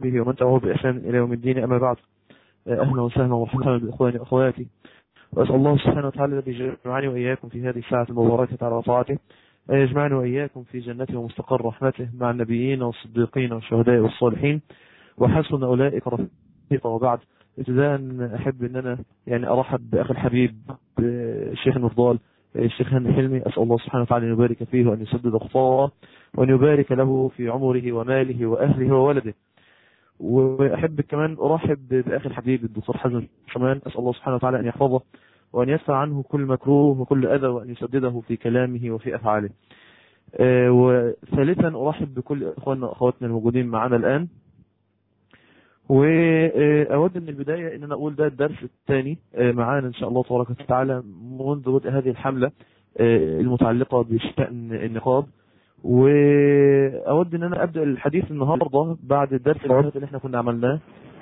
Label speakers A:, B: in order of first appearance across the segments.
A: وصحبه ومن تبعه بإحسان إلى يوم الدين. أما بعد، أهلا وسهلا ومرحبا بإخواني وأخواتي، وأسأل الله سبحانه وتعالى الذي جمعني وإياكم في هذه الساعة المباركة على طاعته أن يجمعني وإياكم في جنته ومستقر رحمته مع النبيين والصديقين والشهداء والصالحين وحسن أولئك رفيقا. وبعد، ابتداء أحب أن أنا أرحب بأخي الحبيب الشيخ المفضل الشيخ هاني حلمي. أسأل الله سبحانه وتعالى أن يبارك فيه وأن يسدد خطاه وأن يبارك له في عمره وماله وأهله وولده. وأحب كمان أرحب بأخي الحبيب الدكتور حازم شمان. أسأل الله سبحانه وتعالى أن يحفظه وأن يدفع عنه كل مكروه وكل أذى وأن يسدده في كلامه وفي أفعاله. وثالثا أرحب بكل إخواننا وأخواتنا الموجودين معنا الآن. وأود من البداية أن أنا أقول ده الدرس الثاني معانا إن شاء الله تبارك وتعالى منذ بدء هذه الحملة المتعلقة بشأن النقاب. وأود أن أنا أبدأ الحديث النهاردة بعد الدرس اللي احنا كنا عملناه.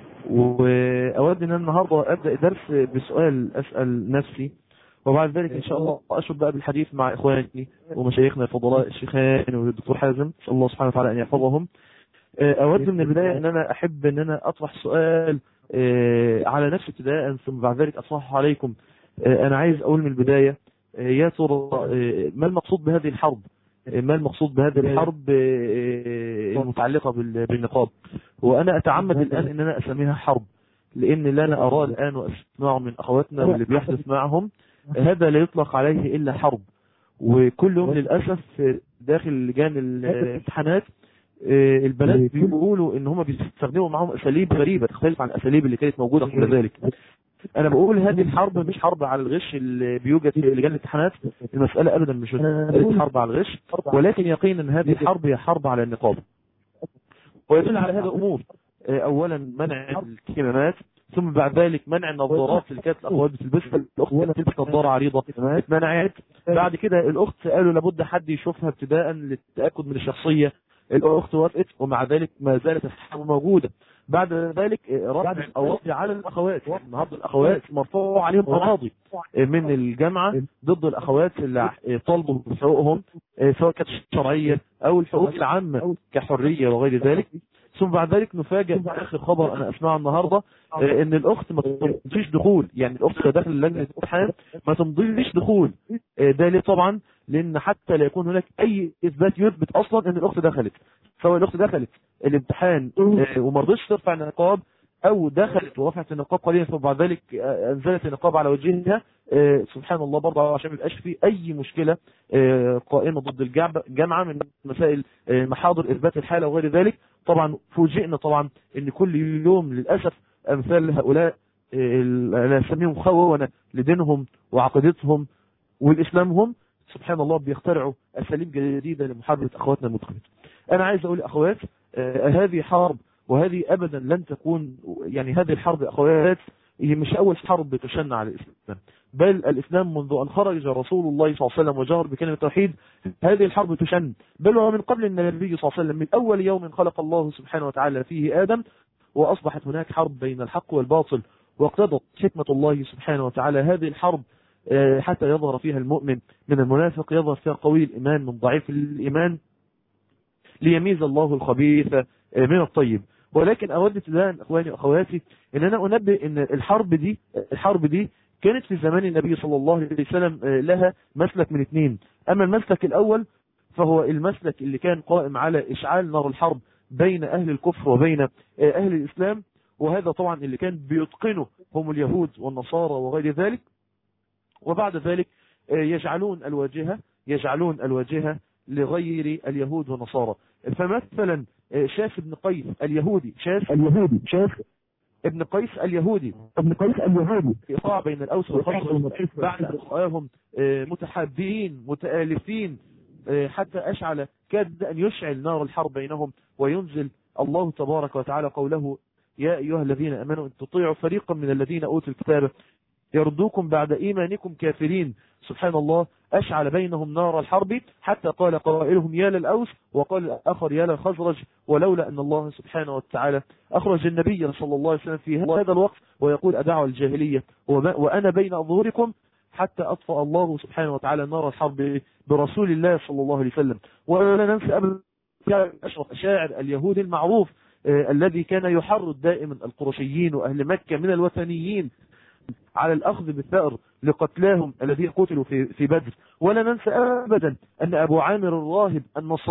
A: وأود أن أنا النهاردة أبدأ الدرس بسؤال أسأل نفسي، وبعد ذلك إن شاء الله أشرب بقى بالحديث مع إخواني ومشايخنا الفضلاء الشيخان والدكتور حازم. أسأل الله سبحانه وتعالى أن يحفظهم. أود من البداية أن أنا أحب أن أنا أطرح سؤال على نفسي ابتداء، ثم بعد ذلك أطرحه عليكم. أنا عايز أقول من البداية، يا ترى ما المقصود بهذه الحرب؟ ما المقصود بهذه الحرب المتعلقة بالنقاب؟ وأنا أتعمد الآن أن أنا أسميها حرب، لأن اللي أنا أراه الآن وأسمعه من أخواتنا واللي بيحدث معهم هذا لا يطلق عليه إلا حرب. وكل يوم للأسف داخل لجان الامتحانات البنات بيقولوا ان هم بيستخدموا معهم اساليب غريبة تختلف عن الاساليب اللي كانت موجودة قبل ذلك. انا بقول هذه الحرب مش حرب على الغش اللي بيوجد في لجان الامتحانات، المسألة ابدا مش حرب على الغش، ولكن يقينا هذه الحرب هي حرب على النقاب. ويدل على هذا امور، اولا منع الكمامات، ثم بعد ذلك منع النظارات اللي كانت الاخوات بتلبسها. الاخت كانت تلبس نظاره عريضه اتمنعت. بعد كده الاخت قالوا لابد حد يشوفها ابتداء للتاكد من الشخصيه. الاخت وافقت، ومع ذلك ما زالت الحرب موجوده. بعد ذلك رفع القواضي على الاخوات. النهارده الاخوات مرفوع عليهم قواضي من الجامعه ضد الاخوات اللي طالبوا بحقوقهم، سواء كانت شرعيه او الحقوق العامه كحريه وغير ذلك. ثم بعد ذلك نفاجئ باخر خبر انا اسمعه النهارده، ان الاخت ما تمضيش دخول. يعني الاخت داخل لجنه الامتحان ما تمضيش دخول. ده ليه؟ طبعا لان حتى لا يكون هناك اي اثبات يثبت اصلا ان الاخت دخلت، سواء الاخت دخلت الامتحان وما رضتش ترفع النقاب، او دخلت ورفعت النقاب قليلا ثم بعد ذلك انزلت النقاب على وجهها. سبحان الله، برضه عشان ما يبقاش في اي مشكله قائمه ضد الجامعه من مسائل محاضر اثبات الحاله وغير ذلك. طبعا فوجئنا طبعا ان كل يوم للاسف امثال هؤلاء انا اسميهم خونه لدينهم وعقيدتهم والاسلامهم، سبحان الله، بيخترعوا اساليب جديده لمحاربه اخواتنا المدخلين. انا عايز اقول لاخوات، هذه حرب، وهذه ابدا لن تكون، يعني هذه الحرب يا اخوات هي مش اول حرب تشن على الاسلام، بل الاسلام منذ ان خرج رسول الله صلى الله عليه وسلم وجهر بكلمه التوحيد هذه الحرب تشن، بل ومن قبل النبي صلى الله عليه وسلم. من اول يوم خلق الله سبحانه وتعالى فيه ادم واصبحت هناك حرب بين الحق والباطل، واقتضت حكمه الله سبحانه وتعالى هذه الحرب حتى يظهر فيها المؤمن من المنافق، يظهر فيها قوي الإيمان من ضعيف الإيمان، ليميز الله الخبيث من الطيب. ولكن أود ابتداء أخواني وأخواتي أن أنا أنبه أن الحرب دي كانت في زمان النبي صلى الله عليه وسلم لها مسلك من اثنين. أما المسلك الأول فهو المسلك اللي كان قائم على إشعال نار الحرب بين أهل الكفر وبين أهل الإسلام، وهذا طبعا اللي كان بيتقنه هم اليهود والنصارى وغير ذلك. وبعد ذلك يجعلون الواجهة لغير اليهود والنصارى. فمثلا شاف ابن قيس اليهودي إيقاع بين الأوس والخزرج بعد أن رآهم متحابين متآلفين، حتى أشعل كاد أن يشعل نار الحرب بينهم، وينزل الله تبارك وتعالى قوله: يا أيها الذين آمنوا إن تطيعوا فريقا من الذين أوتوا الكتاب يردوكم بعد إيمانكم كافرين. سبحان الله، أشعل بينهم نار الحرب حتى قال قائلهم يا للأوس وقال الآخر يا للخزرج، ولولا أن الله سبحانه وتعالى أخرج النبي صلى الله عليه وسلم في هذا الوقت ويقول أدعوا الجاهلية وأنا بين أظهركم، حتى أطفأ الله سبحانه وتعالى نار الحرب برسول الله صلى الله عليه وسلم. ولا ننسى أبدا أشرف شاعر اليهود المعروف الذي كان يحرض دائما القرشيين وأهل مكة من الوثنيين على الأخذ بالثأر لقتلاهم الذين قتلوا في بدر. ولا ننسى أبدا أن أبو عامر الراهب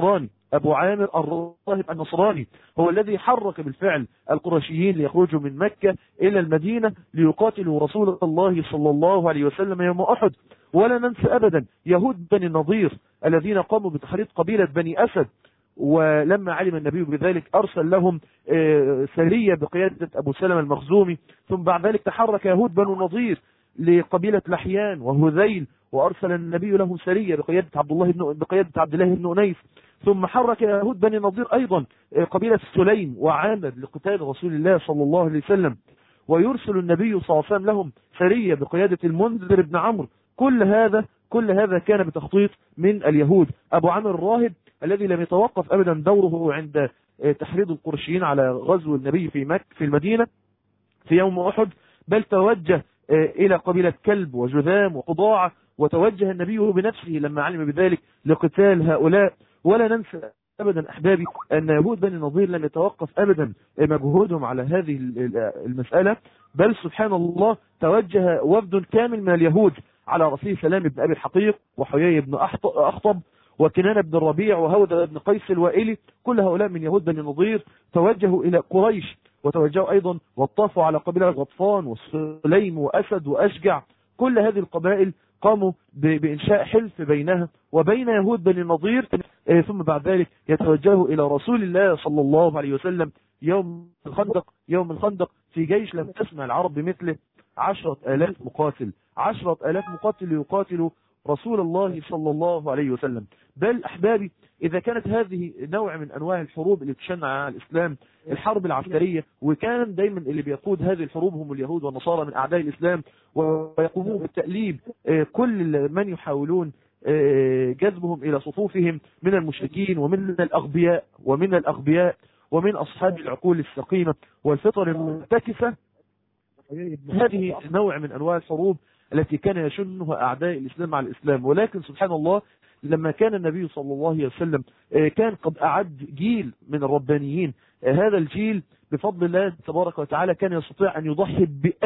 A: النصراني هو الذي حرك بالفعل القرشيين ليخرجوا من مكة إلى المدينة ليقاتلوا رسول الله صلى الله عليه وسلم يوم أحد. ولا ننسى أبدا يهود بني النضير الذين قاموا بتحريض قبيلة بني أسد، ولما علم النبي بذلك أرسل لهم سرية بقيادة أبو سلمة المخزومي. ثم بعد ذلك تحرك يهود بني النضير لقبيلة لحيان وهذيل، وأرسل النبي لهم سرية بقيادة عبد الله بن أنيس. ثم حرك يهود بني النضير أيضا قبيلة سليم وعامر لقتال رسول الله صلى الله عليه وسلم، ويرسل النبي صلى الله عليه وسلم لهم سرية بقيادة المنذر بن عمرو. كل هذا كان بتخطيط من اليهود. أبو عامر الراهب الذي لم يتوقف أبدا دوره عند تحريض القرشيين على غزو النبي في المدينة في يوم أحد، بل توجه إلى قبيلة كلب وجذام وقضاعة، وتوجه النبي بنفسه لما علم بذلك لقتال هؤلاء. ولا ننسى أبدا أحبابي أن يهود بني النضير لم يتوقف أبدا مجهودهم على هذه المسألة، بل سبحان الله توجه وفد كامل من اليهود على رأسه سلام بن أبي الحقيق وحيي بن أخطب وكنانة بن الربيع وهودة بن قيس الوائلي. كل هؤلاء من يهود بني النضير توجهوا إلى قريش، وتوجهوا أيضا وطافوا على قبيلة غطفان وسليم وأسد وأشجع. كل هذه القبائل قاموا بإنشاء حلف بينها وبين يهود بني النضير. ثم بعد ذلك يتوجهوا إلى رسول الله صلى الله عليه وسلم يوم الخندق في جيش لم تسمع العرب بمثله، 10,000 مقاتل يقاتلوا رسول الله صلى الله عليه وسلم. بل أحبابي إذا كانت هذه نوع من أنواع الحروب اللي تشنع على الإسلام الحرب العسكرية، وكان دايما اللي بيقود هذه الحروب هم اليهود والنصارى من أعداء الإسلام، ويقومون بالتأليب كل من يحاولون جذبهم إلى صفوفهم من المشركين ومن الأغبياء ومن أصحاب العقول السقيمة والفطر المنتكسة. هذه نوع من أنواع الحروب التي كان يشنها أعداء الإسلام على الإسلام. ولكن سبحان الله لما كان النبي صلى الله عليه وسلم كان قد أعد جيل من الربانيين، هذا الجيل بفضل الله تبارك وتعالى كان يستطيع أن يضحي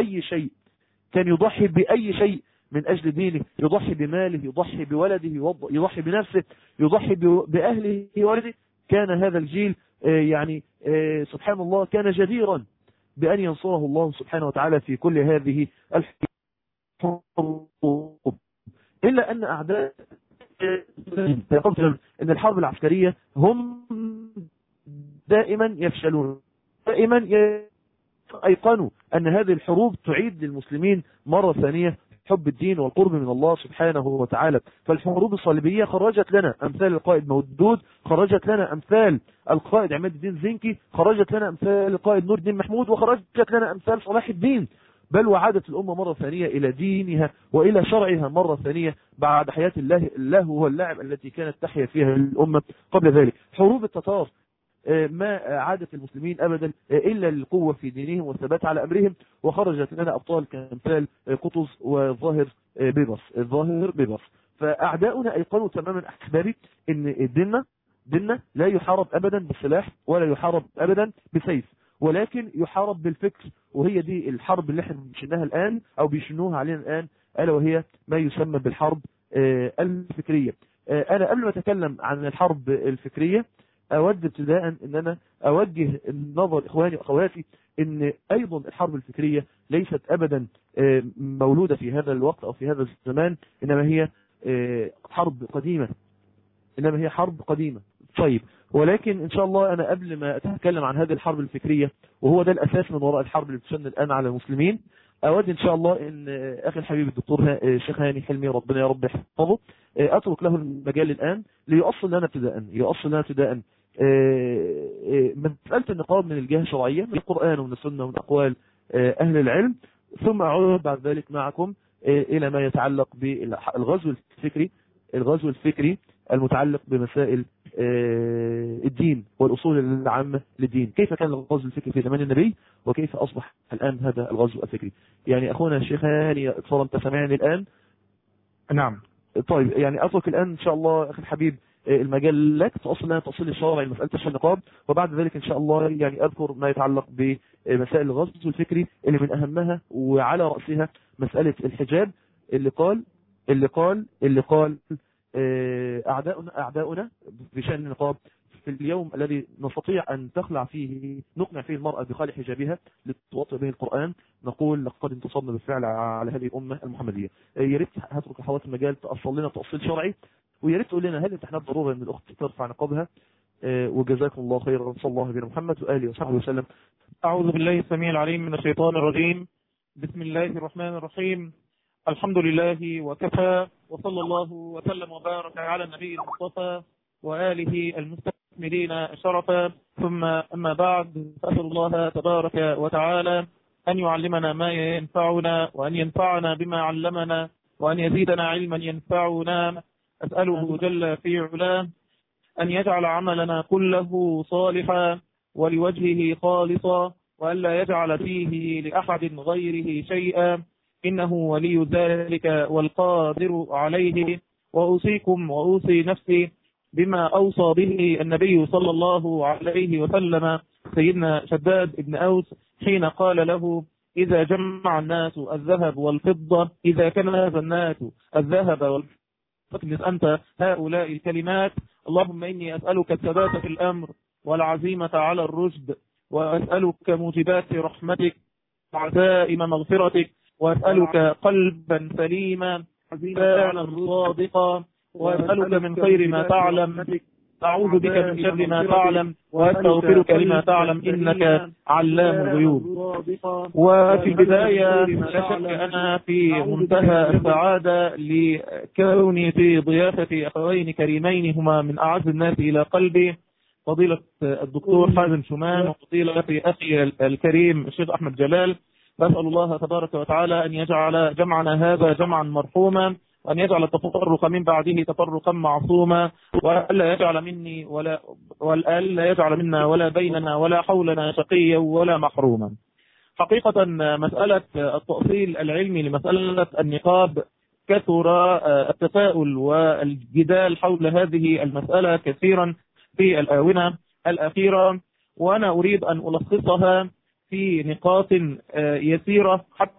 A: بأي شيء من أجل دينه، يضحي بماله، يضحي بولده، يضحي بنفسه، يضحي بأهله وولده. كان هذا الجيل سبحان الله كان جديرا بأن ينصره الله سبحانه وتعالى في كل هذه الحروب. إلا أن أعداء أن الحرب العسكرية هم دائما يفشلون، دائما أيقنوا أن هذه الحروب تعيد للمسلمين مرة ثانية حب الدين والقرب من الله سبحانه وتعالى. فالحروب الصليبية خرجت لنا أمثال القائد مودود، خرجت لنا أمثال القائد عماد الدين زنكي، خرجت لنا أمثال القائد نور الدين محمود، وخرجت لنا أمثال صلاح الدين. بل وعادت الأمة مرة ثانية إلى دينها وإلى شرعها مرة ثانية بعد حياة الله واللعب التي كانت تحيا فيها الأمة قبل ذلك. حروب التتار ما عادت المسلمين أبدا إلا للقوة في دينهم والثبات على أمرهم، وخرجت لنا أبطال كأمثال قطز وظاهر بيبرس. فأعداؤنا أيقنوا تماما أحبابي إن ديننا لا يحارب أبدا بالسلاح ولا يحارب أبدا بسيف، ولكن يحارب بالفكر. وهي دي الحرب اللي احنا بنشنها الآن أو بيشنوها علينا الآن، ألا وهي ما يسمى بالحرب الفكرية. أنا قبل ما أتكلم عن الحرب الفكرية أود ابتداء أن أنا أوجه النظر إخواني وأخواتي أن أيضا الحرب الفكرية ليست أبدا مولودة في هذا الوقت أو في هذا الزمان، إنما هي حرب قديمة. طيب، ولكن إن شاء الله أنا قبل ما أتكلم عن هذه الحرب الفكرية، وهو ده الأساس من وراء الحرب اللي بتشن الآن على المسلمين، أود إن شاء الله أن أخي الحبيب الدكتور الشيخ هاني حلمي ربنا يا رب يحفظه أترك له المجال الآن ليؤصل لنا ابتداء مسألة النقاب من الجهة الشرعية من القرآن ومن السنة ومن أقوال أهل العلم، ثم أعود بعد ذلك معكم إلى ما يتعلق بالغزو الفكري المتعلق بمسائل الدين والأصول العامة للدين. كيف كان الغزو الفكري في زمان النبي وكيف أصبح الآن هذا الغزو الفكري؟ يعني أخونا الشيخ هاني اتصال، أنت سامعني الآن؟
B: نعم.
A: طيب، يعني أترك الآن إن شاء الله أخي الحبيب المجال لك تأصل لنا تأصيل الشرعي مسألة النقاب، وبعد ذلك إن شاء الله يعني أذكر ما يتعلق بمسائل الغزو الفكري اللي من أهمها وعلى رأسها مسألة الحجاب اللي قال أعداؤنا بشأن النقاب في اليوم الذي نستطيع أن تخلع فيه نقنع فيه المرأة بخلع حجابها لتوطئ به القرآن، نقول لقد انتصرنا بالفعل على هذه الأمة المحمدية. يا ريت هترك لحضرتك المجال تأصل لنا تأصيل شرعي، ويا ريت تقول لنا هل الامتحانات ضرورة ان الأخت ترفع نقابها؟ وجزاكم الله خيرا، صلى الله عليه محمد وآله وصحبه وسلم.
B: أعوذ بالله السميع العليم من الشيطان الرجيم. بسم الله الرحمن الرحيم. الحمد لله وكفى، وصلى الله وسلم وبارك على النبي المصطفى وآله المستكملين شرفا، ثم أما بعد، فأسأل الله تبارك وتعالى أن يعلمنا ما ينفعنا، وأن ينفعنا بما علمنا، وأن يزيدنا علما ينفعنا. أسأله جل في علاه أن يجعل عملنا كله صالحا ولوجهه خالصا، وأن لا يجعل فيه لأحد غيره شيئا، إنه ولي ذلك والقادر عليه. وأوصيكم وأوصي نفسي بما أوصى به النبي صلى الله عليه وسلم سيدنا شداد بن أوس حين قال له: إذا جمع الناس الذهب والفضة، إذا كنز الناس الذهب والفضة، فاكنس أنت هؤلاء الكلمات. اللهم إني أسألك الثبات في الأمر والعزيمة على الرشد، وأسألك موجبات رحمتك وعزائم مغفرتك، وأسألك قلبا سليما فعلا صادقا، وأسألك من خير ما تعلم، أعوذ بك من شر ما تعلم، وأستغفرك لما تعلم، إنك علام الغيوب. وفي البداية لا شك أنا في منتهى السعادة لكوني في ضيافة أخوين كريمين هما من أعز الناس إلى قلبي، فضيلة الدكتور حازم شومان وفضيلة أخي الكريم الشيخ أحمد جلال. فأسأل الله تبارك وتعالى أن يجعل جمعنا هذا جمعا مرحوما، وأن يجعل التفرق من بعده تفرقا معصوما، وألا يجعل مني وألا يجعل منا ولا بيننا ولا حولنا شقيا ولا محروما. حقيقة مسألة التأصيل العلمي لمسألة النقاب كثر التساؤل والجدال حول هذه المسألة كثيرا في الآونة الأخيرة، وأنا أريد أن ألخصها في نقاط يسيرة حتى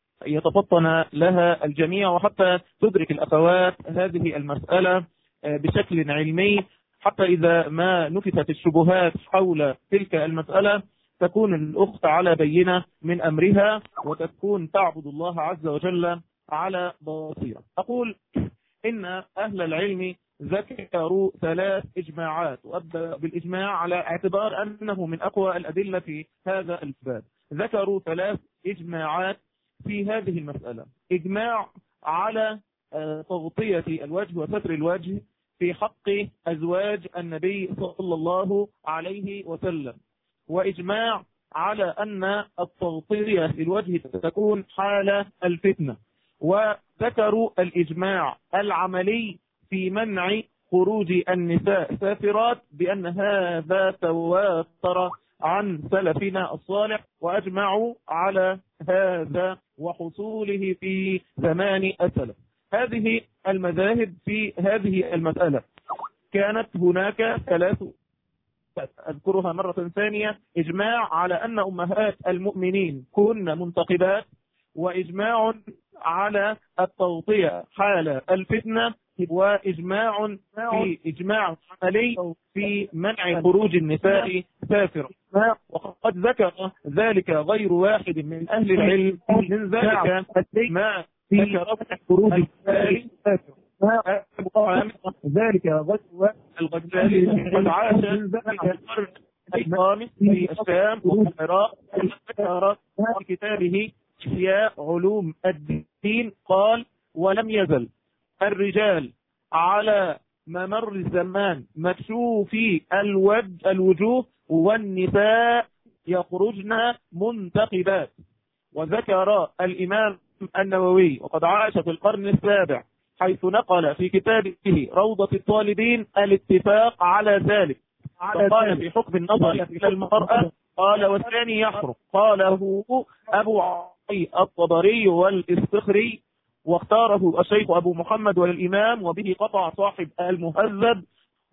B: يتفطن لها الجميع، وحتى تدرك الأخوات هذه المسألة بشكل علمي، حتى إذا ما نكتت الشبهات حول تلك المسألة تكون الأخت على بينة من أمرها، وتكون تعبد الله عز وجل على بصيرة. أقول إن أهل العلم ذكروا 3 إجماعات، وأبدأ بالإجماع على اعتبار أنه من أقوى الأدلة في هذا الباب. ذكروا 3 إجماعات في هذه المسألة: إجماع على تغطية الوجه وستر الوجه في حق أزواج النبي صلى الله عليه وسلم، وإجماع على أن التغطية للوجه تكون حال الفتنة، وذكروا الإجماع العملي في منع خروج النساء سافرات بأن هذا تواتر عن سلفنا الصالح، وأجمعوا على هذا وحصوله في زمان السلف. هذه المذاهب في هذه المسألة كانت هناك 3 أذكرها مرة ثانية: إجماع على أن أمهات المؤمنين كن منتقبات، وإجماع على التغطية حال الفتنة، وإجماع في إجماع عملي في منع خروج النساء سافرة. وقد ذكر ذلك غير واحد من أهل العلم، من ذلك ما ذكر خروج النساء سافرة ذلك الغزالي قد عاش في القرن الخامس في الشام وفي العراق، ذكر في كتابه إحياء علوم الدين قال: ولم يزل الرجال على ممر الزمان مكشوفي الوجوه، والنساء يخرجن منتقبات. وذكر الإمام النووي وقد عاش في القرن السابع حيث نقل في كتابه روضة الطالبين الاتفاق على ذلك، فقال في حكم النظر إلى المرأة قال: والثاني يحرم. قاله أبو علي الطبري والإسفخري، واختاره الشيخ أبو محمد والإمام، وبه قطع صاحب المهذب.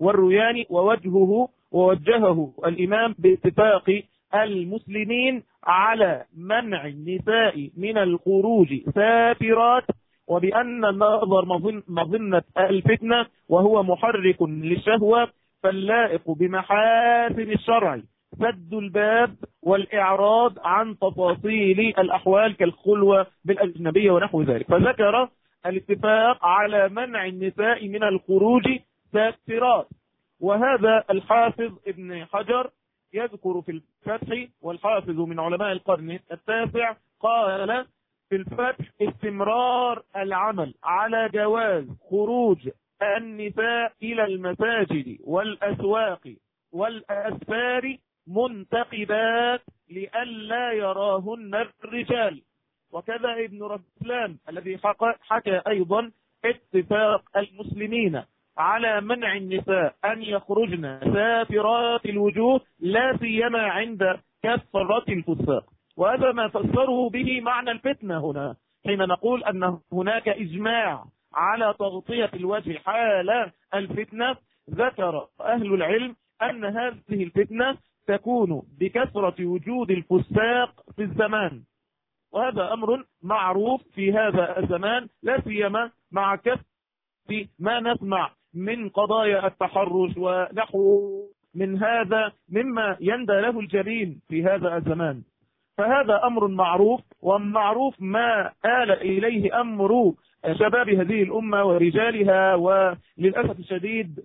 B: والروياني، ووجهه الإمام باتفاق المسلمين على منع النساء من الخروج سافرات، وبأن النظر مظنة الفتنة وهو محرك للشهوة، فاللائق بمحاسن الشرع سد الباب والإعراض عن تفاصيل الأحوال كالخلوة بالأجنبية ونحو ذلك. فذكر الاتفاق على منع النساء من الخروج سافرات. وهذا الحافظ ابن حجر يذكر في الفتح، والحافظ من علماء القرن التاسع، قال في الفتح: استمرار العمل على جواز خروج النساء إلى المساجد والأسواق والأسفار منتقبات لئلا يراهن الرجال. وكذا ابن رسلان الذي حكى أيضا اتفاق المسلمين على منع النساء أن يخرجن سافرات الوجوه لا سيما عند كثرة الفساق. وهذا ما فسره به معنى الفتنة هنا، حين نقول أن هناك إجماع على تغطية الوجه حال الفتنة. ذكر أهل العلم أن هذه الفتنة تكون بكثرة وجود الفساق في الزمان، وهذا أمر معروف في هذا الزمان، لا سيما مع كثرة ما نسمع من قضايا التحرش ونحو من هذا مما يندى له الجبين في هذا الزمان. فهذا أمر معروف، ومعروف ما آل إليه أمر شباب هذه الأمة ورجالها، وللأسف الشديد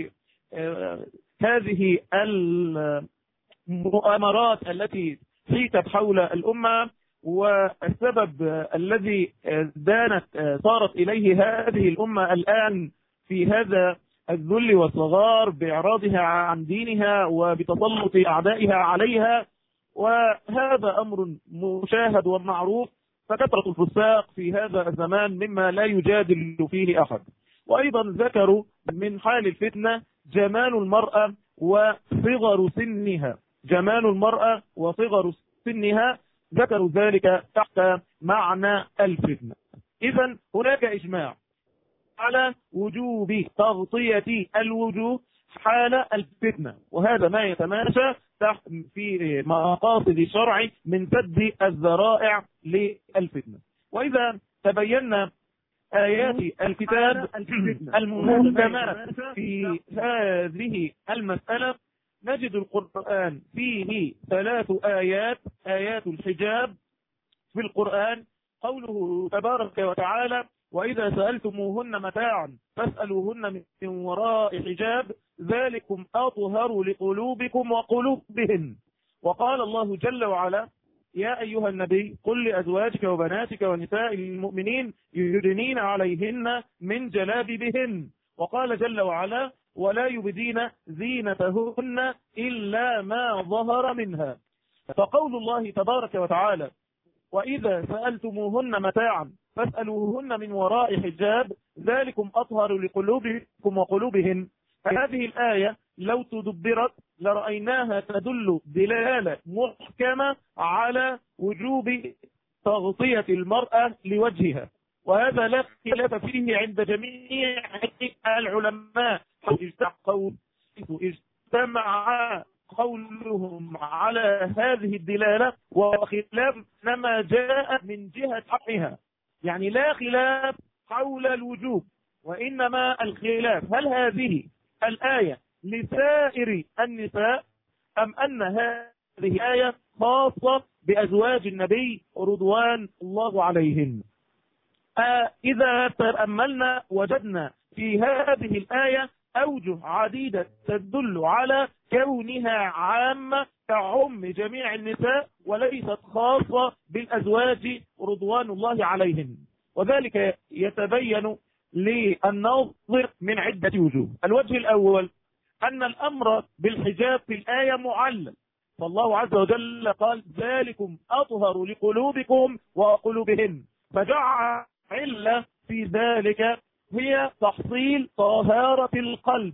B: بهذه المؤامرات التي حيكت حول الأمة، والسبب الذي صارت إليه هذه الأمة الآن في هذا الذل والصغار بإعراضها عن دينها وبتسلط أعدائها عليها. وهذا أمر مشاهد ومعروف، فكثرة الفساق في هذا الزمان مما لا يجادل فيه أحد. وأيضا ذكروا من حال الفتنة جمال المرأة وصغر سنها، جمال المرأة وصغر سنها، ذكروا ذلك تحت معنى الفتنة. إذن هناك إجماع على وجوب تغطية الوجوه حال الفتنة، وهذا ما يتماشى في مقاصد الشرع من سد الذرائع للفتنة. وإذا تبينا آيات الكتاب المحكمات في هذه المسألة، نجد القرآن فيه 3 آيات، آيات الحجاب في القرآن. قوله تبارك وتعالى: وإذا سألتموهن متاعا فاسألوهن من وراء حجاب ذلكم أطهر لقلوبكم وقلوبهن. وقال الله جل وعلا: يا أيها النبي قل لأزواجك وبناتك ونساء المؤمنين يدنين عليهن من جلابيبهن. وقال جل وعلا: ولا يبدين زينتهن إلا ما ظهر منها. فقول الله تبارك وتعالى: وإذا سألتموهن متاعا فاسألوهن من وراء حجاب ذلكم أطهر لقلوبكم وقلوبهن، هذه الآية لو تدبرت لرأيناها تدل دلالة محكمة على وجوب تغطية المرأة لوجهها، وهذا لا خلاف فيه عند جميع العلماء. اجتمع قولهم على هذه الدلالة، وخلاف ما جاء من جهة حقها، يعني لا خلاف حول الوجوب، وإنما الخلاف هل هذه الآية لسائر النساء أم أن هذه آية خاصة بأزواج النبي رضوان الله عليهن. إذا تأملنا وجدنا في هذه الآية أوجه عديدة تدل على كونها عامة تعم جميع النساء وليست خاصة بالأزواج رضوان الله عليهن، وذلك يتبين للناظر من عدة وجوه. الوجه الأول أن الأمر بالحجاب في الآية معلل، فالله عز وجل قال: ذلكم أطهر لقلوبكم وقلوبهن، فجعل علة في ذلك هي تحصيل طهارة القلب،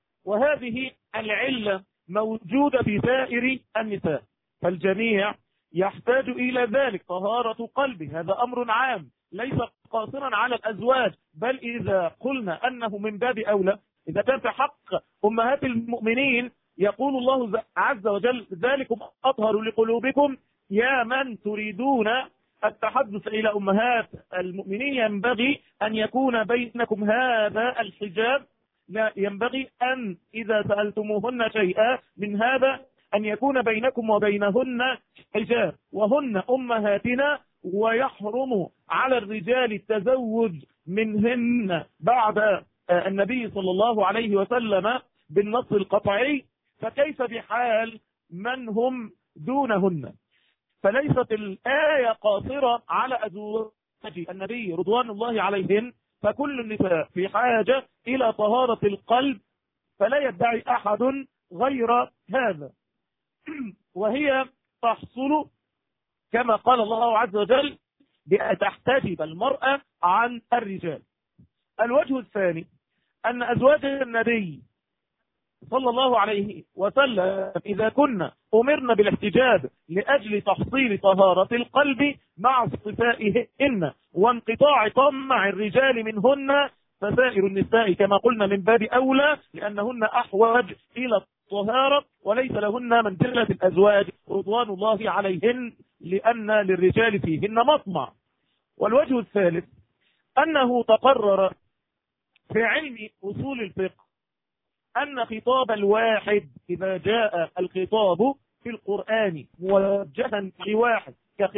B: وهذه العلة موجودة في سائر النساء، فالجميع يحتاج إلى ذلك طهارة قلبه، هذا أمر عام ليس قاصرا على الأزواج، بل إذا قلنا أنه من باب أولى إذا كان في حق أمهات المؤمنين، يقول الله عز وجل ذلكم أطهر لقلوبكم. يا من تريدون التحدث إلى أمهات المؤمنين ينبغي أن يكون بينكم هذا الحجاب، لا ينبغي أن إذا سألتموهن شيئا من هذا أن يكون بينكم وبينهن حجاب، وهن أمهاتنا، ويحرم على الرجال التزوج منهن بعد النبي صلى الله عليه وسلم بالنص القطعي، فكيف بحال من هم دونهن؟ فليست الآية قاصرة على أزواج النبي رضوان الله عليهن، فكل النساء في حاجة إلى طهارة القلب، فلا يدعي أحد غير هذا. وهي تحصل كما قال الله عز وجل بأن تحتجب المرأة عن الرجال. الوجه الثاني أن أزواج النبي صلى الله عليه وسلم إذا كنا أمرنا بالاحتجاب لأجل تحصيل طهارة القلب مع اصطفائهن وانقطاع طمع الرجال منهن، فسائر النساء كما قلنا من باب أولى، لأنهن أحوج إلى الطهارة وليس لهن منزلة الأزواج رضوان الله عليهن، لأن للرجال فيهن مطمع. والوجه الثالث أنه تقرر في علم أصول الفقه أن خطاب الواحد إذا جاء الخطاب في القرآن موجها لواحد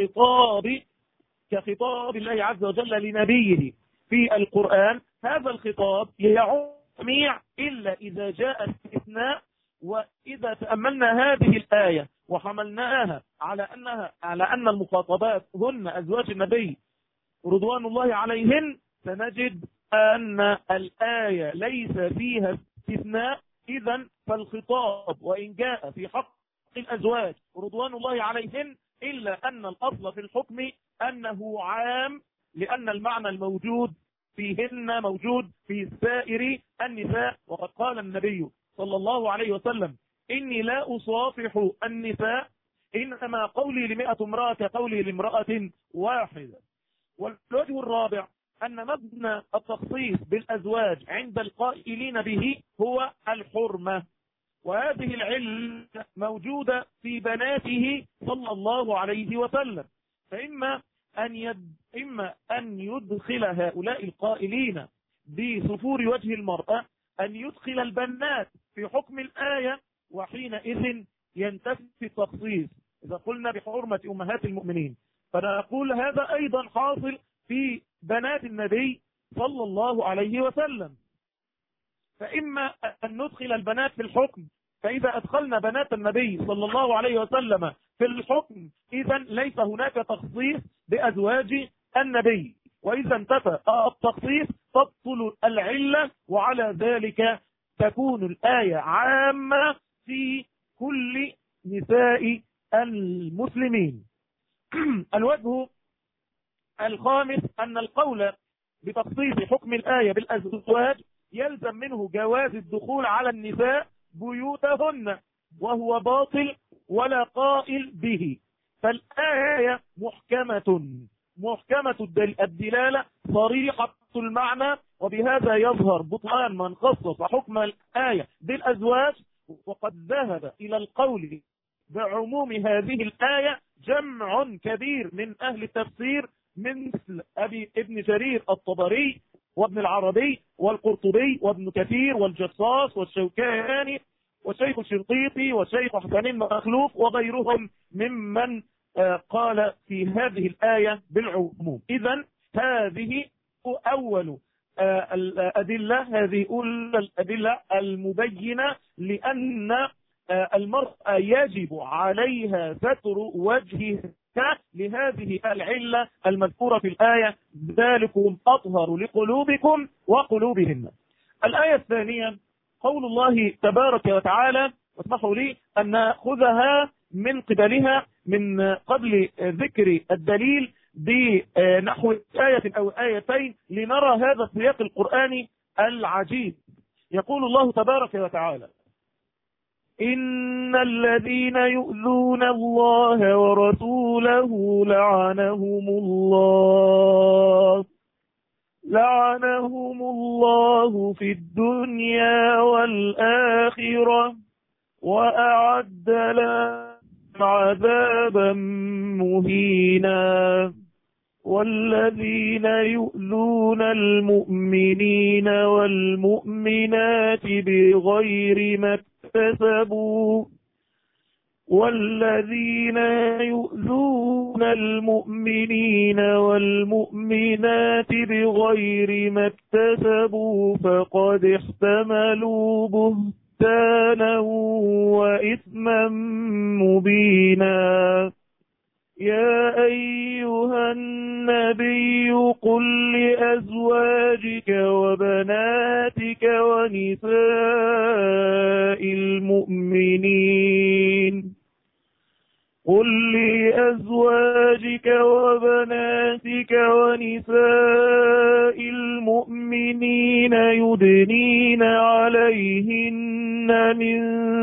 B: كخطاب الله عز وجل لنبيه في القرآن، هذا الخطاب يعم جميع إلا إذا جاء استثناء. وإذا تأملنا هذه الآية وحملناها على أن المخاطبات هن أزواج النبي رضوان الله عليهن، سنجد أن الآية ليس فيها استثناء. إذن فالخطاب وإن جاء في حق الأزواج رضوان الله عليهن، إلا أن الأصل في الحكم أنه عام، لأن المعنى الموجود فيهن موجود في سائر النساء. وقد قال النبي صلى الله عليه وسلم إني لا أصافح النساء، إنما قولي ل100 امرأة كقولي لامرأة واحدة. والوجه الرابع أن مبنى التخصيص بالأزواج عند القائلين به هو الحرمة، وهذه العلة موجودة في بناته صلى الله عليه وسلم. فإما أن يدخل هؤلاء القائلين بسفور وجه المرأة أن يدخل البنات في حكم الآية، وحينئذ ينتفي التخصيص إذا قلنا بحرمة أمهات المؤمنين. فنقول هذا أيضا حاصل في بنات النبي صلى الله عليه وسلم. فإما أن ندخل البنات في الحكم، فإذا أدخلنا بنات النبي صلى الله عليه وسلم في الحكم إذن ليس هناك تخصيص بأزواج النبي، وإذا انتفى التخصيص تبطل العلة، وعلى ذلك تكون الآية عامة في كل نساء المسلمين. الوجه الخامس أن القول بتخصيص حكم الآية بالأزواج يلزم منه جواز الدخول على النساء بيوتهن، وهو باطل ولا قائل به. فالآية محكمة الدلالة صريحة المعنى، وبهذا يظهر بطلان من خصص حكم الآية بالأزواج. وقد ذهب إلى القول بعموم هذه الآية جمع كبير من أهل التفسير مثل ابن جرير الطبري وابن العربي والقرطبي وابن كثير والجصاص والشوكاني والشيخ الشنقيطي والشيخ حسن المخلوف وغيرهم ممن قال في هذه الآية بالعموم. إذن هذه أول الأدلة، هذه أولى الأدلة المبينة لأن المرأة يجب عليها ستر وجهها لهذه العلة المذكورة في الآية ذلكم أطهر لقلوبكم وقلوبهن. الآية الثانية قول الله تبارك وتعالى، واسمحوا لي أن نأخذها من قبلها من قبل ذكر الدليل بنحو آية أو آيتين لنرى هذا السياق القرآني العجيب. يقول الله تبارك وتعالى إن الذين يؤذون الله ورسوله لعنهم الله في الدنيا والآخرة وأعد لهم عذابا مهينا. والذين يؤذون المؤمنين والمؤمنات بغير ما اكتسبوا فقد احتملوا بهتانا وإثما مبينا. يا أيها النبي قل لأزواجك وبناتك ونساء المؤمنين يدنين عليهن من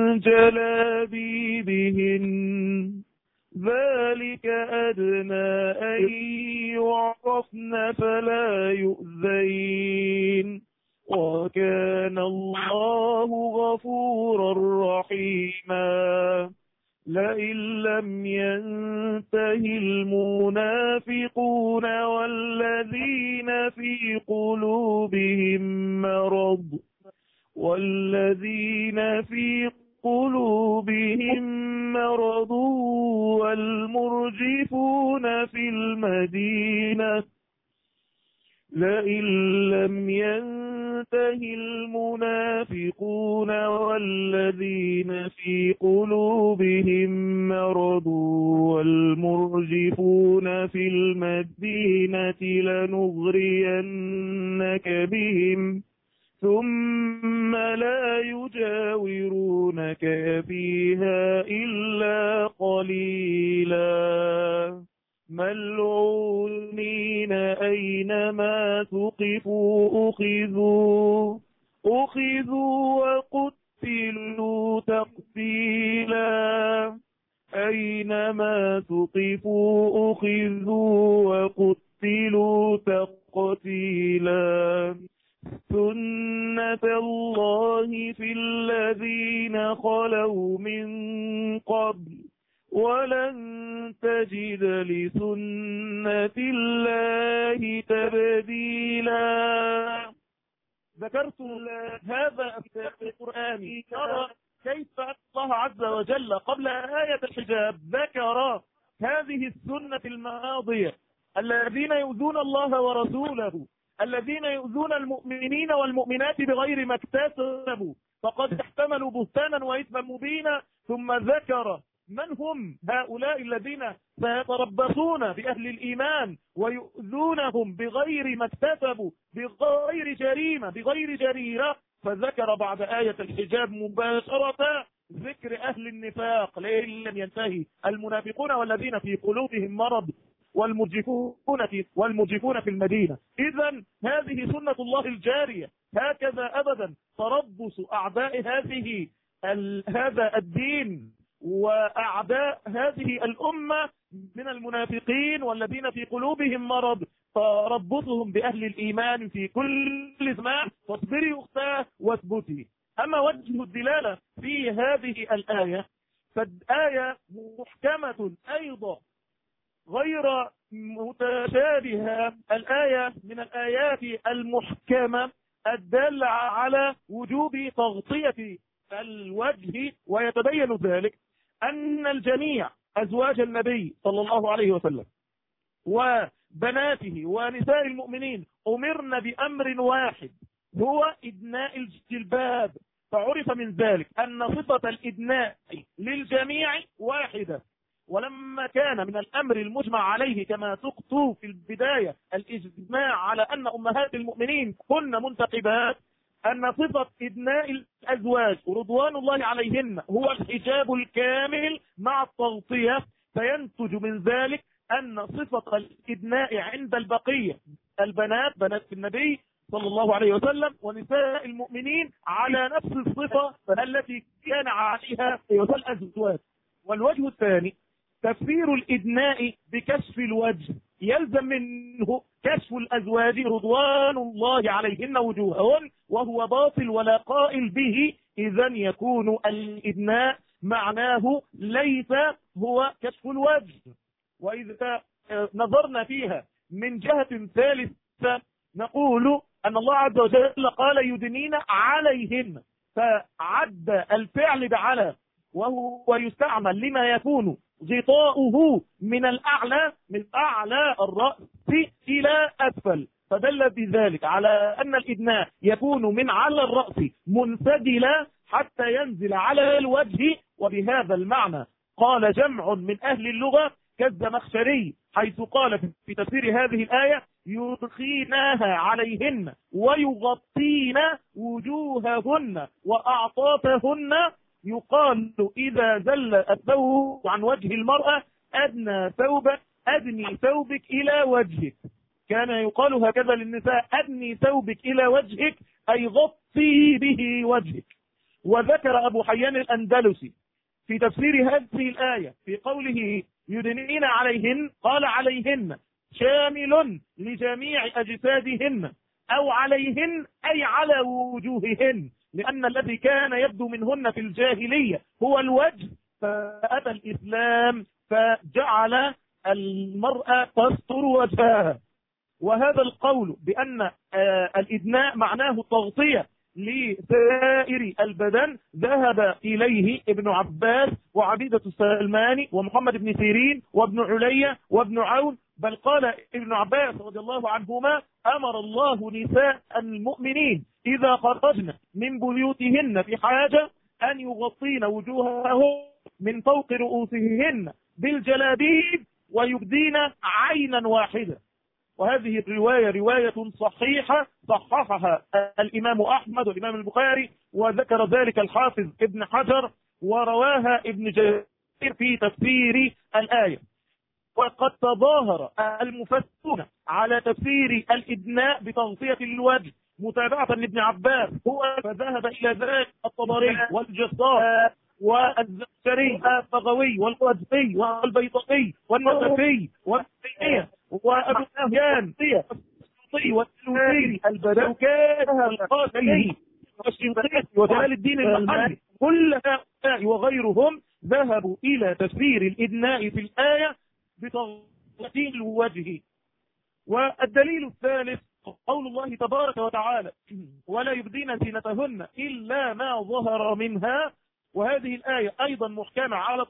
B: جلابيبهن ذلك أدنى أن يعرفن فلا يؤذين وكان الله غفورا رحيما. لئن لم ينته المنافقون والذين في قلوبهم مرض والمرجفون في المدينة لنغرينك بهم ثم لا يجاورونك فيها إلا قليلا. ملعونين أينما ثقفوا أخذوا وقتلوا تقتيلا. أينما ثقفوا أخذوا وقتلوا تقتيلا. سنة الله في الذين خلوا من قبل ولن تجد لسنة الله تبديلا. ذكرت هذا في القرآن ترى كيف الله عز وجل قبل آية الحجاب ذكر هذه السنة الماضية الذين يؤذون الله ورسوله الذين يؤذون المؤمنين والمؤمنات بغير ما اكتسبوا فقد احتملوا بهتانا وإثما مبينا. ثم ذكر من هم هؤلاء الذين سيتربصون بأهل الإيمان ويؤذونهم بغير ما اكتسبوا بغير جريمة بغير جريرة. فذكر بعد آية الحجاب مباشرة ذكر أهل النفاق لئن لم ينتهي المنافقون والذين في قلوبهم مرض والمرجفون في المدينة. إذن هذه سنة الله الجارية هكذا أبدا تربص أعداء هذا الدين وأعداء هذه الأمة من المنافقين والذين في قلوبهم مرض تربصهم بأهل الإيمان في كل زمان. فاصبري أختاه واثبتي. أما وجه الدلالة في هذه الآية فالآية محكمة أيضا غير متشابهة. الآية من الآيات المحكمة الدالة على وجوب تغطية الوجه. ويتبين ذلك أن الجميع أزواج النبي صلى الله عليه وسلم وبناته ونساء المؤمنين أمرن بأمر واحد هو إدناء الجلباب. فعرف من ذلك أن صفة الإدناء للجميع واحدة. ولما كان من الأمر المجمع عليه كما سقط في البداية الإجماع على أن أمهات المؤمنين كن منتقبات أن صفة إدناء الأزواج رضوان الله عليهن هو الحجاب الكامل مع التغطية. فينتج من ذلك أن صفة الإدناء عند البقية البنات بنات النبي صلى الله عليه وسلم ونساء المؤمنين على نفس الصفة التي كان عليها الأزواج. والوجه الثاني تفسير الإدناء بكشف الوجه، يلزم منه كشف الأزواج رضوان الله عليهن وجوههن، وهو باطل ولا قائل به. إذا يكون الإدناء معناه ليس هو كشف الوجه. وإذا نظرنا فيها من جهة ثالثة نقول أن الله عز وجل قال يدنين عليهن، فعد الفعل بعلى، وهو يستعمل لما يكون غطاؤه من الأعلى، من أعلى الرأس إلى أسفل، فدل بذلك على أن الإدناء يكون من على الرأس منسدلا حتى ينزل على الوجه. وبهذا المعنى قال جمع من أهل اللغة كالزمخشري حيث قال في تفسير هذه الآية يدخيناها عليهن ويغطين وجوههن وأعطافهن. يقال إذا زل الثوب عن وجه المرأة أدني ثوبك إلى وجهك. كان يقال هكذا للنساء أدني ثوبك إلى وجهك، أي غطي به وجهك. وذكر أبو حيان الأندلسي في تفسير هذه الآية في قوله يدنين عليهن، قال عليهن شامل لجميع أجسادهن، أو عليهن أي على وجوههن، لأن الذي كان يبدو منهن في الجاهلية هو الوجه، فأتى الإسلام فجعل المرأة تستر وجهها. وهذا القول بأن الإدناء معناه تغطية لسائر البدن ذهب إليه ابن عباس وعبيدة السلماني ومحمد بن سيرين وابن عليا وابن عون. بل قال ابن عباس رضي الله عنهما أمر الله نساء المؤمنين إذا خرجن من بيوتهن في حاجة أن يغطين وجوههن من فوق رؤوسهن بالجلابيب ويبدين عينا واحدة. وهذه الرواية رواية صحيحة صححها الإمام أحمد والإمام البخاري، وذكر ذلك الحافظ ابن حجر، ورواها ابن جرير في تفسير الآية. وقد تظاهر المفسرون على تفسير الإدناء بتغطية الوجه متابعة لابن عباس، هو فذهب إلى ذلك الطبري والجزار والزكري والبغوي والقدسي والبيضقي والنسفي والسيئة وأبو سفيان والسلوسي البدوكاني القاسمي والشنقيطي وجلال الدين المحلي، كل هؤلاء وغيرهم ذهبوا إلى تفسير الإدناء في الآية بتغطية الوجه. والدليل الثالث قول الله تبارك وتعالى ولا يبدين زينتهن إلا ما ظهر منها. وهذه الآية أيضا محكمة على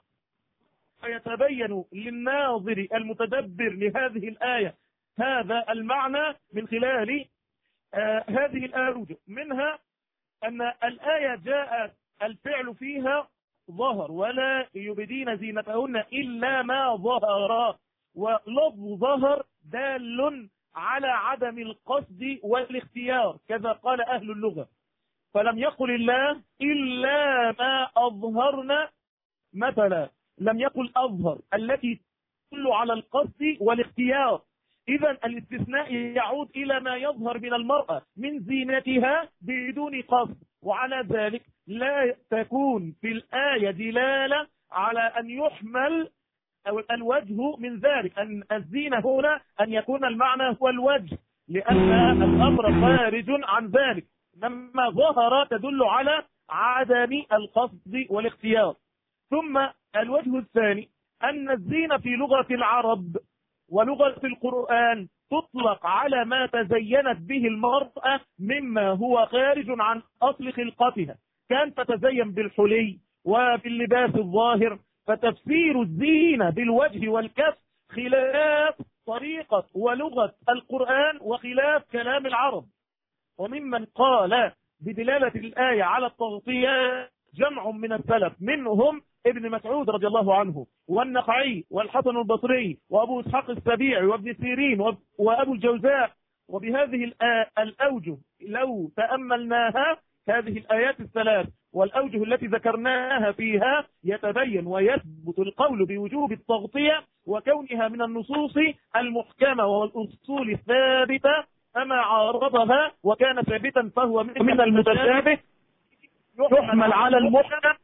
B: يتبين للناظر المتدبر لهذه الآية هذا المعنى من خلال هذه الآية. منها أن الآية جاء الفعل فيها ظهر ولا يبدين زينتهن إلا ما ظهر، ولفظ ظهر دال على عدم القصد والاختيار كذا قال أهل اللغة. فلم يقل الله إلا ما أظهرنا، مثلا لم يقل أظهر التي تدل على القصد والاختيار. إذا الاستثناء يعود إلى ما يظهر من المرأة من زينتها بدون قصد، وعلى ذلك لا تكون في الآية دلالة على أن يحمل الوجه من ذلك، أن الزينة هنا أن يكون المعنى هو الوجه، لأن الأمر خارج عن ذلك. لما ظهر تدل على عدم القصد والاختيار. ثم الوجه الثاني أن الزينة في لغة العرب ولغة القرآن تطلق على ما تزينت به المرأة مما هو خارج عن أصل خلقتها، كانت تتزين بالحلي وباللباس الظاهر. فتفسير الزينة بالوجه والكف خلاف طريقة ولغة القرآن وخلاف كلام العرب. وممن قال بدلالة الآية على التغطية جمع من السلف، منهم ابن مسعود رضي الله عنه والنخعي والحسن البصري وأبو إسحاق السبيعي وابن سيرين وأبو الجوزاء. وبهذه الأوجه لو تأملناها هذه الآيات الثلاث والأوجه التي ذكرناها فيها يتبين ويثبت القول بوجوب التغطية وكونها من النصوص المحكمة والأصول الثابتة أما عارضها وكان ثابتا فهو من المتشابه يحمل على المحكم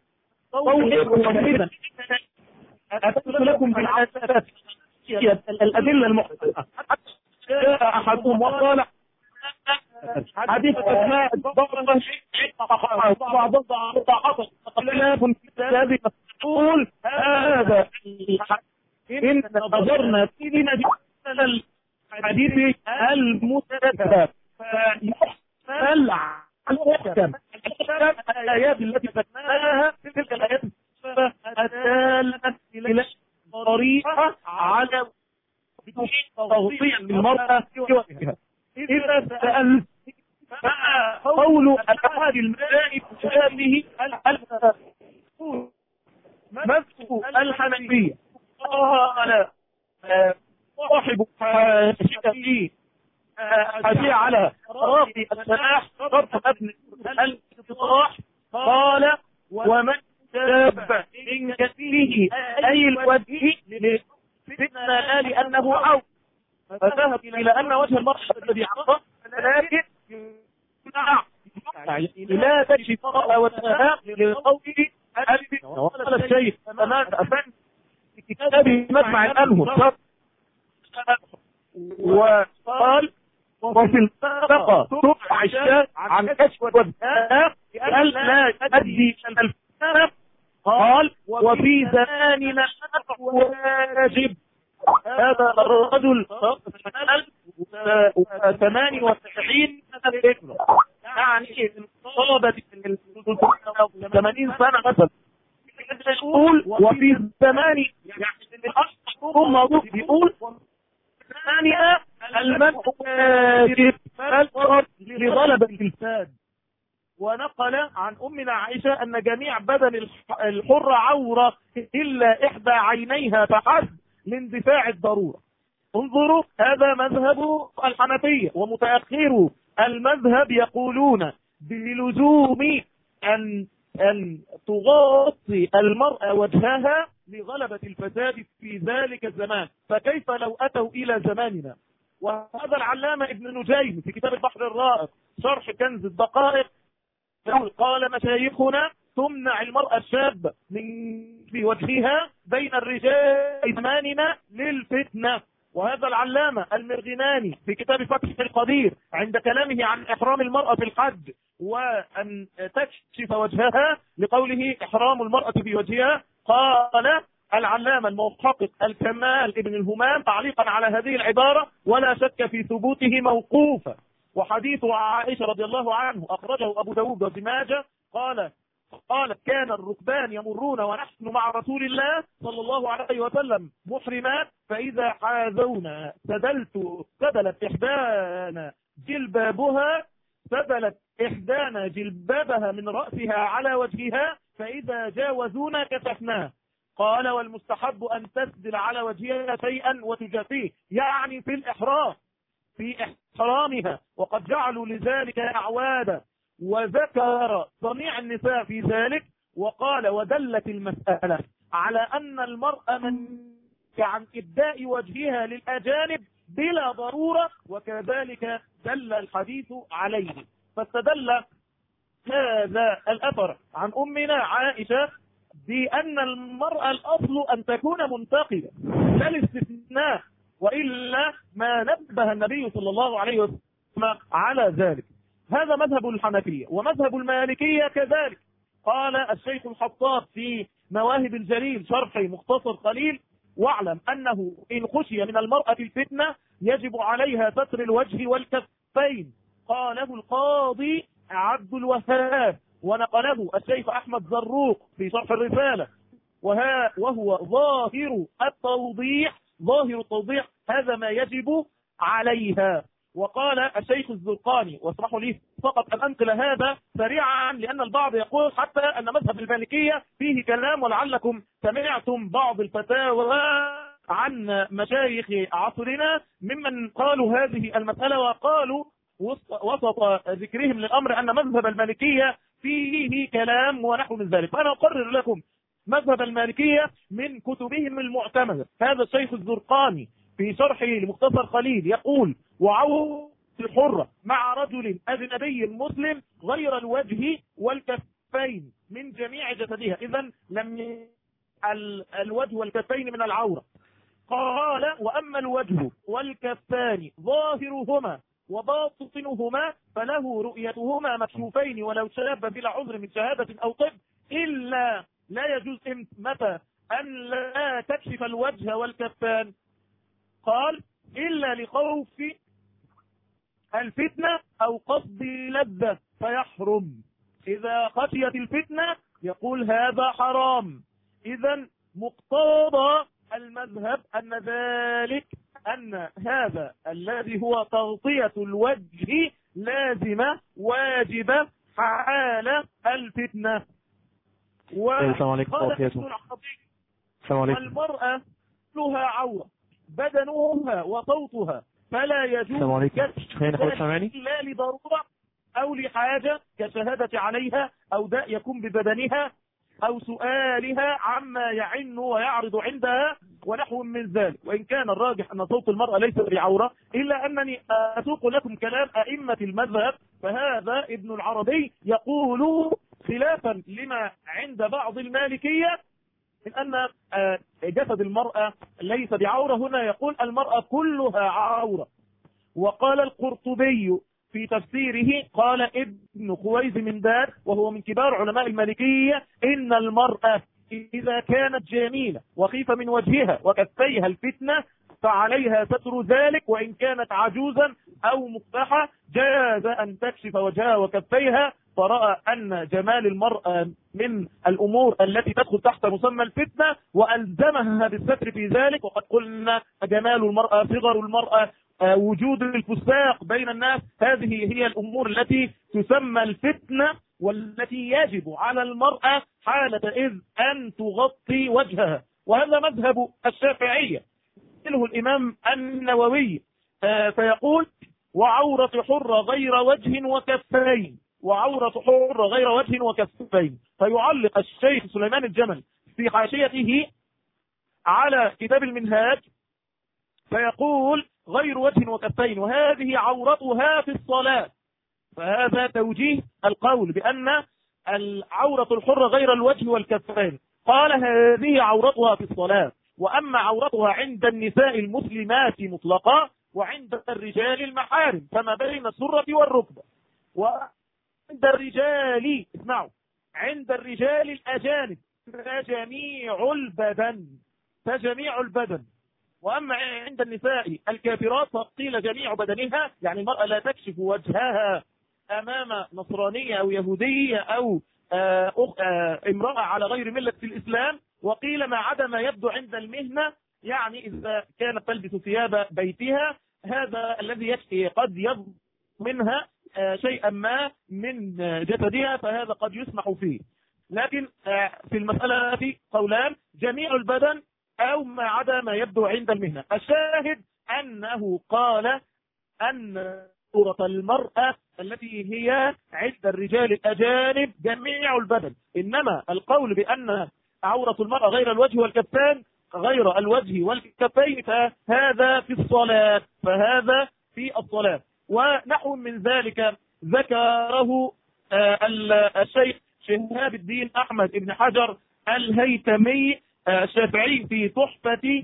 B: قولا. أتت لكم بالآيات الأدلة المحكمة جاء أحدهم وقال حديث أسماء بعض خلاف كتاب تقول هذا إن نظرنا في الحديث المستكبر فيحمل على المحكم الآيات التي ذكرناها تلك الآيات الدالة إلى طريقة على توصية المرأة في وجهها. إذا سألت قول الأحد المداني بشابه مذهب الحنفية قال صاحب الشافعي حاشية على راقي السماح صرف ابن الاستطاح قال ومن تاب من كثيره أي الوجه لفتنا لا لأنه عو فذهب إلى أن وجه المرأة الذي عرضه لكن لا تجد مرأة وجهها لقول ألف وقال الشيخ أمان أفن في كتابه مجمع الأنهر وقال وفي الفقه ترفع الشاذ عن كشف وجهها قال لا تؤدي الفهم قال وفي زماننا واجب هذا الرجل 98 سنة يعني طلبة 80 سنة مثلا يقول وفي زمان يعني الأشهر موضوع بيقول ثانية المنع لغلبة الفساد. ونقل عن أمنا عائشة أن جميع بدن الحر عورة إلا إحدى عينيها فحسب لاندفاع الضرورة. انظروا هذا مذهب الحنفية، ومتأخروا المذهب يقولون بلزوم أن تغطي المرأة وجهها لغلبة الفساد في ذلك الزمان، فكيف لو أتوا إلى زماننا؟ وهذا العلامة ابن نجيم في كتاب البحر الرائق شرح كنز الدقائق قال مشايخنا تمنع المرأة الشابة من في وجهها بين الرجال زماننا للفتنة. وهذا العلامة المرغناني في كتاب فتح القدير عند كلامه عن إحرام المرأة في الحج وأن تكشف وجهها لقوله إحرام المرأة في وجهها، قال العلامة المحقق الكمال ابن الهمام تعليقا على هذه العبارة ولا شك في ثبوته موقوفا. وحديث عائشة رضي الله عنه أخرجه أبو داود وابن ماجه قالت كان الركبان يمرون ونحن مع رسول الله صلى الله عليه وسلم محرمات فإذا حاذونا سدلت إحدانا جلبابها من رأسها على وجهها فإذا جاوزونا كشفناه. قال والمستحب أن تسدل على وجهها شيئا وتجافيه، يعني في إحرامها، وقد جعلوا لذلك أعوادا. وذكر صنيع النساء في ذلك وقال ودلت المسألة على أن المرأة من عن إبداء وجهها للأجانب بلا ضرورة، وكذلك دل الحديث عليه. فاستدل هذا الأثر عن أمنا عائشة بأن المرأة الأصل أن تكون منتقبة لا الاستثناء، وإلا ما نبه النبي صلى الله عليه وسلم على ذلك. هذا مذهب الحنفية. ومذهب المالكية كذلك قال الشيخ الحطاب في مواهب الجليل شرح مختصر خليل واعلم أنه إن خشي من المرأة الفتنة يجب عليها ستر الوجه والكفين. قاله القاضي عبد الوهاب ونقله الشيخ أحمد زروق في شرح الرسالة وهو ظاهر التوضيح هذا ما يجب عليها. وقال الشيخ الزرقاني واسمحوا لي فقط أن أنقل هذا سريعا لأن البعض يقول حتى أن مذهب المالكية فيه كلام، ولعلكم سمعتم بعض الفتاوى عن مشايخ عصرنا ممن قالوا هذه المسألة وقالوا وسط ذكرهم للأمر أن مذهب المالكية فيه كلام ونحو من ذلك. فأنا أقرر لكم مذهب المالكية من كتبهم المعتمدة. هذا الشيخ الزرقاني في شرحه لمختصر خليل يقول حرة مع رجل أجنبي مسلم غير الوجه والكفين من جميع جسدها. إذن لم الوجه والكفين من العورة. قال وأما الوجه والكفان ظاهرهما وباطنهما فله رؤيتهما مكشوفين ولو شاب بلا عذر من شهادة أو طب، إلا لا يجوز متى أن لا تكشف الوجه والكفان. قال إلا لخوف الفتنة أو قصد لذة فيحرم. إذا خشيت الفتنة يقول هذا حرام. إذن مقتضى المذهب أن ذلك أن هذا الذي هو تغطية الوجه لازمة واجبة حال الفتنة.
A: السلام عليكم.
B: والمرأة لها عورة بدنها وصوتها فلا يجوز إلا لضرورة أو لحاجة كشهادة عليها أو داء يكون ببدنها أو سؤالها عما يعن ويعرض عندها ونحو من ذلك. وإن كان الراجح أن صوت المرأة ليس بعورة، إلا أنني أسوق لكم كلام أئمة المذهب. فهذا ابن العربي يقول خلافا لما عند بعض المالكية من أن جسد المرأة ليس بعورة، هنا يقول المرأة كلها عورة. وقال القرطبي في تفسيره قال ابن خويز من دار وهو من كبار علماء المالكية إن المرأة إذا كانت جميلة وخيف من وجهها وكفيها الفتنة فعليها ستر ذلك، وإن كانت عجوزا أو مقبحة جاز أن تكشف وجهها وكفيها. فرأى أن جمال المرأة من الأمور التي تدخل تحت مسمى الفتنة وألزمها بالستر في ذلك. وقد قلنا جمال المرأة، صغر المرأة، وجود الفساق بين الناس، هذه هي الأمور التي تسمى الفتنة والتي يجب على المرأة حالة إذ أن تغطي وجهها. وهذا مذهب الشافعية له الإمام النووي فيقول وعورة حرة غير وجه وكفين، وعورة حرة غير وجه وكفين. فيعلق الشيخ سليمان الجمل في حاشيته على كتاب المنهاج فيقول غير وجه وكفين وهذه عورتها في الصلاة. فهذا توجيه القول بأن العورة الحرة غير الوجه والكفين. قال هذه عورتها في الصلاة، وأما عورتها عند النساء المسلمات مطلقة وعند الرجال المحارم فما بين السرة والركبة. وعند الرجال اسمعوا عند الرجال الأجانب فجميع البدن. وأما عند النساء الكافرات فقيل جميع بدنها، يعني المرأة لا تكشف وجهها أمام نصرانية أو يهودية أو امرأة على غير ملة الإسلام. وقيل ما عدا ما يبدو عند المهنة، يعني إذا كانت تلبس ثياب بيتها هذا الذي قد يبدو منها شيئا ما من جسدها فهذا قد يسمح فيه. لكن في المسألة قولان جميع البدن أو ما عدا ما يبدو عند المهنة. الشاهد أنه قال أن صورة المرأة التي هي عند الرجال الأجانب جميع البدن، إنما القول بأن عورة المرأة غير الوجه والكفين غير الوجه والكفين فهذا في الصلاة، فهذا في الصلاة. ونحو من ذلك ذكره الشيخ شهاب الدين أحمد بن حجر الهيثمي الشافعي في تحفة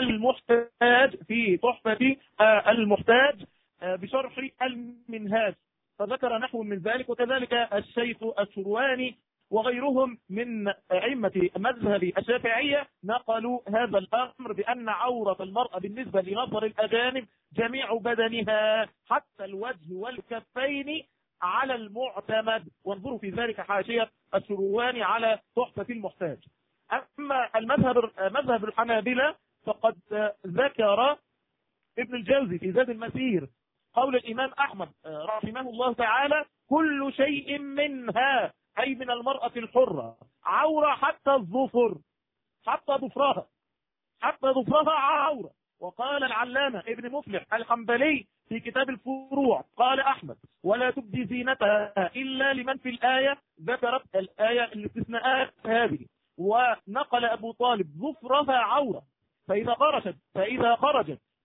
B: المحتاج بشرح المنهاج، فذكر نحو من ذلك. وكذلك الشيخ الشرواني وغيرهم من أئمة مذهب الشافعية نقلوا هذا الأمر بأن عورة المرأة بالنسبة لنظر الأجانب جميع بدنها حتى الوجه والكفين على المعتمد. وانظروا في ذلك حاشية الشرواني على تحفة المحتاج. أما مذهب الحنابلة فقد ذكر ابن الجوزي في زاد المسير قول الإمام أحمد رحمه الله تعالى كل شيء منها أي من المرأة الحرة عورة حتى الظفر، حتى ظفرها عورة. وقال العلامة ابن مفلح الحنبلي في كتاب الفروع قال أحمد ولا تبدي زينتها إلا لمن في الآية ذكرت الآية الاستثناءات هذه. ونقل أبو طالب ظفرها عورة فإذا خرجت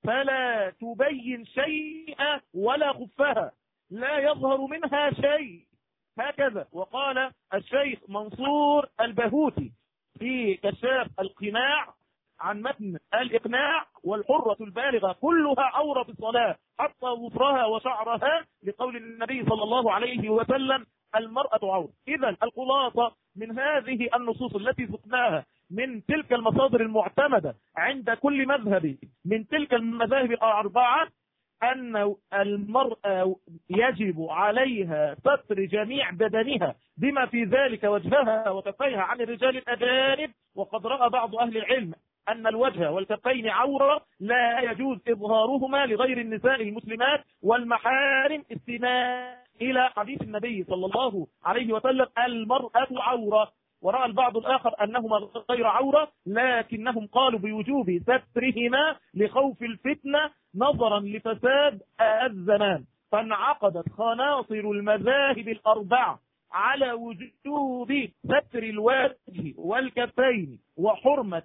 B: فلا تبين شيئا ولا خفها، لا يظهر منها شيء. هكذا وقال الشيخ منصور البهوتي في كشاف القناع عن متن الإقناع: والحرة البالغة كلها عورة في الصلاة حتى ظفرها وشعرها، لقول النبي صلى الله عليه وسلم: المرأة عورة. إذن الخلاصة من هذه النصوص التي سقناها من تلك المصادر المعتمدة عند كل مذهب من تلك المذاهب الأربعة، أن المرأة يجب عليها ستر جميع بدنها بما في ذلك وجهها وكفيها عن الرجال الأجانب. وقد رأى بعض أهل العلم أن الوجه والكفين عورة لا يجوز إظهارهما لغير النساء المسلمات والمحارم، استماع إلى حديث النبي صلى الله عليه وسلم: المرأة عورة. ورأى البعض الآخر أنهما غير عورة، لكنهم قالوا بوجوب سترهما لخوف الفتنة نظرا لفساد الزمان. فانعقدت خناصر المذاهب الأربعة على وجوب ستر الوجه والكفين وحرمة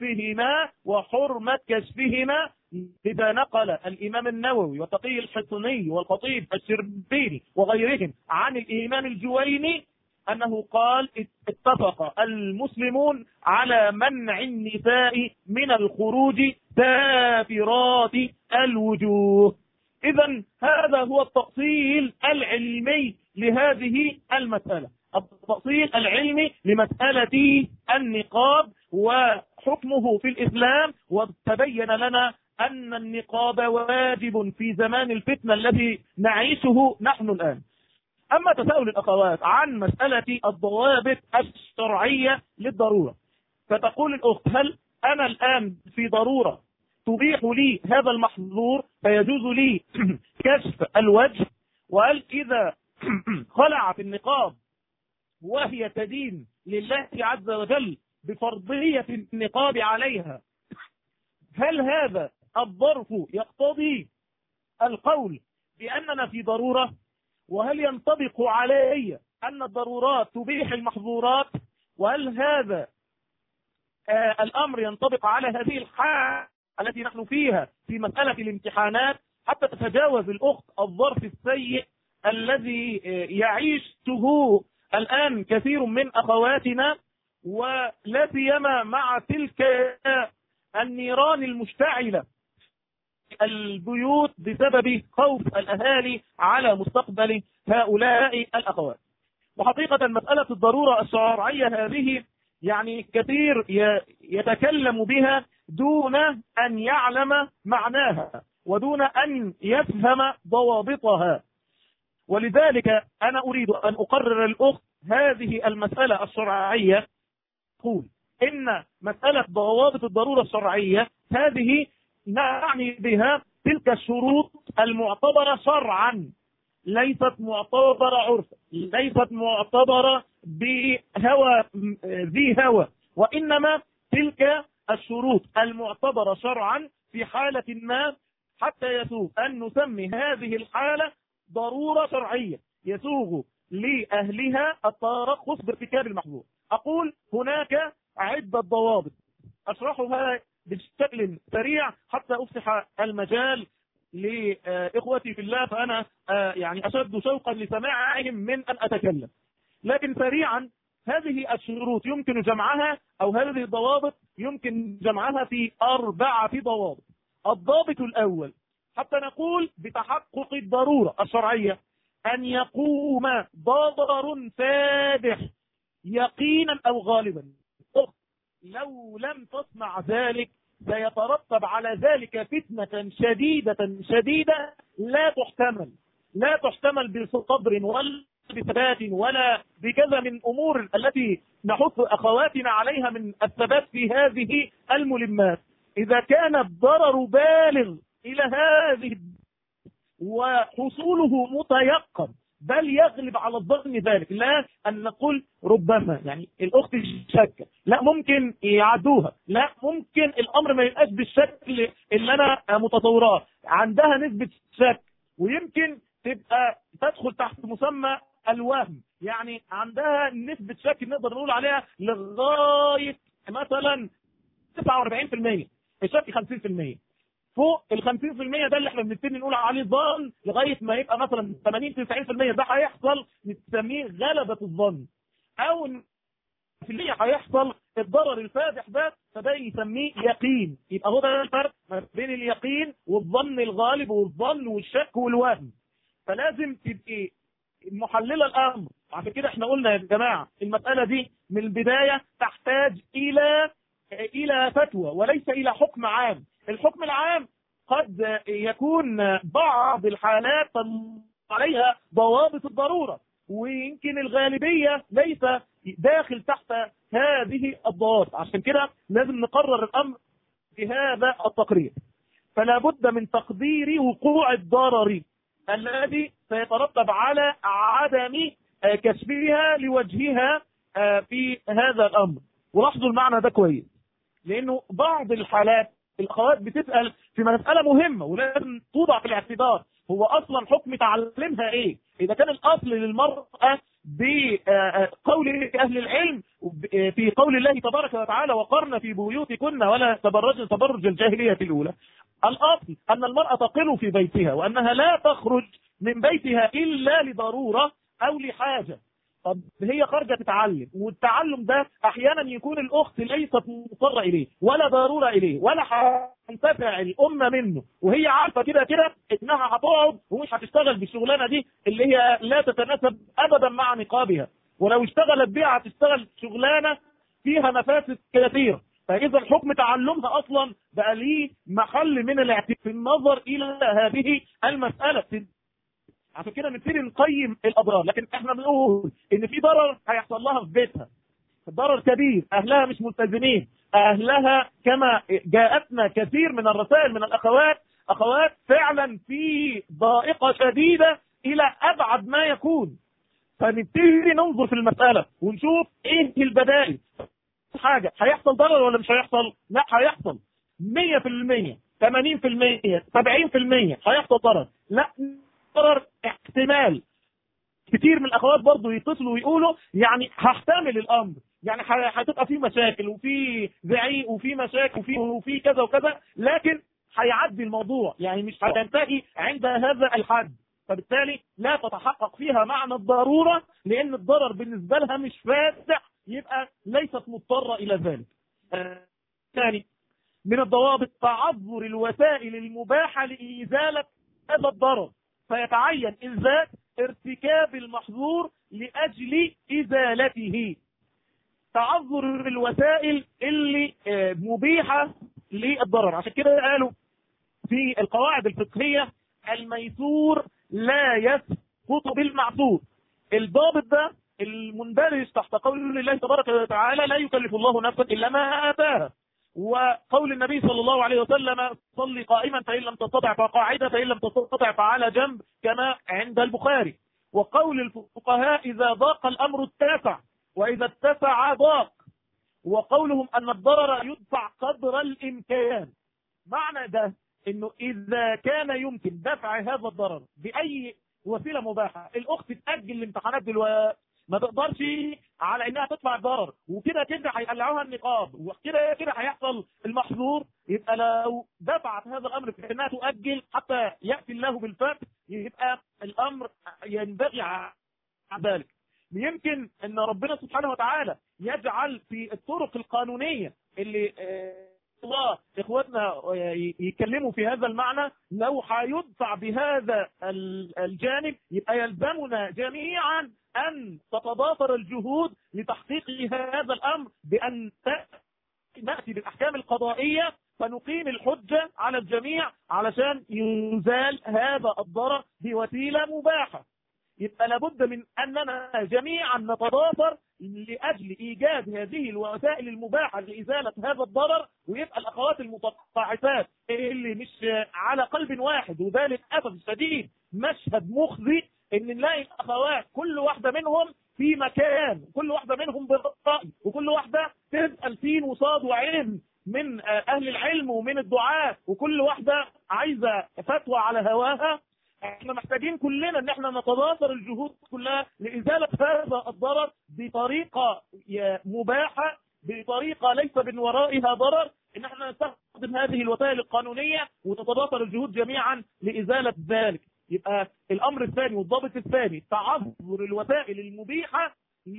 B: كشفهما إذا نقل الإمام النووي وتقي الحصني والخطيب الشربيني وغيرهم عن الإمام الجويني أنه قال: اتفق المسلمون على منع النساء من الخروج سافرات الوجوه. إذن هذا هو التفصيل العلمي لهذه المسألة، التفصيل العلمي لمسألة النقاب وحكمه في الإسلام. وتبين لنا أن النقاب واجب في زمان الفتنة الذي نعيشه نحن الآن. أما تساؤل الأخوات عن مسألة الضوابط الشرعية للضرورة، فتقول الأخت: هل أنا الآن في ضرورة تبيح لي هذا المحظور فيجوز لي كشف الوجه؟ وهل إذا خلعت النقاب وهي تدين لله عز وجل بفرضية النقاب عليها، هل هذا الظرف يقتضي القول بأننا في ضرورة؟ وهل ينطبق علي أن الضرورات تبيح المحظورات؟ وهل هذا الأمر ينطبق على هذه الحالة التي نحن فيها في مسألة الامتحانات، حتى تتجاوز الأخت الظرف السيء الذي يعيشه الآن كثير من أخواتنا، ولا سيما مع تلك النيران المشتعلة البيوت بسبب خوف الأهالي على مستقبل هؤلاء الأخوات. وحقيقة مسألة الضرورة الشرعية هذه يعني كثير يتكلم بها دون أن يعلم معناها ودون أن يفهم ضوابطها. ولذلك أنا أريد أن أقرر الأخت هذه المسألة الشرعية. أقول إن مسألة ضوابط الضرورة الشرعية هذه نعني بها تلك الشروط المعتبرة شرعا، ليست معتبرة عرفا، ليست معتبرة بهوى ذي هوى، وإنما تلك الشروط المعتبرة شرعا في حالة ما، حتى يسوغ أن نسمي هذه الحالة ضرورة شرعية يسوغ لأهلها الترخص بارتكاب المحظور. أقول هناك عدة ضوابط أشرحها بشكل سريع حتى أفتح المجال لإخوتي في الله، فأنا يعني أشد شوقا لسماعهم من أن أتكلم. لكن سريعا، هذه الشروط يمكن جمعها أو هذه الضوابط يمكن جمعها في 4 ضوابط. الضابط الأول حتى نقول بتحقق الضرورة الشرعية أن يقوم ضرر فادح يقينا أو غالبا. لو لم تصنع ذلك سيترتب على ذلك فتنة شديدة لا تحتمل بصبر ولا بثبات ولا بكذا من أمور التي نحث أخواتنا عليها من الثبات في هذه الملمات. إذا كان الضرر بالغ إلى هذه وحصوله متيقن بل يغلب على الظن ذلك، لا أن نقول ربما يعني الأخت شك، لا ممكن يعدوها، لا ممكن الأمر ما يبقاش بالشكل اللي أنا متصوراه، عندها نسبة شك ويمكن تبقى تدخل تحت مسمى الوهم، يعني عندها نسبة شك نقدر نقول عليها لغاية مثلا 49%، الشك 50%. فوق ال 50% ده اللي احنا بنبتدي نقول عليه ظن، لغايه ما يبقى مثلا 80 90% ده هيحصل، نسميه غلبة الظن. او في اللي هيحصل الضرر الفادح ده، فده يسميه يقين. يبقى هو ده الفرق ما بين اليقين والظن الغالب والظن والشك والوهم. فلازم تبقي محلله الامر. عشان كده احنا قلنا يا جماعه المساله دي من البدايه تحتاج الى فتوى وليس الى حكم عام. الحكم العام قد يكون بعض الحالات عليها ضوابط الضروره، ويمكن الغالبيه ليس داخل تحت هذه الضوابط. عشان كده لازم نقرر الامر بهذا التقرير. فلا بد من تقدير وقوع الضرر الذي سيترتب على عدم كشفها لوجهها في هذا الامر. ولاحظوا المعنى ده كويس، لانه بعض الحالات الاخوات بتسال في مساله مهمه ولازم توضع في الاعتبار. هو اصلا حكم تعلمها ايه؟ اذا كان الاصل للمراه بقول اهل العلم في قول الله تبارك وتعالى وقرن في بيوتكن ولا تبرجن تبرج الجاهليه الاولى، الاصل ان المراه تقر في بيتها وانها لا تخرج من بيتها الا لضروره او لحاجه. طب هي خارجه تتعلم، والتعلم ده احيانا يكون الاخت ليست مضطره اليه ولا ضروره اليه ولا هتنتفع الامه منه، وهي عارفه كده كده انها هتقعد ومش هتشتغل بالشغلانه دي اللي هي لا تتناسب ابدا مع نقابها، ولو اشتغلت بيها هتشتغل شغلانه فيها مفاسد كثيره. فاذا حكم تعلمها اصلا بقى ليه محل من الاعتبار في النظر الى هذه المساله. عشان كده نبتدي نقيم الاضرار. لكن احنا بنقول ان في ضرر هيحصل لها في بيتها، ضرر كبير، اهلها مش ملتزمين، اهلها كما جاءتنا كثير من الرسائل من اخوات فعلا في ضائقه شديده الى ابعد ما يكون. فنبتدي ننظر في المساله ونشوف ايه البدائل. حاجه هيحصل ضرر ولا مش هيحصل؟ لا هيحصل 100%، 80%، 70% هيحصل ضرر. لا ضرر احتمال. كتير من الاخوات برضو يتصلوا ويقولوا يعني هحتمل الامر، يعني هتبقى في مشاكل وفي زعيق وفي مشاكل وفي كذا وكذا، لكن هيعدي الموضوع، يعني مش هينتهي عند هذا الحد. فبالتالي لا تتحقق فيها معنى الضروره، لان الضرر بالنسبه لها مش فاتح، يبقى ليست مضطره الى ذلك. ثاني من الضوابط تعذر الوسائل المباحه لازاله هذا الضرر، فيتعين إلزام ارتكاب المحظور لأجل إزالته. تعذر الوسائل اللي مبيحة للضرر. عشان كده قالوا في القواعد الفقهية الميسور لا يسقط بالمعسور. الضابط ده المندرج تحت قول الله تبارك وتعالى لا يكلف الله نفسا إلا ما آتاها، وقول النبي صلى الله عليه وسلم صلي قائما فإن لم تستطع فقاعدا فإن لم تستطع فعلى جنب كما عند البخاري. وقول الفقهاء إذا ضاق الأمر اتسع وإذا اتسع ضاق. وقولهم أن الضرر يدفع قدر الإمكان. معنى ده إنه إذا كان يمكن دفع هذا الضرر بأي وسيلة مباحة، الأخت تأجل الامتحانات دلوقتي ما تقدرش على انها تدفع الضرر، وكده كده هيقلعوها النقاب، وكده كده هيحصل المحظور، يبقى لو دفعت هذا الامر في انها تؤجل حتى ياتي الله بالفتح، يبقى الامر ينبغي على ذلك. يمكن ان ربنا سبحانه وتعالى يجعل في الطرق القانونيه اللي الله اخواتنا يتكلموا في هذا المعنى، لو هيدفع بهذا الجانب يبقى يلزمنا جميعا أن تتضافر الجهود لتحقيق هذا الأمر، بأن نأتي بالأحكام القضائية فنقيم الحجة على الجميع علشان يزال هذا الضرر بوسيلة مباحة. يبقى لابد من أننا جميعا نتضافر لأجل إيجاد هذه الوسائل المباحة لإزالة هذا الضرر، ويبقى الأخوات المتقاعسات اللي مش على قلب واحد. وذلك أسف شديد مشهد مخزي ان نلاقي الاخوات كل واحده منهم في مكان، كل واحده منهم برأي، وكل واحده تسال سين وصاد وعين من اهل العلم ومن الدعاة، وكل واحده عايزه فتوى على هواها. احنا محتاجين كلنا ان احنا نتضافر الجهود كلها لازاله هذا الضرر بطريقه مباحه، بطريقه ليس من ورائها ضرر، ان احنا نستخدم نستخدم هذه الوسائل القانونية وتتضافر الجهود جميعا لإزالة ذلك. يبقى الأمر الثاني والضابط الثاني تعذر الوسائل المبيحة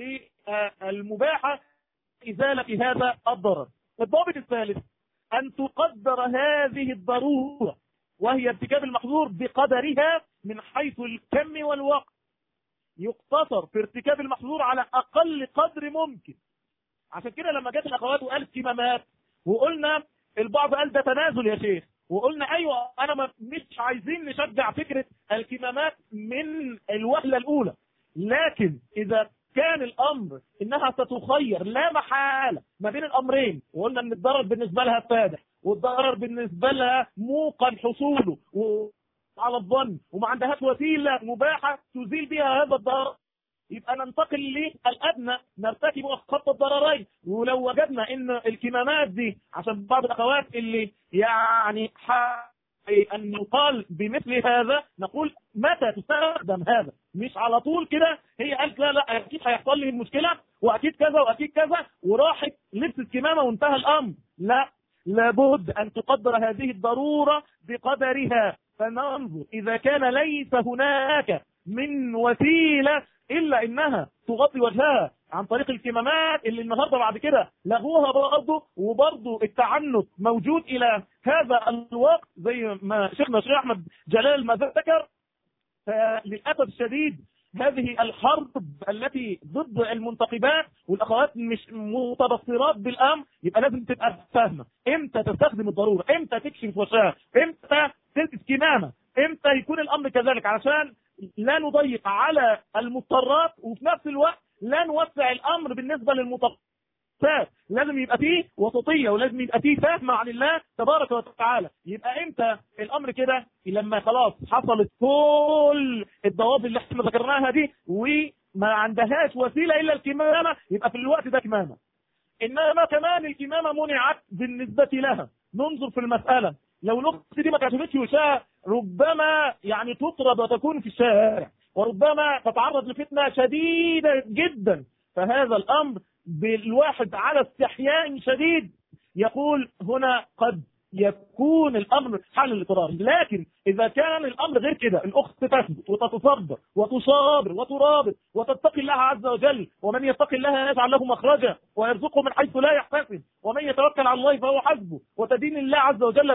B: للمباحة إزالة هذا الضرر. الضابط الثالث أن تقدر هذه الضرورة وهي ارتكاب المحظور بقدرها من حيث الكم والوقت. يقتصر في ارتكاب المحظور على أقل قدر ممكن. عشان كده لما جت الأخوات وقالت كمامات وقلنا البعض قال ده تنازل يا شيخ، وقلنا أيوة أنا مش عايزين نشجع فكرة الكمامات من الوهلة الأولى، لكن إذا كان الأمر إنها ستخير لا محالة ما بين الأمرين، وقلنا إن الضرر بالنسبة لها فادح والضرر بالنسبة لها موقن حصوله على الظن وما عندهاش وسيلة مباحة تزيل بها هذا الضرر، يبقى ننتقل للأدنى نرتكب أخف الضررين. ولو وجدنا إن الكمامات دي عشان بعض الأخوات اللي يعني أن يقال بمثل هذا نقول متى تستخدم هذا، مش على طول كده هي قالت لا أكيد هيحصل لي المشكلة وأكيد كذا وأكيد كذا وراحت لبست كمامة وانتهى الأمر. لا، لابد أن تقدر هذه الضرورة بقدرها، فننظر إذا كان ليس هناك من وسيلة إلا إنها تغطي وجهها عن طريق الكمامات اللي النهارده بعد كده لغوها برضه، وبرضه التعنت موجود إلى هذا الوقت زي ما شيخنا الشيخ أحمد جلال ما ذكر. فللأسف الشديد هذه الحرب التي ضد المنتقبات والأخوات مش متبصرات بالأمر، يبقى لازم تبقى فاهمة امتى تستخدم الضرورة، امتى تكشف وشها، امتى تلبس كمامة، امتى يكون الأمر كذلك، علشان لا نضيق على المضطرات وفي نفس الوقت لا نوسع الأمر بالنسبة للمضطرات. لازم يبقى فيه وسطية ولازم يبقى فيه فهم عن الله تبارك وتعالى. يبقى امتى الأمر كده؟ لما خلاص حصلت كل الضوابط اللي احنا ذكرناها دي وما عندهاش وسيلة إلا الكمامة، يبقى في الوقت ده كمامة. إنما كمان الكمامة منعت بالنسبة لها. ننظر في المسألة، لو الأخت دي ما كشفتش وشها ربما يعني تطرد وتكون في الشارع، وربما تتعرض لفتنة شديدة جدا. فهذا الأمر بالواحد على استحياء شديد يقول هنا قد يكون الأمر حل الاضطرار. لكن إذا كان الأمر غير كده، الأخت تثبت وتتصبر وتصابر وترابط وتتقي الله عز وجل، ومن يتقي الله يجعل له مخرجا ويرزقه من حيث لا يحتسب ومن يتوكل على الله فهو حسبه، وتدين الله عز وجل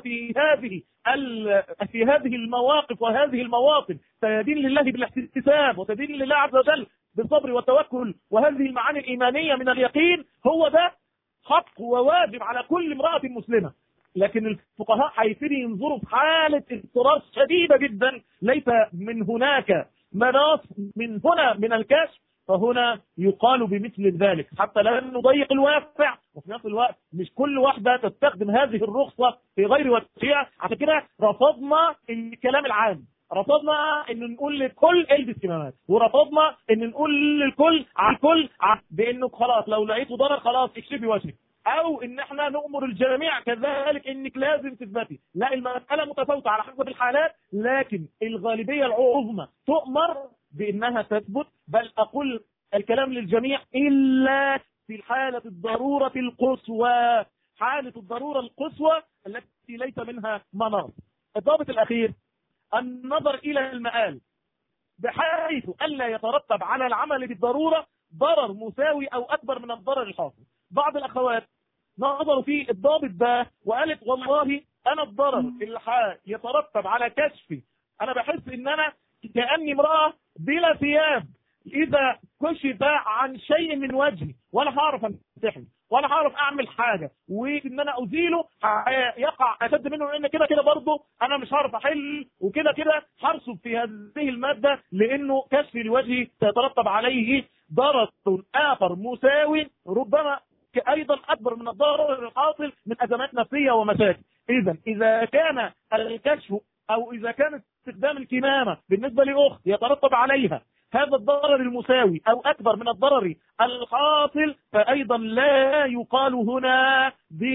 B: في هذه المواقف وهذه المواطن، تدين لله بالاحتساب وتدين لله عز وجل بالصبر والتوكل، وهذه المعاني الإيمانية من اليقين، هو ده حق وواجب على كل امرأة مسلمة. لكن الفقهاء هيبتدي ينظروا في حالة اضطرار شديدة جدا، ليس من هناك مناص من هنا من الكشف، فهنا يقال بمثل ذلك حتى لا نضيق الواسع، وفي نفس الوقت مش كل واحدة تستخدم هذه الرخصة في غير وجهها. عشان كده رفضنا الكلام العام، رفضنا ان نقول للكل البس كمامات، ورفضنا ان نقول للكل على الكل بانه خلاص لو لقيته ضرر خلاص اكشفي وجهك، او ان احنا نؤمر الجميع كذلك انك لازم تثبتي. لا، المسألة متفاوتة على حسب الحالات، لكن الغالبية العظمى تؤمر بانها تثبت. بل اقول الكلام للجميع الا في الحالة الضرورة القصوى، حالة الضرورة القصوى التي ليس منها مناص. الضابط الاخير النظر الى المآل بحيث الا يترتب على العمل بالضرورة ضرر مساوي او اكبر من الضرر الحاصل. بعض الاخوات نظروا في الضابط ده وقالت والله انا الضرر اللي يترتب على كشفي، انا بحس ان انا كأني امرأة بلا ثياب، اذا كشف عن شيء من وجهي ولا هعرف امسحه ولا هعرف اعمل حاجة، وان انا ازيله يقع اشد منه، لان كده كده برضه انا مش هعرف احل، وكده كده هرسب في هذه المادة لانه كشفي لوجهي سيترتب عليه ضرر اخر مساوي ربما ايضا اكبر من الضرر الحاصل من ازمات نفسية ومشاكل. اذا كان الكشف او اذا كان استخدام الكمامة بالنسبة لاخت يترتب عليها هذا الضرر المساوي او اكبر من الضرر الحاصل، فايضا لا يقال هنا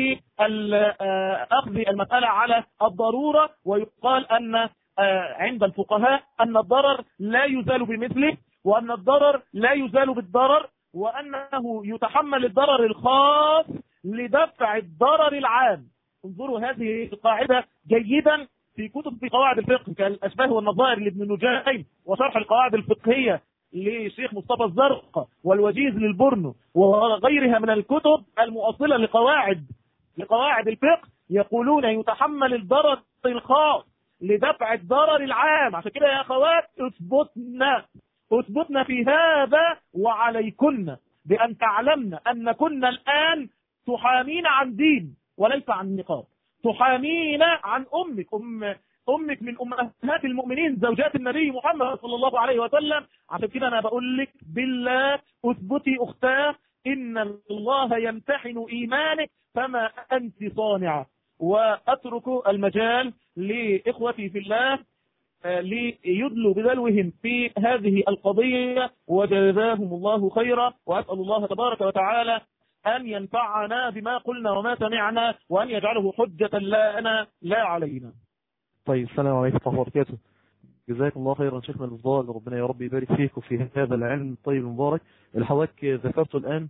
B: باخذ المسألة على الضرورة، ويقال ان عند الفقهاء ان الضرر لا يزال بمثله، وان الضرر لا يزال بالضرر، وانه يتحمل الضرر الخاص لدفع الضرر العام. انظروا هذه القاعدة جيدا في كتب في قواعد الفقه كالأشباه والنظائر لابن نجيم، وشرح القواعد الفقهية لشيخ مصطفى الزرق، والوجيز للبرنو، وغيرها من الكتب المؤصلة لقواعد الفقه. يقولون يتحمل الضرر الخاص لدفع الضرر العام. عشان كده يا أخوات اثبتنا في هذا، وعليكن بأن تعلمنا أن كنا الآن تحامين عن دين وليس عن نقاب، تحامين عن أمك من أمهات المؤمنين زوجات النبي محمد صلى الله عليه وسلم. عشان كده أنا بقول لك بالله اثبتي أختاه، إن الله يمتحن إيمانك فما أنت صانعة. وأترك المجال لإخوتي في الله ليدلوا بدلوهم في هذه القضية، وجزاهم الله خيرا. وأسأل الله تبارك وتعالى أن ينفعنا بما قلنا وما سمعنا، وأن يجعله حجة لنا لا علينا.
A: طيب، السلام عليكم ورحمة الله وبركاته. جزاكم الله خيرا شيخنا الفضال، ربنا يا رب يبارك فيك وفي هذا العلم الطيب المبارك اللي حضرتك ذكرته الآن،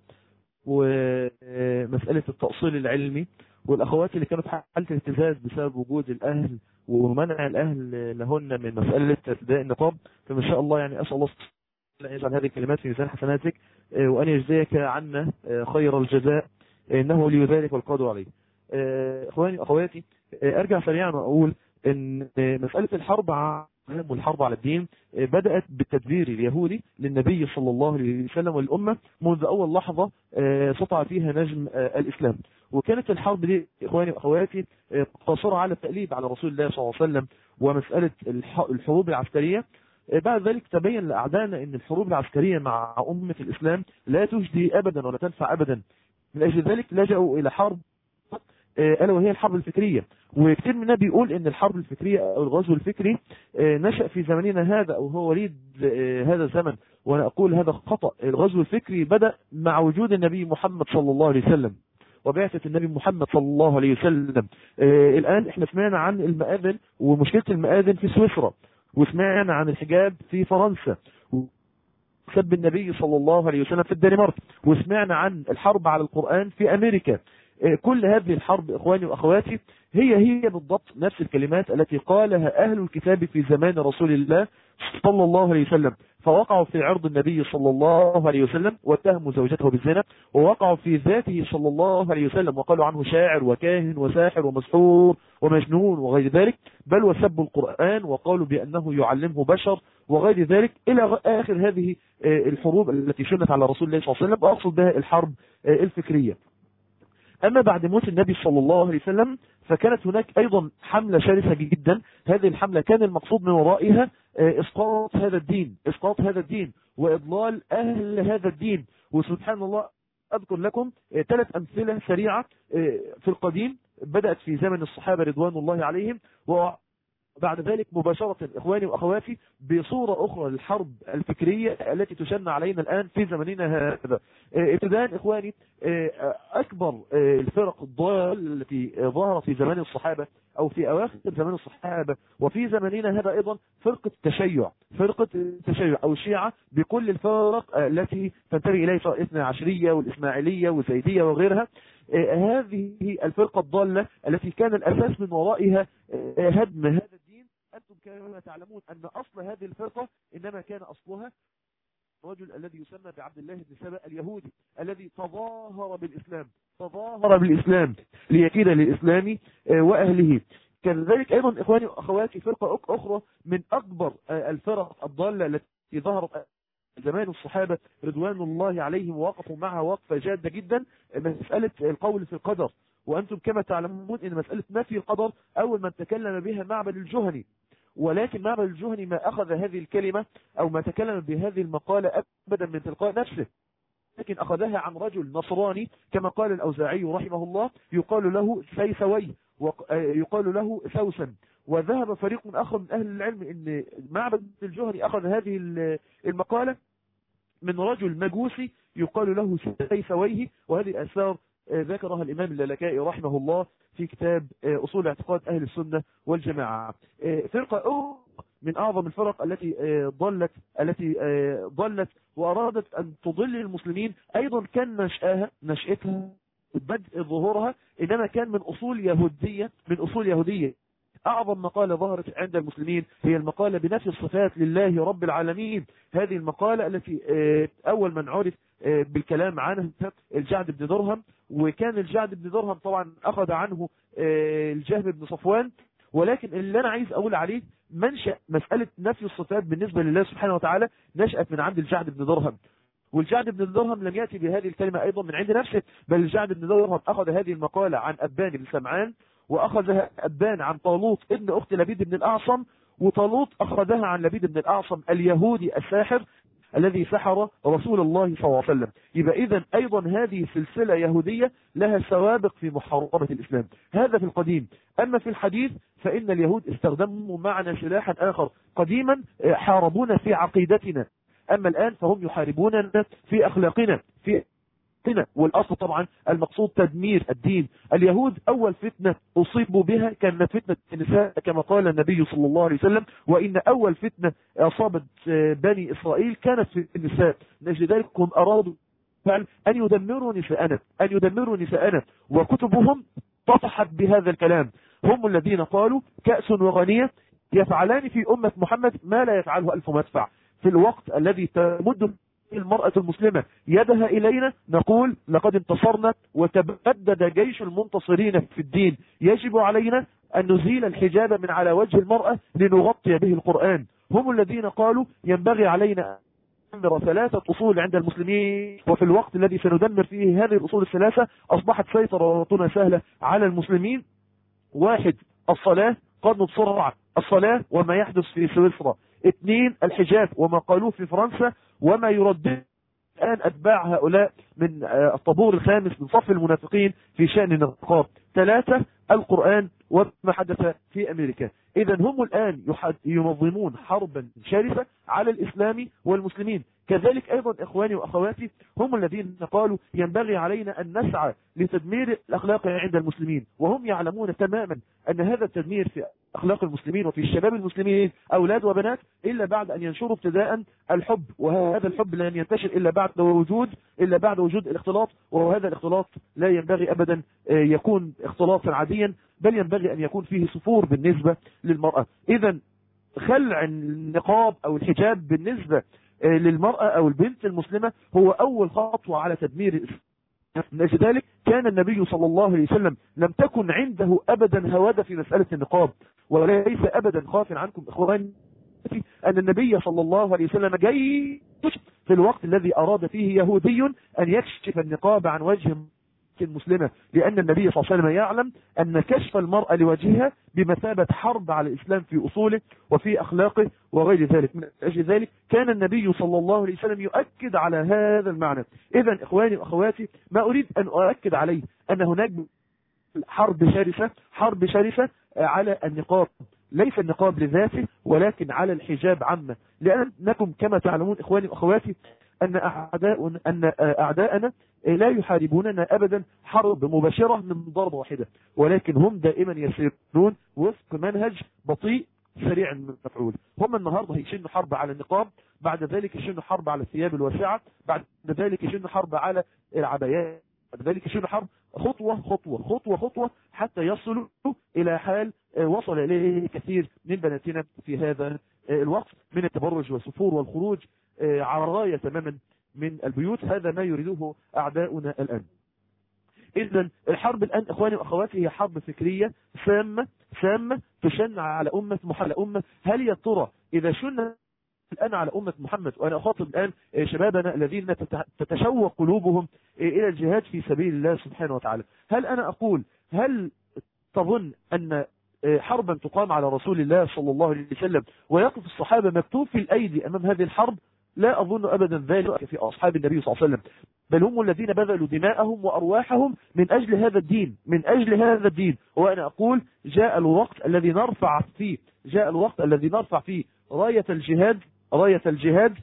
A: ومسألة التأصيل العلمي والأخوات اللي كانوا في حالة اهتزاز بسبب وجود الأهل ومنع الأهل لهن من مسألة ارتداء النقاب. فما شاء الله يعني أسأل الله أن يجعل هذه الكلمات في ميزان حسناتك، وأن يجزيك عنا خير الجزاء، إنه لي ذلك والقادر عليه. إخواني أخواتي، أرجع سريعا وأقول إن مسألة الحرب والحرب على الدين بدأت بالتدبير اليهودي للنبي صلى الله عليه وسلم والأمة منذ أول لحظة سطع فيها نجم الإسلام. وكانت الحرب دي إخواني وأخواتي قاصرة على التأليب على رسول الله صلى الله عليه وسلم ومسألة الحروب العسكرية. بعد ذلك تبين لأعدائنا أن الحروب العسكرية مع أمة الإسلام لا تجدي أبدا ولا تنفع أبدا. من أجل ذلك لجأوا إلى حرب ألا وهي الحرب الفكرية. وكثير مننا بيقول ان الحرب الفكرية او الغزو الفكري نشأ في زمننا هذا او هو وليد هذا الزمن، وانا اقول هذا خطأ. الغزو الفكري بدأ مع وجود النبي محمد صلى الله عليه وسلم وبعثة النبي محمد صلى الله عليه وسلم. الآن احنا سمعنا عن المآذن ومشكلة المآذن في سويسرا، وسمعنا عن الحجاب في فرنسا، سب النبي صلى الله عليه وسلم في الدنمارك، وسمعنا عن الحرب على القرآن في أمريكا. كل هذه الحرب إخواني وأخواتي هي بالضبط نفس الكلمات التي قالها أهل الكتاب في زمان رسول الله صلى الله عليه وسلم، فوقعوا في عرض النبي صلى الله عليه وسلم واتهموا زوجته بالزنا، ووقعوا في ذاته صلى الله عليه وسلم وقالوا عنه شاعر وكاهن وساحر ومسحور ومجنون وغير ذلك، بل وسبوا القرآن وقالوا بأنه يعلمه بشر وغير ذلك، إلى آخر هذه الحروب التي شنت على رسول الله صلى الله عليه وسلم، وأقصد بها الحرب الفكرية. أما بعد موت النبي صلى الله عليه وسلم فكانت هناك أيضا حملة شرسة جدا. هذه الحملة كان المقصود من ورائها إسقاط هذا الدين وإضلال أهل هذا الدين. وسبحان الله أذكر لكم 3 أمثلة سريعة في القديم بدأت في زمن الصحابة رضوان الله عليهم، وبعد ذلك مباشرة إخواني وأخواتي بصورة أخرى للحرب الفكرية التي تشن علينا الآن في زمننا هذا. ابتداء إخواني أكبر الفرق الضالة التي ظهرت في زمان الصحابة أو في أواخر زمان الصحابة وفي زمننا هذا أيضا فرقة التشيع أو الشيعة بكل الفرق التي تنتمي إليها سواء الاثنى عشرية والإسماعيلية والزيدية وغيرها. هذه الفرقة الضالة التي كان الأساس من ورائها هدم هذا الدين. أنتم كما تعلمون أن أصل هذه الفرقة إنما كان أصلها الرجل الذي يسمى بعبد الله بن سبأ اليهودي الذي تظاهر بالإسلام ليكيد للإسلام وأهله. كذلك أيضا إخواني وأخواتي فرقة أخرى من أكبر الفرق الضالة التي ظهرت زمان الصحابة رضوان الله عليهم ووقفوا معها وقفة جادة جدا، مسألة القول في القدر. وأنتم كما تعلمون أن مسألة نفي القدر أول من تكلم بها معبد الجهني، ولكن معبد الجهني ما أخذ هذه الكلمة أو ما تكلم بهذه المقالة أبدا من تلقاء نفسه، لكن أخذها عن رجل نصراني كما قال الأوزاعي رحمه الله يقال له سيسوي ويقال له سوسن. وذهب فريق آخر من أهل العلم أن معبد الجهني أخذ هذه المقالة من رجل مجوسي يقال له سيسويه. وهذه أثار ذكرها الإمام اللالكائي رحمه الله في كتاب أصول اعتقاد أهل السنة والجماعة. فرقة من أعظم الفرق التي ضلت وأرادت أن تضل المسلمين، أيضا كان نشأتها بدء ظهورها إنما كان من أصول يهودية. أعظم مقالة ظهرت عند المسلمين هي المقالة بنفي الصفات لله رب العالمين. هذه المقالة التي أول من عرف بالكلام عنها الجعد بن درهم، وكان الجعد بن درهم طبعا أخذ عنه الجهم بن صفوان. ولكن اللي أنا عايز أقول عليه منشأ مسألة نفي الصفات بالنسبة لله سبحانه وتعالى نشأت من عند الجعد بن درهم. والجعد بن درهم لم يأتي بهذه الكلمة أيضا من عند نفسه، بل الجعد بن درهم أخذ هذه المقالة عن أبان بن سمعان، وأخذها أبان عن طالوت ابن أخت لبيد بن الأعصم، وطالوت أخذها عن لبيد بن الأعصم اليهودي الساحر الذي سحر رسول الله صلى الله عليه وسلم. يبقى إذن أيضا هذه سلسلة يهودية لها سوابق في محاربة الإسلام. هذا في القديم. أما في الحديث فإن اليهود استخدموا معنا سلاحا آخر. قديما حاربونا في عقيدتنا، أما الآن فهم يحاربوننا في أخلاقنا، والأصل طبعا المقصود تدمير الدين. اليهود أول فتنة أصيبوا بها كانت فتنة النساء كما قال النبي صلى الله عليه وسلم، وإن أول فتنة أصابت بني إسرائيل كانت في النساء. لأجل ذلك هم أرادوا فعلا أن يدمروا نساءنا، وكتبهم طفحت بهذا الكلام. هم الذين قالوا كأس وغنية يفعلان في أمة محمد ما لا يفعله ألف مدفع. في الوقت الذي تمد المرأة المسلمة يدها إلينا نقول لقد انتصرنا وتبدد جيش المنتصرين في الدين. يجب علينا أن نزيل الحجاب من على وجه المرأة لنغطي به القرآن. هم الذين قالوا ينبغي علينا أن ندمر 3 أصول عند المسلمين، وفي الوقت الذي سندمر فيه هذه الأصول ال3 أصبحت سيطرتنا سهلة على المسلمين. 1 الصلاة، قرن بسرعة الصلاة وما يحدث في سويسرا. 2 الحجاب وما قالوه في فرنسا وما يردد الآن أتباع هؤلاء من الطابور الخامس من صف المنافقين في شأن النقاب. 3 القرآن وما حدث في أمريكا. إذن هم الآن ينظمون حربا شرسة على الإسلام والمسلمين. كذلك أيضا إخواني وأخواتي هم الذين قالوا ينبغي علينا أن نسعى لتدمير الأخلاق عند المسلمين، وهم يعلمون تماما أن هذا التدمير في أخلاق المسلمين وفي الشباب المسلمين أولاد وبنات إلا بعد أن ينشروا ابتداء الحب، وهذا الحب لن ينتشر إلا بعد وجود الاختلاط، وهذا الاختلاط لا ينبغي أبدا يكون اختلاطا عاديا، بل ينبغي أن يكون فيه صفور بالنسبة للمرأة. إذن خلع النقاب أو الحجاب بالنسبة للمرأة أو البنت المسلمة هو أول خطوة على تدمير الإسلام. لذلك كان النبي صلى الله عليه وسلم لم تكن عنده أبدا هوادة في مسألة النقاب، وليس أبدا خاف عنكم إخواني أن النبي صلى الله عليه وسلم جاي في الوقت الذي أراد فيه يهودي أن يكشف النقاب عن وجه المسلمة، لأن النبي صلى الله عليه وسلم يعلم أن كشف المرأة لوجهها بمثابة حرب على الإسلام في أصوله وفي أخلاقه وغير ذلك. من أجل ذلك كان النبي صلى الله عليه وسلم يؤكد على هذا المعنى. إذن إخواني وأخواتي ما أريد أن أؤكد عليه أن هناك حرب شرسة على النقاب، ليس النقاب لذاته ولكن على الحجاب عامة، لأنكم كما تعلمون إخواني وأخواتي أن أعداءنا لا يحاربوننا أبدا حرب مباشرة من ضربة واحدة، ولكن هم دائما يسيرون وفق منهج بطيء سريع المفعول. هم النهاردة هيشنوا حرب على النقاب، بعد ذلك يشنوا حرب على الثياب الواسعة، بعد ذلك يشنوا حرب على العبايات، بعد ذلك يشنوا حرب خطوة حتى يصلوا إلى حال وصل إليه كثير من بناتنا في هذا الوقت من التبرج والسفور والخروج عراية تماما من البيوت. هذا ما يريده أعداؤنا الآن. إذن الحرب الآن إخواني وأخواتي هي حرب فكرية سامة تشن على أمة محمد. هل يا ترى إذا شن الآن على أمة محمد، وأنا أخاطب الآن شبابنا الذين تتشوق قلوبهم إلى الجهاد في سبيل الله سبحانه وتعالى، هل تظن أن حربا تقام على رسول الله صلى الله عليه وسلم ويقف الصحابة مكتوب في الأيدي أمام هذه الحرب؟ لا أظن أبدا ذلك في أصحاب النبي صلى الله عليه وسلم، بل هم الذين بذلوا دماءهم وأرواحهم من أجل هذا الدين. وأنا أقول جاء الوقت الذي نرفع فيه راية الجهاد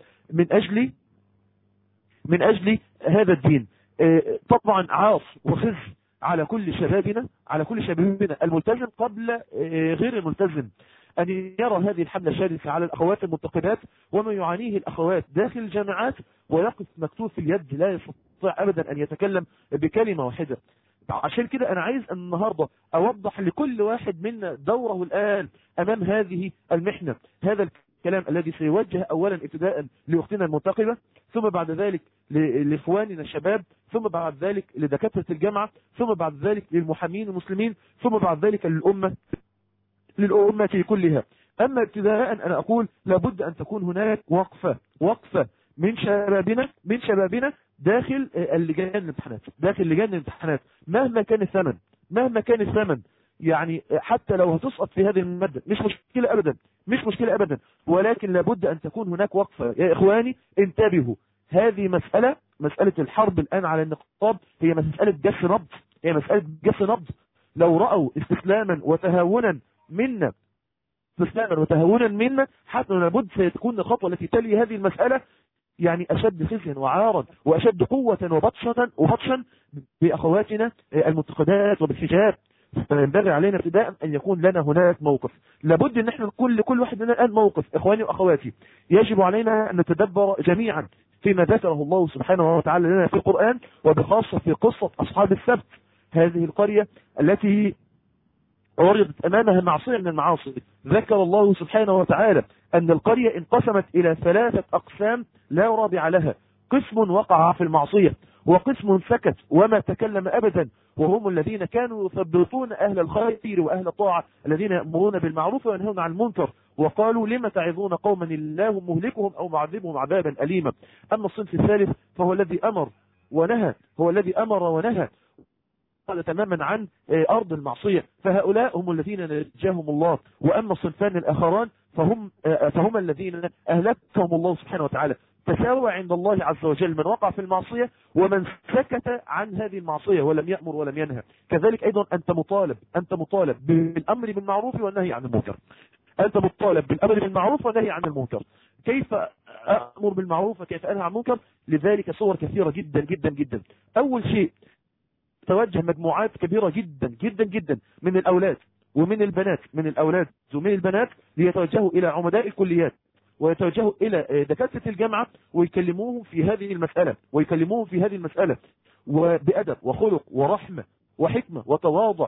A: من أجل هذا الدين. طبعا عاص وخز على كل شبابنا الملتزم قبل غير الملتزم أن يرى هذه الحملة الشرسة على الأخوات المنتقبات وما يعانيه الأخوات داخل الجامعات، ويقف مكتوب في اليد لا يستطيع ابدا ان يتكلم بكلمة واحدة. عشان كده انا عايز النهاردة اوضح لكل واحد منا دوره الان امام هذه المحنة. هذا الكلام الذي سيوجه اولا ابتداء لاختنا المنتقبة، ثم بعد ذلك لاخواننا الشباب، ثم بعد ذلك لدكاترة الجامعة، ثم بعد ذلك للمحامين المسلمين، ثم بعد ذلك للأمة كلها. أما ابتداء أنا أقول لابد أن تكون هناك وقفة من شبابنا داخل اللجان الامتحانات، مهما كان الثمن، يعني حتى لو هتسقط في هذه المادة مش مشكلة أبدا، ولكن لابد أن تكون هناك وقفة. يا إخواني انتبهوا، هذه مسألة الحرب الآن على النقاب هي مسألة جس نبض. لو رأوا استسلاما وتهاونا منا حتى لابد سيكون الخطوة التي تلي هذه المسألة يعني أشد خزيا وعارا وأشد قوة وبطشا بأخواتنا المنتقدات وبالحجاب. فينبغي علينا ابتداء أن يكون لنا هناك موقف. لابد أن احنا كل واحد لنا الآن موقف. إخواني وأخواتي، يجب علينا أن نتدبر جميعا فيما ذكره الله سبحانه وتعالى لنا في القرآن، وبخاصة في قصة أصحاب السبت، هذه القرية التي وردت أمامها معصية من المعاصي. ذكر الله سبحانه وتعالى أن القرية انقسمت إلى 3 أقسام لا رابع لها. قسم وقع في المعصية، وقسم سكت وما تكلم أبدا، وهم الذين كانوا يثبطون أهل الخير وأهل الطاعة الذين يأمرون بالمعروف وينهون عن المنكر، وقالوا لما تعظون قوما الله مهلكهم أو معذبهم عذابا أليما. أما الصنف الثالث فهو الذي أمر ونهى قال تماما عن أرض المعصية، فهؤلاء هم الذين نجاهم الله. وأما الصنفان الآخران فهم الذين أهلكهم الله سبحانه وتعالى. تساوى عند الله عز وجل من وقع في المعصية ومن سكت عن هذه المعصية ولم يأمر ولم ينهى. كذلك أيضا أنت مطالب بالأمر بالمعروف والنهي عن المنكر. كيف أمر بالمعروف وكيف أنهى عن المنكر؟ لذلك صور كثيرة جدا جدا جدا. أول شيء توجه مجموعات كبيرة جدا جدا جدا من الأولاد ومن البنات ليتوجهوا إلى عمداء الكليات ويتوجهوا إلى دكاترة الجامعة ويكلموهم في هذه المسألة وبأدب وخلق ورحمة وحكمة وتواضع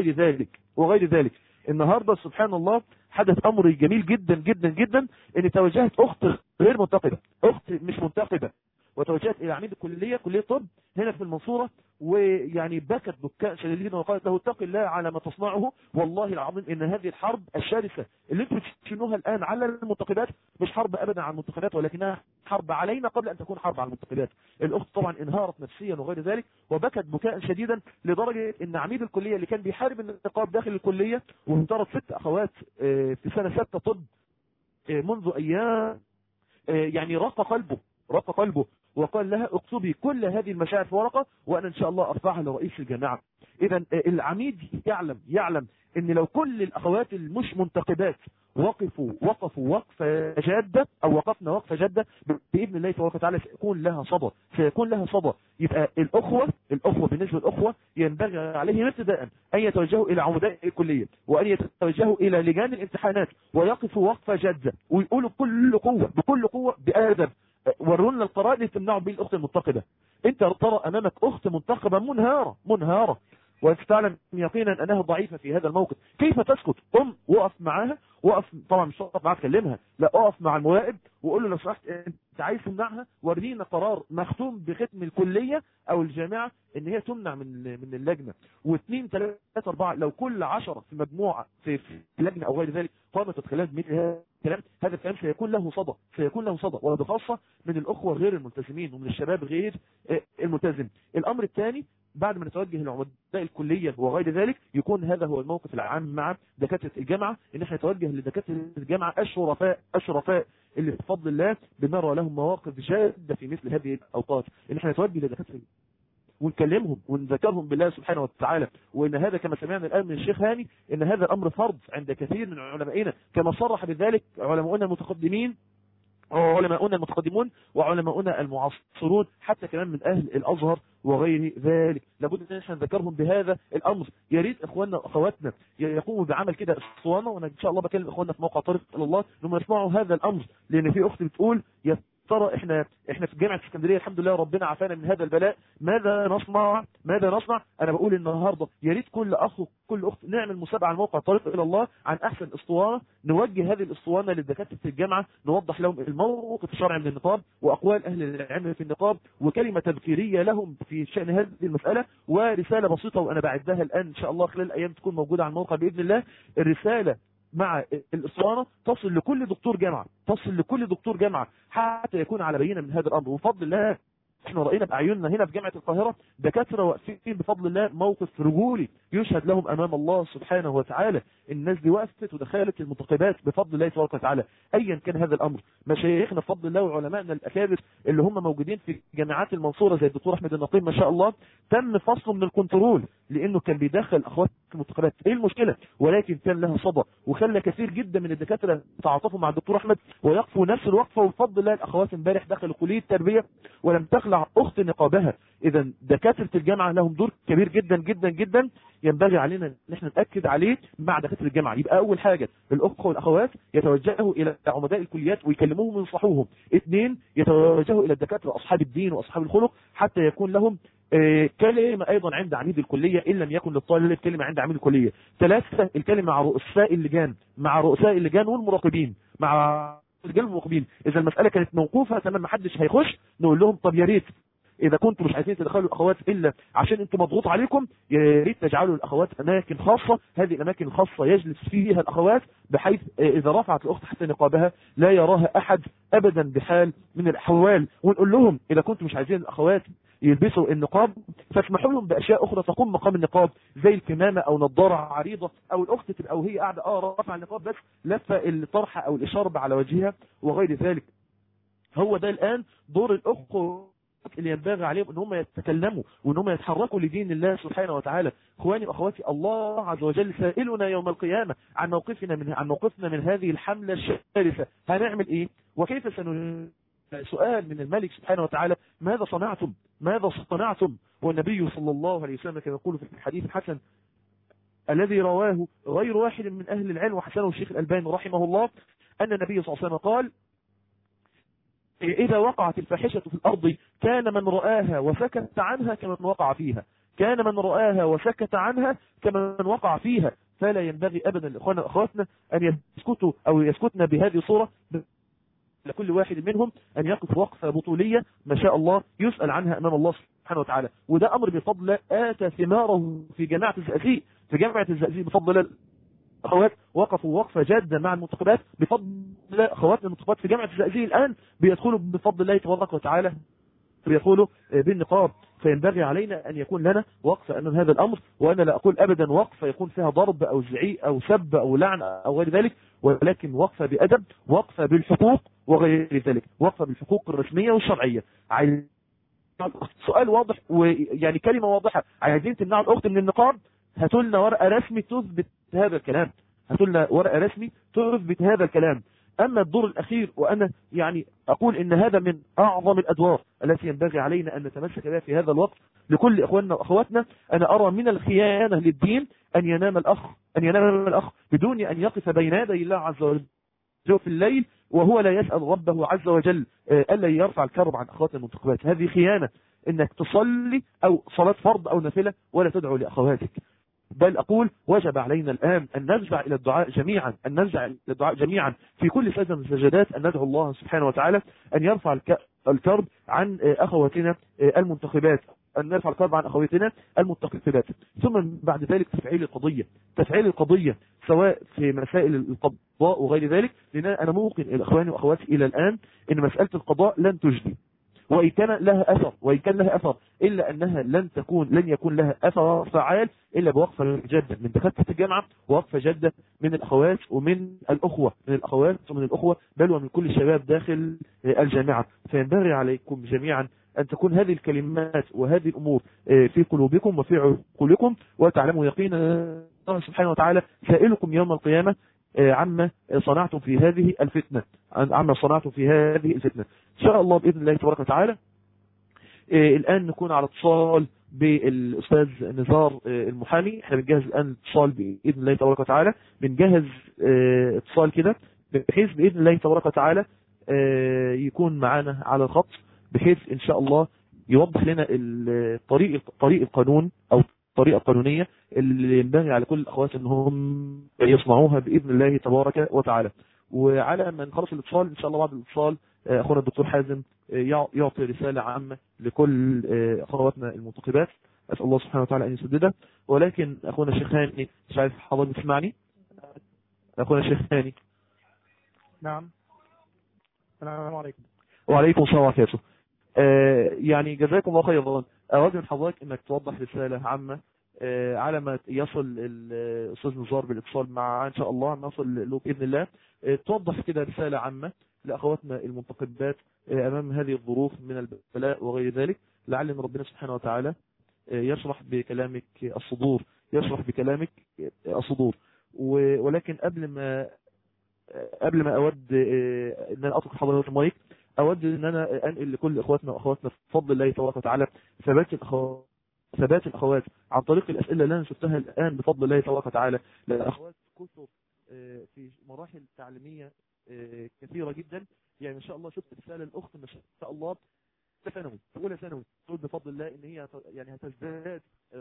A: وغير ذلك. النهاردة سبحان الله حدث أمر جميل جدا جدا جدا، ان توجهت أخت غير منتقبة، أخت مش منتقبة، وتوجهت إلى عميد كلية طب هنا في المنصورة، ويعني بكت بكاء شديدا وقالت له اتق الله على ما تصنعه، والله العظيم ان هذه الحرب الشرسة اللي انتم بتشنوها الآن على المنتقبات مش حرب ابدا على المنتقبات، ولكنها حرب علينا قبل ان تكون حرب على المنتقبات. الاخت طبعا انهارت نفسيا وغير ذلك، وبكت بكاء شديدا لدرجة ان عميد الكلية اللي كان بيحارب النقاب داخل الكلية، وانترت 6 اخوات في سنة 6 طب منذ ايام، يعني رق قلبه وقال لها اكتبي كل هذه المشاعر في ورقة وانا ان شاء الله ارفعها لرئيس الجامعة. اذا العميد يعلم ان لو كل الاخوات المش منتقبات وقفوا وقفة جادة او وقفنا وقفة جادة باذن الله تبارك وتعالى سيكون لها صدى. يبقى الاخوة بالنسبة للاخوة ينبغي عليهم ابتداء ان يتوجهوا الى عمداء الكلية وان يتوجهوا الى لجان الامتحانات ويقفوا وقفة جادة ويقولوا بكل قوة بأدب، ورونا القرار اللي تمنعوا به الاخت المنتقبة. انت ترى امامك اخت منتقبة منهارة وانت تعلم يقينا انها ضعيفة في هذا الموقف، كيف تسكت؟ وقف معاها، طبعا مش هقف معاها تكلمها، لا اقف مع المراقب وقول له لو سمحت انت عايز تمنعها ورينا قرار مختوم بختم الكلية او الجامعة ان هي تمنع من اللجنة. 2 3 4 لو كل 10 في مجموعة في لجنة او غير ذلك قامت تتكلم مثل هذا الكلام سيكون له صدى وبخاصة من الاخوة غير الملتزمين ومن الشباب غير الملتزم. الامر الثاني بعد ما نتوجه لعمداء الكلية وغير ذلك يكون هذا هو الموقف العام مع دكاترة الجامعة، ان احنا نتوجه لدكاترة الجامعة الشرفاء اللي بفضل الله بنرى لهم مواقف جادة في مثل هذه الاوقات، ان احنا نتوجه لدكاترة ونكلمهم ونذكرهم بالله سبحانه وتعالى، وان هذا كما سمعنا الان من الشيخ هاني ان هذا الامر فرض عند كثير من علمائنا، كما صرح بذلك علماؤنا المتقدمون وعلماؤنا المعاصرون، حتى كمان من اهل الازهر وغير ذلك. لابد ان احنا نذكرهم بهذا الامر. يا ريت اخواننا واخواتنا يقوموا بعمل كده اسطوانه، وانا ان شاء الله بكلم اخواننا في موقع طريق الى الله انهم يسمعوا هذا الامر، لان في اخت بتقول ترى احنا في جامعة اسكندرية الحمد لله ربنا عافانا من هذا البلاء. ماذا نصنع؟ انا بقول النهارده يا ريت كل اخ وكل اخت نعمل مسابقة على موقع طريق الى الله عن احسن اسطوانة، نوجه هذه الاسطوانة للدكاترة في الجامعة، نوضح لهم الموقف الشرعي من النقاب واقوال اهل العلم في النقاب وكلمة تذكيرية لهم في شأن هذه المسألة، ورسالة بسيطة وانا بعدها الان ان شاء الله خلال الايام تكون موجودة على الموقع باذن الله. الرسالة مع الاسطوانه تصل لكل دكتور جامعه حتى يكون على بينه من هذا الامر. وبفضل الله احنا راينا باعيننا هنا في جامعه القاهره دكاتره واقفين بفضل الله موقف رجولي يشهد لهم امام الله سبحانه وتعالى. الناس دي وقفت ودخلت المنتخبات بفضل الله تبارك وتعالى. ايا كان هذا الامر، مشايخنا بفضل الله وعلمائنا الاكابر اللي هم موجودين في جامعات المنصوره زي الدكتور احمد النقيب ما شاء الله تم فصله من الكنترول لانه كان بيدخل اخوات في المنتخبات. ايه المشكله؟ ولكن كان لها صدى وخلى كثير جدا من الدكاتره تعاطفوا مع الدكتور احمد ويقفوا نفس الوقفه. وبفضل الله الاخوات امبارح دخلوا كليه التربيه ولم تخلع اخت نقابها. اذا دكاتره الجامعه لهم دور كبير جدا جدا جدا ينبغي علينا ان احنا ناكد عليه مع دكاتره الجامعه. يبقى اول حاجه الاخوه والاخوات يتوجهوا الى عمداء الكليات ويكلموهم وينصحوهم. 2 يتوجهوا الى الدكاتره اصحاب الدين واصحاب الخلق حتى يكون لهم كلمة أيضا عند عميد الكلية إن لم يكن للطالب كلمة عند عميد الكلية. 3 الكلمة مع رؤساء اللجان والمراقبين مع رجال المراقبين. إذا المسألة كانت موقوفة تمام ما حدش هيخش نقول لهم طب يا ريت إذا كنتم مش عايزين تدخلوا الأخوات إلا عشان أنتم مضغوط عليكم يا ريت تجعلوا الأخوات أماكن خاصة. هذه الأماكن الخاصة يجلس فيها الأخوات بحيث إذا رفعت الأخت حتى نقابها لا يراها أحد أبدا بحال من الأحوال. ونقول لهم إذا كنتم مش عايزين الأخوات يلبسوا النقاب فاسمحوا لهم باشياء اخرى تقوم مقام النقاب زي الكمامه او نظاره عريضه او الاخت تبقى وهي قاعده رافعه النقاب بس لفه الطرحه او الاشارب على وجهها وغير ذلك. هو ده الان دور الاخوه اللي ينبغي عليهم ان هم يتكلموا وان هم يتحركوا لدين الله سبحانه وتعالى. اخواني واخواتي الله عز وجل سائلنا يوم القيامه عن موقفنا من هذه الحمله الشرسه. هنعمل ايه وكيف سؤال من الملك سبحانه وتعالى ماذا صنعتم؟ والنبي صلى الله عليه وسلم كما يقول في الحديث الحسن الذي رواه غير واحد من أهل العلم وحسنه الشيخ الألباني رحمه الله أن النبي صلى الله عليه وسلم قال إذا وقعت الفاحشة في الأرض كان من رآها وسكت عنها كمن وقع فيها فلا ينبغي أبدا لإخواننا وأخواتنا أن يسكتوا أو يسكتنا بهذه الصورة. لكل واحد منهم أن يقف وقفة بطولية ما شاء الله يسأل عنها أمام الله سبحانه وتعالى. وده أمر بفضل الله آتى ثماره في جامعة الزقازيق. بفضل الله أخوات وقفوا وقفة جادة مع المنتخبات. بفضل الله أخواتنا المنتخبات في جامعة الزقازيق الآن بيدخلوا بفضل الله تبارك وتعالى بيدخلوا بالنقاب. فينبغي علينا أن يكون لنا وقفة أمام هذا الأمر. وأنا لا أقول أبدا وقفة يكون فيها ضرب أو زعيق أو سب أو لعن أو غير ذلك، ولكن وقفة بأدب، وقفة بالحقوق وغير ذلك، وقفة بالحقوق الرسمية والشرعية. سؤال واضح ويعني كلمة واضحة، عايزين تمنعوا الأخت من النقاب؟ هاتوا لنا ورقة رسمي تثبت هذا الكلام. أما الدور الأخير وأنا يعني أقول إن هذا من أعظم الأدوار التي ينبغي علينا أن نتمسك بها في هذا الوقت لكل إخواننا وأخواتنا. أنا أرى من الخيانة للدين أن ينام الأخ بدون أن يقف بين يدي الله عز وجل في الليل وهو لا يسأل ربه عز وجل ألا يرفع الكرب عن أخوات المنتخبات. هذه خيانة إنك تصلي أو صلاة فرض أو نافلة ولا تدعو لأخواتك. بل أقول وجب علينا الآن أن نرجع إلى الدعاء جميعا في كل سجدة من السجدات أن ندعو الله سبحانه وتعالى أن يرفع الكرب عن أخواتنا المنتخبات، ثم بعد ذلك تفعيل القضية سواء في مسائل القضاء وغير ذلك. لأن أنا موقن الأخواني وأخواتي إلى الآن إن مسألة القضاء لن تجدي، وإن كان لها أثر إلا أنها لن يكون لها أثر فعال إلا بوقفة جادة من دكاترة الجامعة، ووقفة جادة من الأخوات ومن الأخوة بل ومن كل الشباب داخل الجامعة. فينبغي عليكم جميعا أن تكون هذه الكلمات وهذه الأمور في قلوبكم وفي عقولكم، وتعلموا يقينا الله سبحانه وتعالى سائلكم يوم القيامة عما صنعتم في هذه الفتنة. إن شاء الله بإذن الله تبارك وتعالى. الآن نكون على اتصال بالأستاذ نزار المحامي. احنا بنجهز الآن اتصال بإذن الله تبارك وتعالى، بنجهز اتصال كده بحيث بإذن الله تبارك وتعالى يكون معانا على الخط، بحيث ان شاء الله يوضح لنا طريق القانون او الطريقة القانونية اللي ينبغي على كل الأخوات أنهم يصنعوها بإذن الله تبارك وتعالى. وعلى ما نخلص الاتصال إن شاء الله بعد الاتصال أخونا الدكتور حازم يعطي رسالة عامة لكل أخواتنا المنتقبات، أسأل الله سبحانه وتعالى أن يسددها. ولكن أخونا الشيخ هاني، مش عارف حضرتك تسمعني؟ أخونا الشيخ هاني.
B: نعم. السلام عليكم.
A: وعليكم السلام ورحمة الله. يعني جزاكم الله خيرا. أود من حضرتك أنك توضح رسالة عامة على ما يصل الأستاذ نزار بالاتصال مع إن شاء الله ما يصل له بإذن الله، توضح كده رسالة عامة لأخواتنا المنتقبات أمام هذه الظروف من البلاء وغير ذلك، لعل أن ربنا سبحانه وتعالى يشرح بكلامك الصدور، يشرح بكلامك الصدور. ولكن قبل ما أود أن أنا أترك حضرتك المايك، أود أن أنا أنقل لكل إخواتنا وأخواتنا بفضل الله تبارك وتعالى ثبات الأخوات عن طريق الأسئلة اللي أنا شفتها الآن بفضل الله تبارك وتعالى لأخوات كثر في مراحل تعليمية كثيرة جدا. يعني إن شاء الله شفت رسالة الأخت ما شاء الله ثانوي، أولى ثانوي، تقول بفضل الله إن هي يعني هتزداد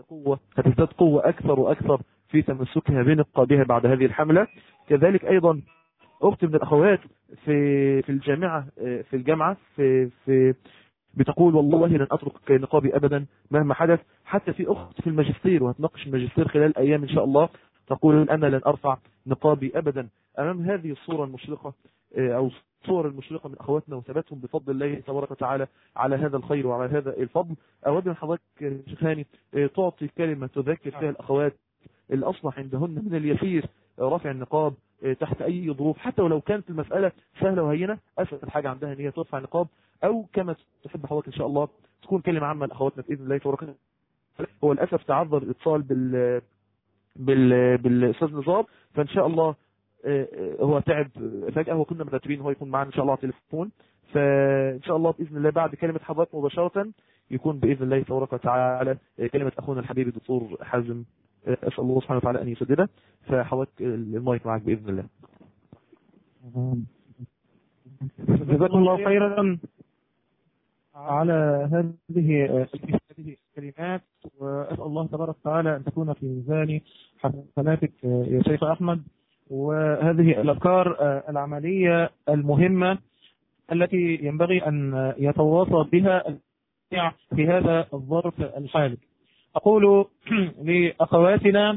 A: قوة أكثر وأكثر في تمسكها بها بعد هذه الحملة. كذلك أيضا أخت من الأخوات في الجامعة في بتقول والله لن أترك نقابي أبدا مهما حدث. حتى في أخت في الماجستير وهتناقش الماجستير خلال أيام إن شاء الله، تقول أنا لن أرفع نقابي أبدا. أمام هذه الصورة المشرقة أو الصور المشرقة من أخواتنا وثباتهم بفضل الله تبارك وتعالى على هذا الخير وعلى هذا الفضل، أود من حضرتك شيخ هاني تعطي كلمة تذكر فيها الأخوات اللي أصبح عندهن من اليسير رفع النقاب تحت أي ظروف، حتى ولو كانت المسألة سهلة وهينة، أسهل حاجة عندها أن هي ترفع النقاب، أو كما تحب حضرتك إن شاء الله تكون كلمة عامة لأخواتنا بإذن الله تبارك وتعالى. هو للأسف تعذر الاتصال بالأستاذ نزار، فإن شاء الله هو تعب فجأة، وكنا مرتبين هو يكون معنا إن شاء الله على التليفون، فإن شاء الله بإذن الله بعد كلمة حضرتك مباشرة يكون بإذن الله تبارك وتعالى كلمة أخونا الحبيب الدكتور حازم، أسأل الله سبحانه وتعالى أن يسددها. فحضرتك المايك معك بإذن الله.
B: جزاكم الله خيرا على هذه الكلمات، وأسأل الله تبارك وتعالى أن تكون في ميزان حسناتك يا شيخ أحمد، وهذه الأفكار العملية المهمة التي ينبغي أن يتواصى بها في هذا الظرف الحالي. أقول لأخواتنا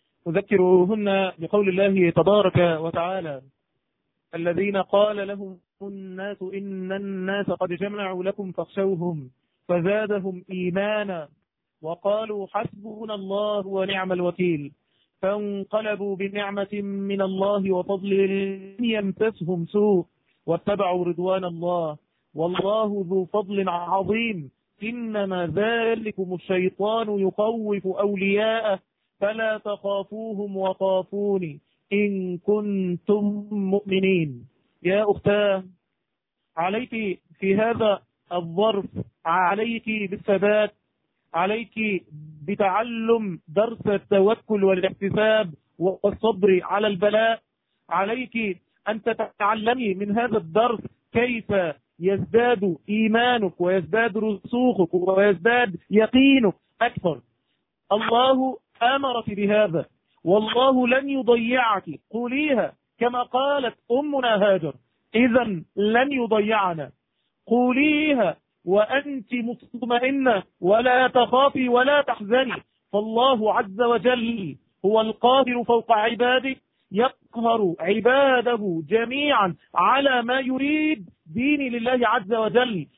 B: أذكرهن بقول الله تبارك وتعالى: الذين قال لهم الناس إن الناس قد جمعوا لكم فاخشوهم فزادهم إيمانا وقالوا حسبنا الله ونعم الوكيل فانقلبوا بنعمة من الله وفضل لم يمسسهم سوء واتبعوا رضوان الله والله ذو فضل عظيم إنما ذلكم الشيطان يخوف أولياءه فلا تخافوهم وخافوني إن كنتم مؤمنين. يا أختاه، عليك في هذا الظرف عليك بالثبات، عليك بتعلم درس التوكل والاحتساب والصبر على البلاء، عليك أن تتعلمي من هذا الدرس كيف يزداد إيمانك ويزداد رسوخك ويزداد يقينك أكثر. الله أمرك بهذا والله لن يضيعك، قوليها كما قالت أمنا هاجر: إذا لن يضيعنا. قوليها وأنت مطمئنة ولا تخافي ولا تحزني، فالله عز وجل هو القاهر فوق عباده، يقهر عباده جميعا على ما يريد دين لله عز وجل،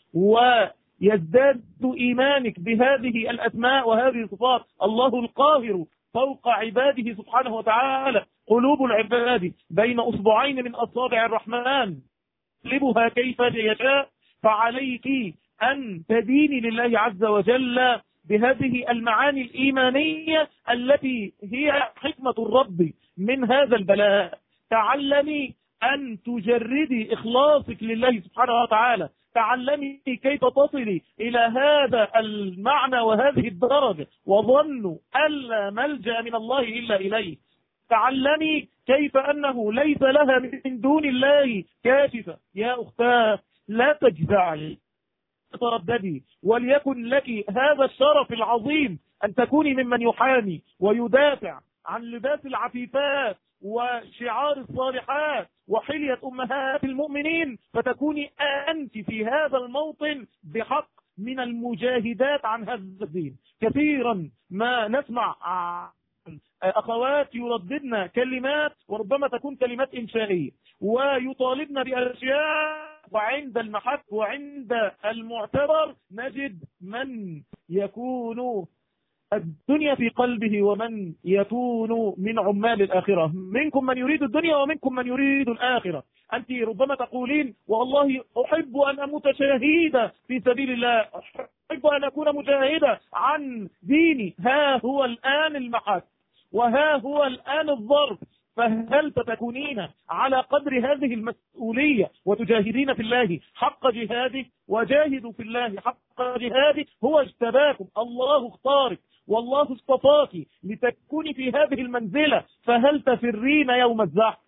B: ويزداد إيمانك بهذه الأسماء وهذه الصفات. الله القاهر فوق عباده سبحانه وتعالى، قلوب العباد بين أصبعين من أصابع الرحمن يقلبها كيف يشاء، فعليك أن تديني لله عز وجل بهذه المعاني الإيمانية التي هي حكمة الرب من هذا البلاء. تعلمي أن تجردي إخلاصك لله سبحانه وتعالى، تعلمي كيف تصلي إلى هذا المعنى وهذه الدرجة وظنوا ألا ملجأ من الله إلا إليه. تعلمي كيف أنه ليس لها من من دون الله كاشفة. يا أختاه لا تجزعي، ترددي، وليكن لك هذا الشرف العظيم أن تكوني ممن يحامي ويدافع عن لباس العفيفات وشعار الصالحات وحلية أمهات المؤمنين، فتكوني أنت في هذا الموطن بحق من المجاهدات عن هذا الدين. كثيرا ما نسمع أخوات يرددن كلمات وربما تكون كلمات إنشائية ويطالبن بأشياء، وعند المحك وعند المعتبر نجد من يكون الدنيا في قلبه ومن يكون من عمال الآخرة. منكم من يريد الدنيا ومنكم من يريد الآخرة. أنت ربما تقولين والله أحب أن أموت شهيدا في سبيل الله، أحب أن أكون مجاهدا عن ديني. ها هو الآن المحك وها هو الآن الضرب، فهل تكونين على قدر هذه المسؤولية وتجاهدين في الله حق جهاده؟ وجاهدوا في الله حق جهاده. هو اجتباكم، الله اختارك والله اصطفاك لتكوني في هذه المنزلة، فهل تفرين يوم الزحف؟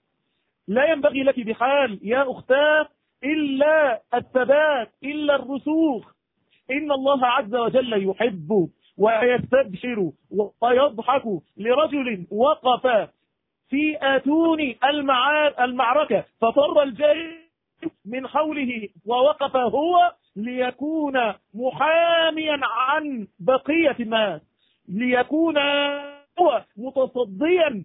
B: لا ينبغي لك بحال يا أختاه إلا الثبات، إلا الرسوخ. إن الله عز وجل يحب ويستبشر ويضحك لرجل وقف في آتون المعركة ففر الجيش من حوله ووقف هو ليكون محاميا عن بقية الناس، ليكون هو متصديا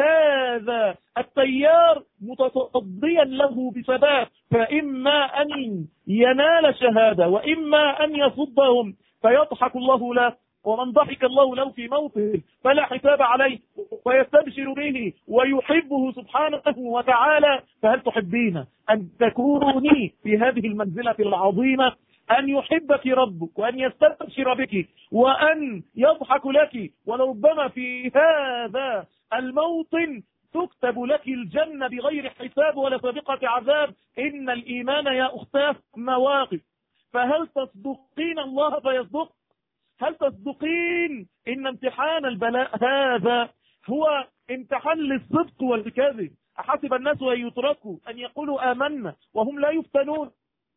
B: لهذا التيار، متصديا له بثبات، فإما أن ينال شهادة وإما أن يصدهم فيضحك الله له. ومن ضحك الله له في موته فلا حساب عليه ويستبشر به ويحبه سبحانه وتعالى. فهل تحبين أن تكوني في هذه المنزلة العظيمة، أن يحبك ربك وأن يستبشر بك وأن يضحك لك، ولربما في هذا الموطن تكتب لك الجنة بغير حساب ولا سابقة عذاب؟ إن الإيمان يا أختاه مواقف. فهل تصدقين الله فيصدق؟ هل تصدقين إن امتحان البلاء هذا هو امتحان للصدق والكذب؟ أحسب الناس أن يتركوا أن يقولوا آمنا وهم لا يفتنون؟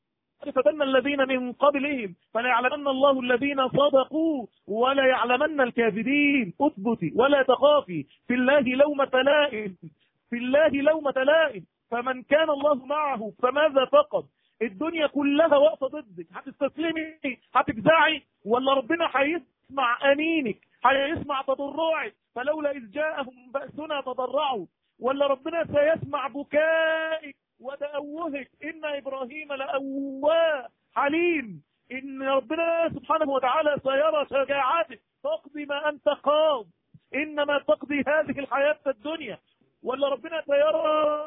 B: فتن الذين من قبلهم فلا يعلمن الله الذين صدقوا ولا يعلمن الكاذبين. اثبتي ولا تخافي في الله لومة لائم، في الله لومة لائم. فمن كان الله معه فماذا فقد؟ الدنيا كلها واقفه ضدك، هتستسلمي؟ هتجزعي؟ ولا ربنا هيسمع انينك، هيسمع تضرعك؟ فلولا اذ جاءهم بأسنا تضرعوا. ولا ربنا سيسمع بكائك وتأوهك؟ إن إبراهيم لأواه حليم. إن ربنا سبحانه وتعالى سيرى شجاعاتك، تقضي ما أنت قاض، إنما تقضي هذه الحياة الدنيا. ولا ربنا سيرى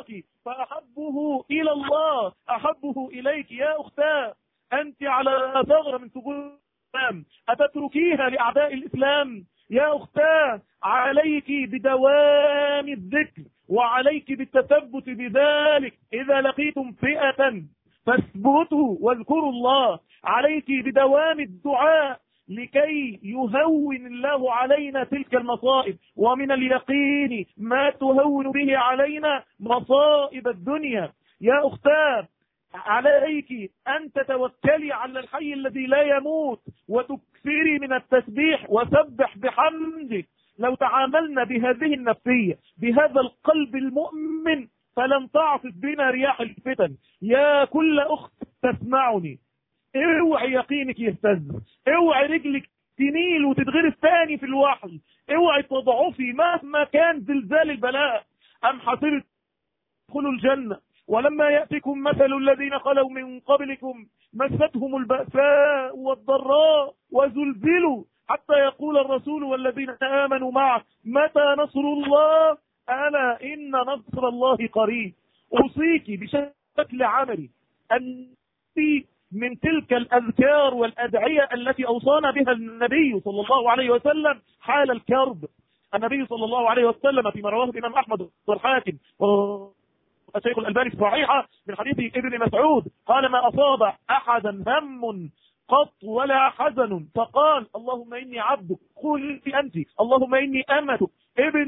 B: فأحبه إلى الله أحبه إليك. يا أختاه أنت على ثغرة من ثغور الإسلام، أتتركيها لأعداء الإسلام؟ يا أختاه عليك بدوام الذكر وعليك بالتثبت بذلك. إذا لقيتم فئة فاثبتوا واذكروا الله. عليك بدوام الدعاء لكي يهون الله علينا تلك المصائب، ومن اليقين ما تهون به علينا مصائب الدنيا. يا أختاه عليك أن تتوكلي على الحي الذي لا يموت وتكثري من التسبيح وسبح بحمدك. لو تعاملنا بهذه النفسية بهذا القلب المؤمن فلن تعصف بنا رياح الفتن. يا كل أخت تسمعني، اوعي يقينك يهتز، اوعي رجلك تميل وتتغرس ثاني في الوحل، اوعي تضعفي مهما كان زلزال البلاء. أم حصلت ادخلوا الجنة ولما يأتكم مثل الذين خلوا من قبلكم مستهم البأساء والضراء وزلزلوا حتى يقول الرسول والذين آمنوا معه متى نصر الله؟ ألا إن نصر الله قريب. أوصيك بشكل عملي أن من تلك الأذكار والأدعية التي أوصانا بها النبي صلى الله عليه وسلم حال الكرب. النبي صلى الله عليه وسلم فيما رواه الإمام أحمد والحاكم والشيخ الألباني في صحيحة من حديث ابن مسعود قال ما أصاب أحدا هم قط ولا حزن فقال اللهم إني عبدك، قل أنت اللهم إني أمتك، ابن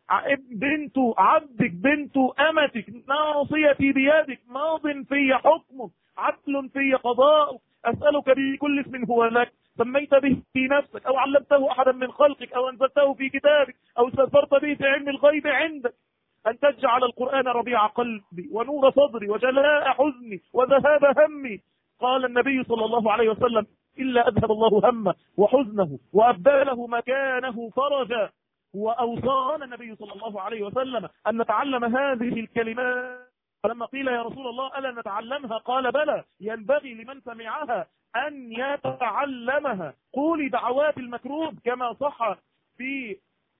B: بنت عبدك بنت أمتك ناصيتي بيدك ماض في حكمك عدل في قضاءك أسألك بكل اسم هو لك سميت به في نفسك أو علمته أحدا من خلقك أو أنزلته في كتابك أو استأثرت به في علم الغيب عندك أن تجعل القرآن ربيع قلبي ونور صدري وجلاء حزني وذهاب همي. قال النبي صلى الله عليه وسلم إلا أذهب الله همه وحزنه وأبدله مكانه فرجا. وأوصانا النبي صلى الله عليه وسلم أن نتعلم هذه الكلمات. فلما قيل يا رسول الله ألا نتعلمها قال بلى ينبغي لمن سمعها أن يتعلمها. قولي دعوات المكروب كما صح في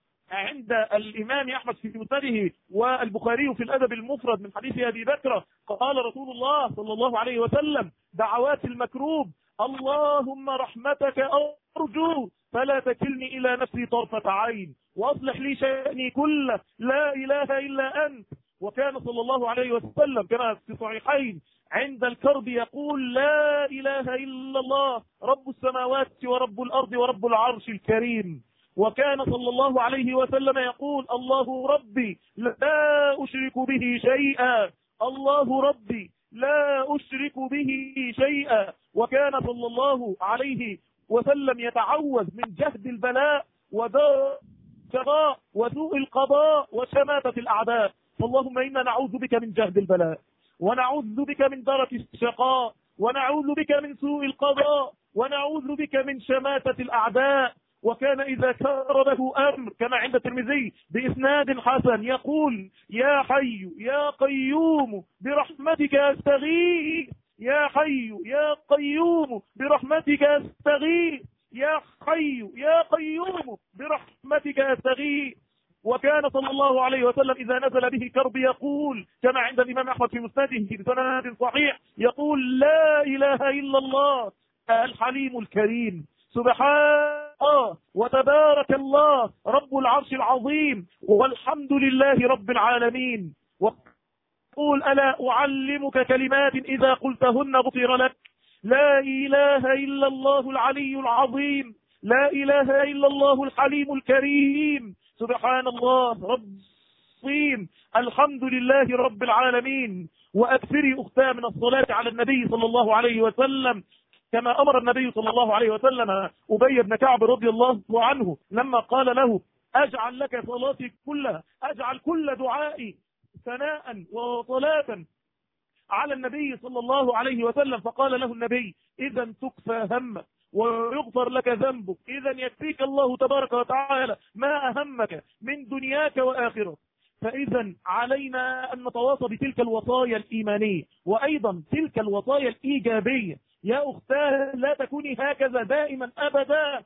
B: عند الإمام أحمد في مسنده والبخاري في الأدب المفرد من حديث أبي بكر قال رسول الله صلى الله عليه وسلم دعوات المكروب اللهم رحمتك أرجو فلا تكلني إلى نفسي طرفة عين وأصلح لي شأني كله لا إله إلا أنت. وكان صلى الله عليه وسلم كما في صحيحين عند الكرب يقول لا إله إلا الله رب السماوات ورب الأرض ورب العرش الكريم. وكان صلى الله عليه وسلم يقول الله ربي لا أشرك به شيئا الله ربي لا أشرك به شيئا. وكان صلى الله عليه وسلم يتعوذ من جهد البلاء ودار الشقاء وسوء القضاء وشماتة الأعداء. اللهم إنا نعوذ بك من جهد البلاء ونعوذ بك من درك الشقاء ونعوذ بك من سوء القضاء ونعوذ بك من شماتة الأعداء. وكان إذا كربه أمر كما عند الترمذي بإسناد حسن يقول يا حي يا قيوم برحمتك أستغيث يا حي يا قيوم برحمتك أستغيث يا حي يا قيوم برحمتك أستغيث. وكان صلى الله عليه وسلم إذا نزل به كرب يقول كما عند الإمام أحمد في مسنده بسند صحيح يقول لا إله إلا الله الحليم الكريم سبحان الله وتبارك الله رب العرش العظيم والحمد لله رب العالمين. وقول ألا أعلمك كلمات إذا قلتهن غفر لك لا إله إلا الله العلي العظيم لا إله إلا الله الحليم الكريم سبحان الله رب العظيم الحمد لله رب العالمين. وأكثري أختها من الصلاة على النبي صلى الله عليه وسلم كما أمر النبي صلى الله عليه وسلم أبي بن كعب رضي الله عنه لما قال له أجعل لك صلاتي كلها أجعل كل دعائي ثناء وصلاة على النبي صلى الله عليه وسلم. فقال له النبي إذا تكفى همك ويغفر لك ذنبك إذا يكفيك الله تبارك وتعالى ما أهمك من دنياك وآخرتك. فإذا علينا أن نتواصى بتلك الوصايا الإيمانية وأيضا تلك الوصايا الإيجابية. يا أختاه لا تكوني هكذا دائما أبدا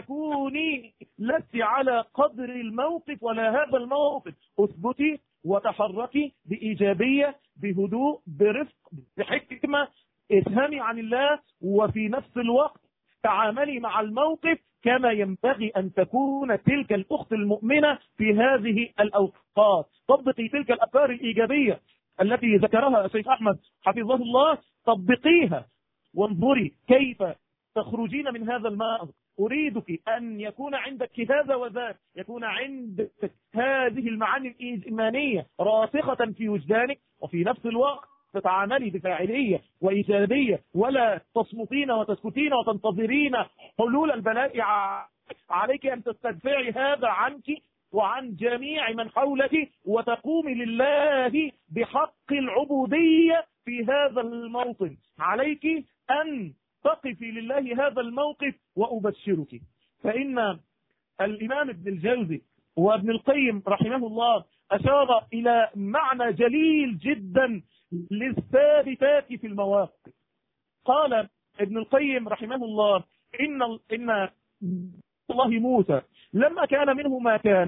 B: تكوني لست على قدر الموقف ولا هذا الموقف. اثبتي وتحركي بإيجابية بهدوء برفق بحكمة افهمي عن الله وفي نفس الوقت تعاملي مع الموقف كما ينبغي أن تكون تلك الأخت المؤمنة في هذه الأوقات. طبقي تلك الأفكار الإيجابية التي ذكرها الشيخ أحمد حفظه الله طبقيها وانظري كيف تخرجين من هذا المأزق. أريدك أن يكون عندك هذا وذاك يكون عندك هذه المعاني الإيمانية راسخة في وجدانك وفي نفس الوقت تتعاملي بفاعلية وإيجابية ولا تصمتين وتسكتين وتنتظرين حلول البلاء. عليك أن تستدفعي هذا عنك وعن جميع من حولك وتقومي لله بحق العبودية في هذا الموطن. عليك أن تقفي لله هذا الموقف. وأبشرك فإن الإمام ابن الجوزي وابن القيم رحمه الله أشار إلى معنى جليل جدا للثابتات في المواقف. قال ابن القيم رحمه الله إن الله موسى لما كان منه ما كان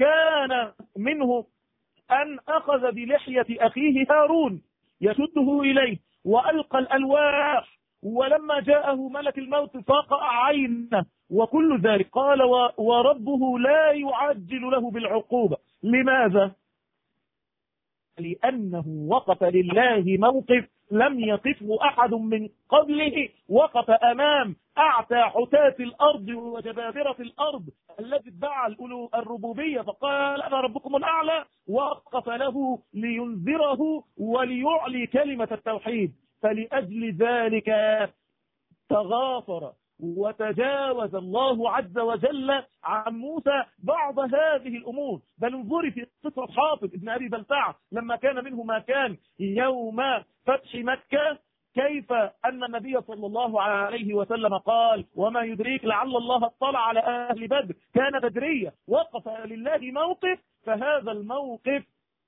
B: منه أن أخذ بلحية أخيه هارون يشده إليه وألقى الألواح ولما جاءه ملك الموت فقع عينه وكل ذلك قال وربه لا يعجل له بالعقوبة. لماذا؟ لأنه وقف لله موقف لم يقفه أحد من قبله، وقف أمام أعتى حتاة الأرض وجبابرة الأرض الذي ادعى الربوبية فقال أنا ربكم الأعلى، وقف له لينذره وليعلي كلمة التوحيد. فلأجل ذلك تغافر وتجاوز الله عز وجل عن موسى بعض هذه الأمور. بل انظري في قصة حاطب ابن أبي بلتعة لما كان منه ما كان يوم فتح مكة، كيف أن النبي صلى الله عليه وسلم قال وما يدريك لعل الله اطلع على أهل بدر، كان بدرية، وقف لله موقف، فهذا الموقف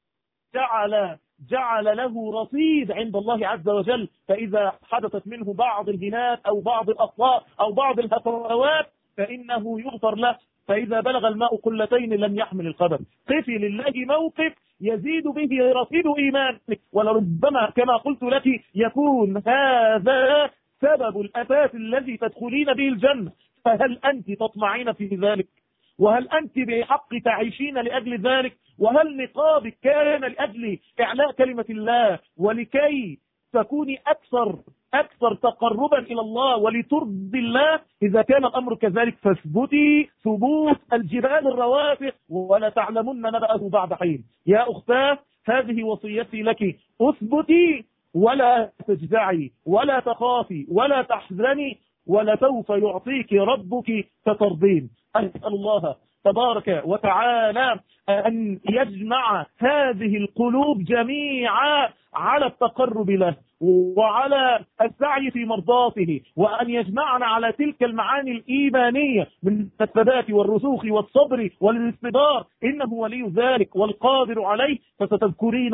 B: جعل له رصيد عند الله عز وجل. فإذا حدثت منه بعض الهنات أو بعض الأخطاء أو بعض الهفوات فإنه يغفر له. فإذا بلغ الماء قلتين لم يحمل القدر. قفي لله موقف يزيد به رصيد إيمانك، ولربما كما قلت لك يكون هذا سبب الأساس الذي تدخلين به الجنة. فهل أنت تطمعين في ذلك؟ وهل أنت بحق تعيشين لأجل ذلك؟ وهل نقابك كان لأجل إعلاء كلمة الله ولكي تكوني أكثر تقربا إلى الله ولترضي الله؟ إذا كان الأمر كذلك فاثبتي ثبوت الجبال الرواسخ ولا تعلمن نبأه بعد حين. يا أختاه هذه وصيتي لك، اثبتي ولا تجزعي ولا تخافي ولا تحزني، ولسوف يعطيك ربك فترضين. أسأل الله تبارك وتعالى أن يجمع هذه القلوب جميعا على التقرب له وعلى السعي في مرضاته، وأن يجمعنا على تلك المعاني الإيمانية من الثبات والرسوخ والصبر والاصطبار، إنه ولي ذلك والقادر عليه. فستذكرين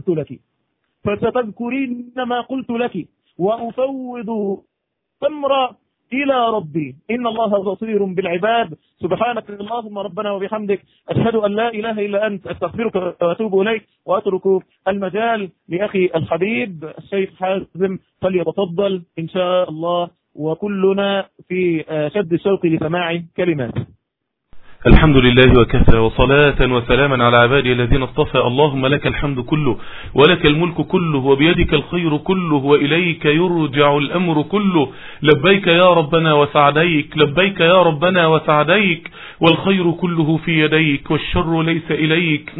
B: ما قلت لك وأفوض أمر إلى ربي إن الله بصير بالعباد. سبحانك اللهم ربنا وبحمدك، أشهد أن لا إله إلا أنت، أستغفرك وأتوب إليك، وأترك المجال لأخي الحبيب الشيخ حازم فليتفضل إن شاء الله، وكلنا في شد الشوق لسماع كلمات.
C: الحمد لله وكفى، وصلاة وسلاما على عباده الذين اصطفى. اللهم لك الحمد كله ولك الملك كله وبيدك الخير كله وإليك يرجع الأمر كله. لبيك يا ربنا وسعديك، لبيك يا ربنا وسعديك، والخير كله في يديك والشر ليس إليك.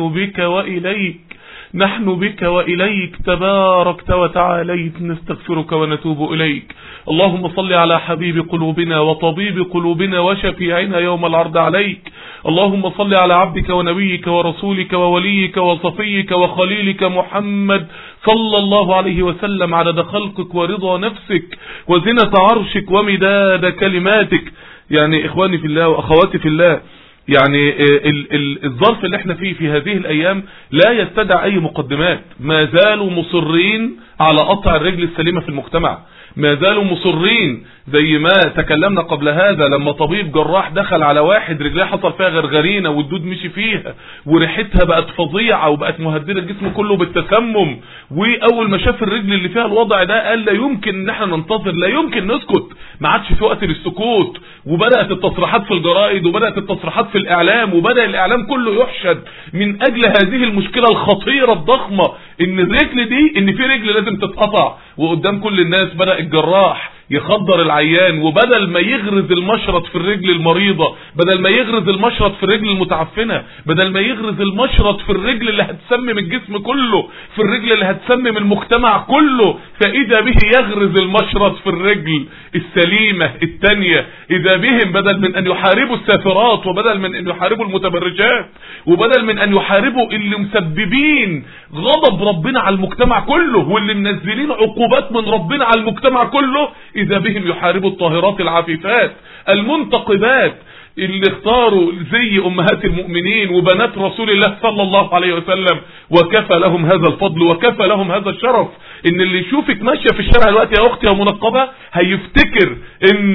C: نحن بك وإليك تباركت وتعاليت، نستغفرك ونتوب إليك. اللهم صل على حبيب قلوبنا وطبيب قلوبنا وشفيعنا يوم العرض عليك. اللهم صل على عبدك ونبيك ورسولك ووليك وصفيك وخليلك محمد صلى الله عليه وسلم، عدد خلقك ورضا نفسك وزنة عرشك ومداد كلماتك. يعني إخواني في الله وأخواتي في الله، يعني الظرف اللي احنا فيه في هذه الأيام لا يستدعي أي مقدمات. ما زالوا مصرين على قطع الرجل السليمة في المجتمع، ما زالوا مصرين زي ما تكلمنا قبل هذا لما طبيب جراح دخل على واحد رجليه حصل فيها غرغرينة والدود مشي فيها وريحتها بقت فظيعة وبقت مهددة الجسم كله بالتسمم، واول ما شاف الرجل اللي فيها الوضع ده قال لا يمكن ان احنا ننتظر، لا يمكن نسكت، ما عادش في وقت للسكوت. وبدأت التصريحات في الجرائد وبدأت التصريحات في الاعلام وبدأ الاعلام كله يحشد من اجل هذه المشكلة الخطيرة الضخمة، ان الرجل دي ان في رجل لازم تتقطع. وقدام كل الناس بدأ الجراح يخدر العيان، وبدل ما يغرز المشرط في الرجل المريضة، بدل ما يغرز المشرط في الرجل المتعفنة، بدل ما يغرز المشرط في الرجل اللي هتسمم الجسم كله، في الرجل اللي هتسمم المجتمع كله، فإذا به يغرز المشرط في الرجل السليمة التانية. إذا بهم بدل من أن يحاربوا السافرات، وبدل من أن يحاربوا المتبرجات، وبدل من أن يحاربوا اللي مسببين غضب ربنا على المجتمع كله واللي منزلين عقوبات من ربنا على المجتمع كله، إذا بهم يحاربوا الطاهرات العفيفات المنتقبات اللي اختاروا زي أمهات المؤمنين وبنات رسول الله صلى الله عليه وسلم. وكفى لهم هذا الفضل وكفى لهم هذا الشرف، ان اللي يشوفك ماشية في الشارع دلوقتي يا اختي يا منقبة هيفتكر ان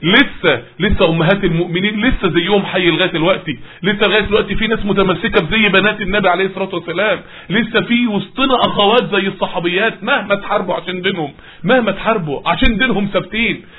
C: لسه أمهات المؤمنين لسه زيهم حي لغاية دلوقتي، لسه لغاية دلوقتي في ناس متمسكة بزي بنات النبي عليه الصلاة والسلام، لسه في وسطنا أخوات زي الصحابيات مهما تحاربوا عشان دينهم، مهما تحاربوا عشان دينهم ثابتين.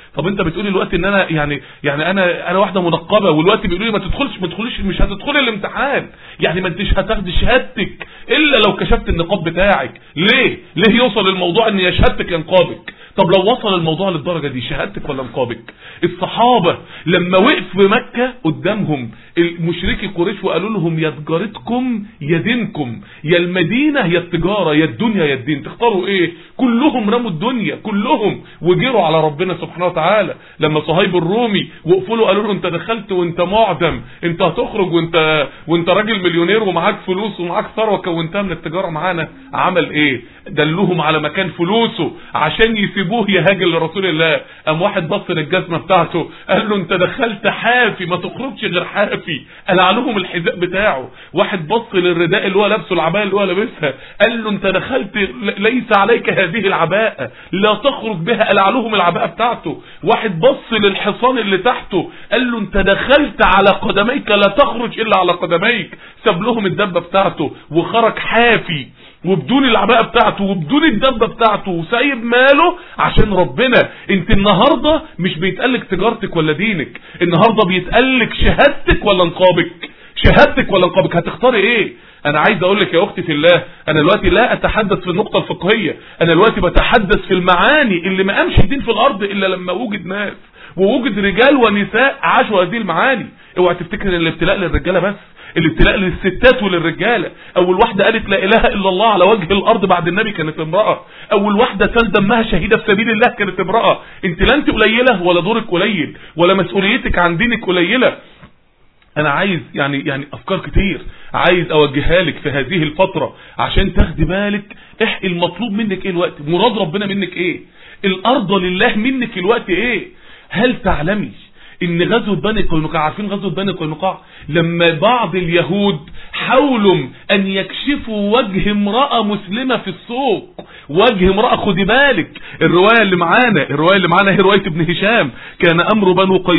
C: طب انت بتقولي الوقت ان انا يعني انا واحده منقبه، والوقت بيقولوا لي ما تدخلش مش هتدخلي الامتحان، يعني ما انتش هتاخدي شهادتك الا لو كشفت النقاب بتاعك. ليه يوصل الموضوع ان يا شهادتك يا نقابك؟ طب لو وصل الموضوع للدرجه دي، شهادتك ولا نقابك؟ الصحابه لما وقف في مكه قدامهم المشركي قريش وقالوا لهم يا تجارتكم يا دينكم، يا المدينه يا التجاره يا الدنيا يا الدين، تختاروا ايه؟ كلهم رموا الدنيا كلهم وجروا على ربنا سبحانه وتعالى. لما صهيب الرومي وقفوا له قالوا له انت دخلت وانت معدم، انت هتخرج وانت راجل مليونير ومعاك فلوس ومعاك ثروه كونتها من التجاره معانا، عمل ايه؟ دلوهم على مكان فلوسه عشان يسيبوه يهاجر لرسول الله. قام واحد بص للجزمه بتاعته قال له انت دخلت حافي ما تخرجش غير حافي، قلع لهم الحذاء بتاعه. واحد بص للرداء اللي هو لابسه، العبايه اللي هو لابسها، قال له انت دخلت ليس عليك هذه العباءه لا تخرج بها، قلع لهم العباءه بتاعته. واحد بص للحصان اللي تحته قال له انت دخلت على قدميك لا تخرج الا على قدميك، ساب لهم الدبه بتاعته وخرج حافي وبدون العباءة بتاعته وبدون الدبة بتاعته وسايب ماله عشان ربنا. انت النهاردة مش بيتقالك تجارتك ولا دينك، النهاردة بيتقالك شهادتك ولا نقابك، شهادتك ولا نقابك، هتختاري ايه؟ انا عايز اقول لك يا اختي في الله، انا دلوقتي لا اتحدث في النقطة الفقهية، انا دلوقتي بتحدث في المعاني اللي ما قامش الدين في الارض الا لما وجد ناس ووجد رجال ونساء عاشوا هذه المعاني. اوعى تفتكر ان الابتلاء للرجالة بس، الابتلاء للستات وللرجاله. اول واحده قالت لا اله الا الله على وجه الارض بعد النبي كانت امراه، اول واحده سال دمها شهيده في سبيل الله كانت امراه. انت لا انت قليله ولا دورك قليل ولا مسؤوليتك عن دينك قليله. انا عايز يعني افكار كتير عايز اوجهها لك في هذه الفتره عشان تاخدي بالك المطلوب منك ايه الوقت، مراد ربنا منك ايه، الارض لله منك الوقت ايه. هل تعلمي ان غزوة بني قينقاع، عارفين غزوة بني قينقاع لما بعض اليهود حاولوا ان يكشفوا وجه امرأة مسلمة في السوق، وجه امرأة، خدي بالك الرواية اللي معانا هي رواية ابن هشام، كان امر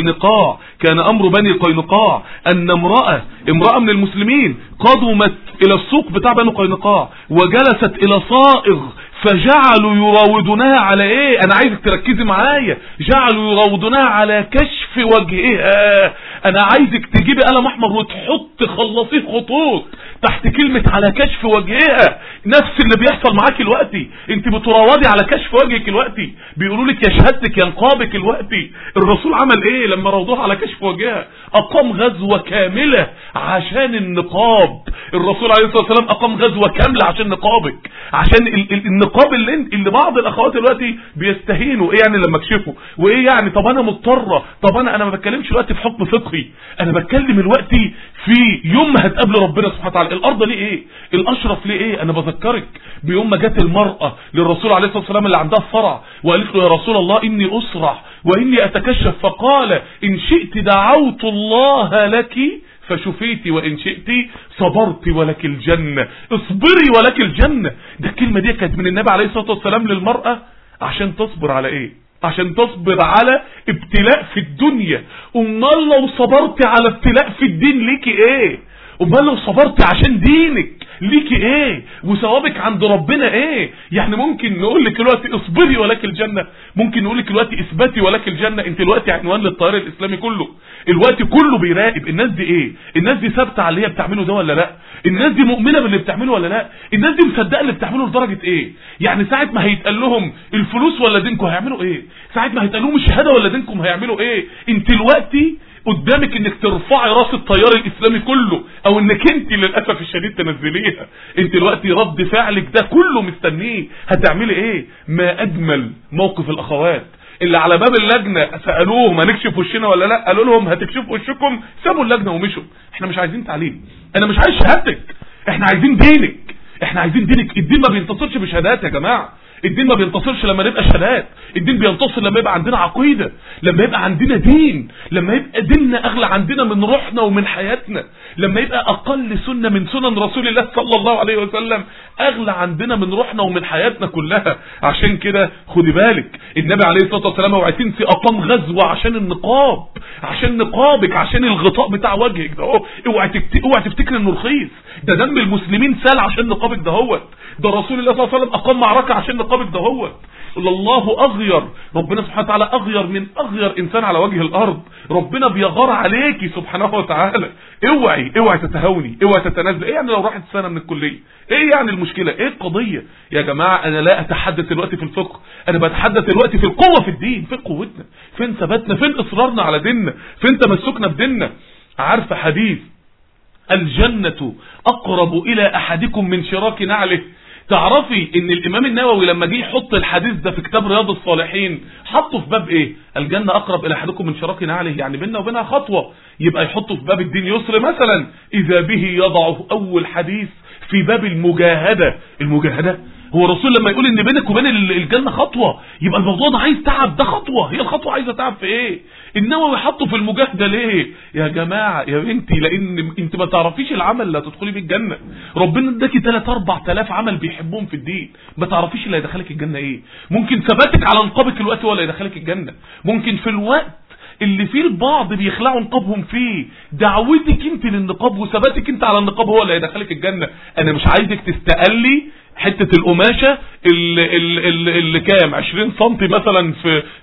C: بني قينقاع ان امرأة من المسلمين قدمت الى السوق بتاع بني قينقاع وجلست الى صائغ فجعلوا يراودونها على ايه؟ انا عايزك تركزي معايا، جعلوا يراودونها على كشف وجهها. انا عايزك تجيبي قلم احمر وتحط خلصيه خطوط تحت كلمة على كشف وجهها. نفس اللي بيحصل معاك الوقتي، انت بتراودي على كشف وجهك الوقتي، بيقولوا لك يا شهادتك يا نقابك الوقتي. الرسول عمل ايه لما راودوها على كشف وجهها؟ اقام غزوة كاملة عشان النقاب. الرسول عليه الصلاة والسلام اقام غزوة كاملة عشان نقابك، عشان النقاب اللي بعض الاخوات دلوقتي بيستهينوا. ايه يعني لما اكشفه؟ وايه يعني؟ طب انا مضطرة، طب انا ما بتكلمش دلوقتي في حكم فقهي، انا بتكلم الوقتي في يوم ما هتقابل ربنا سبحانه وتعالى. الارض ليه ايه؟ الاشرف ليه ايه؟ انا بذكرك بيوم ما جت المرأة للرسول عليه الصلاة والسلام اللي عندها الصرع وقالت له يا رسول الله اني اسرع واني اتكشف، فقال ان شئت دعوت الله لك فشفيتي وان شئتي صبرتي ولك الجنة، اصبري ولك الجنة. ده الكلمة دي كانت من النبي عليه الصلاة والسلام للمرأة عشان تصبر على ايه؟ عشان تصبر على ابتلاء في الدنيا. امال لو صبرتي على ابتلاء في الدين ليكي ايه؟ امال لو صبرتي عشان دينك ليكي ايه؟ وثوابك عند ربنا ايه؟ يعني ممكن نقول لك دلوقتي اصبري ولك الجنة، ممكن نقول لك دلوقتي اثبتي ولك الجنة. انت دلوقتي عنوان للتيار الاسلامي كله، الوقت كله بيراقب الناس دي ايه؟ الناس دي ثابته على اللي هي بتعمله ده ولا لا؟ الناس دي مؤمنه باللي بتعمله ولا لا؟ الناس دي مصدقه اللي بتعمله لدرجه ايه؟ يعني ساعه ما هيتقال لهم الفلوس ولا دينكم هيعملوا ايه؟ ساعه ما هيتقال لهم الشهاده ولا دينكم هيعملوا ايه؟ انت دلوقتي قدامك انك ترفعي راس التيار الاسلامي كله، او انك انت للاسف الشديد تنزليها. انت دلوقتي رد فعلك ده كله مستنيه، هتعملي ايه؟ ما اجمل موقف الاخوات اللي على باب اللجنة سألوهم هنكشف وشنا ولا لا، قالوا لهم هتكشفوا وشكم، سابوا اللجنة ومشوا. احنا مش عايزين تعليم، انا مش عايز شهادتك، احنا عايزين دينك، احنا عايزين دينك. الدين ما بينتصرش بشهادات يا جماعة، الدين ما بينتصرش لما نبقى شهادات، الدين بينتصر لما يبقى عندنا عقيدة، لما يبقى عندنا دين، لما يبقى ديننا اغلى عندنا من روحنا ومن حياتنا، لما يبقى اقل سنة من سنن رسول الله صلى الله عليه وسلم اغلى عندنا من روحنا ومن حياتنا كلها. عشان كده خدي بالك النبي عليه الصلاة والسلام اوعي تنسي اقام غزوة عشان النقاب، عشان نقابك، عشان الغطاء بتاع وجهك ده. اوعي تفتكر انه رخيص، ده دم المسلمين سال عشان نقابك ده. رسول الله صلى الله عليه وسلم اقام معركة عشان نقابك ده. الله اغير، ربنا سبحانه وتعالى اغير من اغير انسان على وجه الارض. ربنا بيغار عليكي سبحانه وتعالى. اوعي تتهاوني، اوعي تتنازلي. ايه يعني لو راحت سنه من الكليه؟ ايه يعني المشكله؟ ايه القضيه يا جماعه؟ انا لا اتحدث دلوقتي في الفقه، انا بتحدث دلوقتي في القوه في الدين. فين قوتنا؟ فين ثباتنا؟ فين اصرارنا على ديننا؟ فين تمسكنا بديننا؟ عارفه حديث الجنه اقرب الى احدكم من شراك نعله؟ تعرفي ان الامام النووي لما جه يحط الحديث ده في كتاب رياض الصالحين حطه في باب ايه؟ الجنه اقرب الى احدكم من شراك نعله، يعني بيننا وبينها خطوه. يبقى يحطه في باب الدين يسر مثلا. اذا به يضعه اول حديث في باب المجاهده. المجاهده هو الرسول لما يقول ان بينك وبين الجنه خطوه، يبقى الموضوع ده عايز تعب. ده خطوه، هي الخطوه عايزه تعب في ايه؟ النووي حطه في المجاهده ليه يا جماعه يا بنتي؟ لان انت ما تعرفيش العمل اللي هتدخلي بيه الجنه. ربنا اداكي 3-4 آلاف عمل بيحبهم في الدين، ما تعرفيش اللي هيدخلك الجنه ايه. ممكن ثباتك على نقابك الوقت هو اللي هيدخلك الجنه. ممكن في الوقت اللي فيه البعض بيخلعوا نقابهم فيه دعوتك انت للنقاب وثباتك انت على النقاب هو اللي هيدخلك الجنه. انا مش عايزك تستقلي حته القماشه اللي كام 20 سم مثلا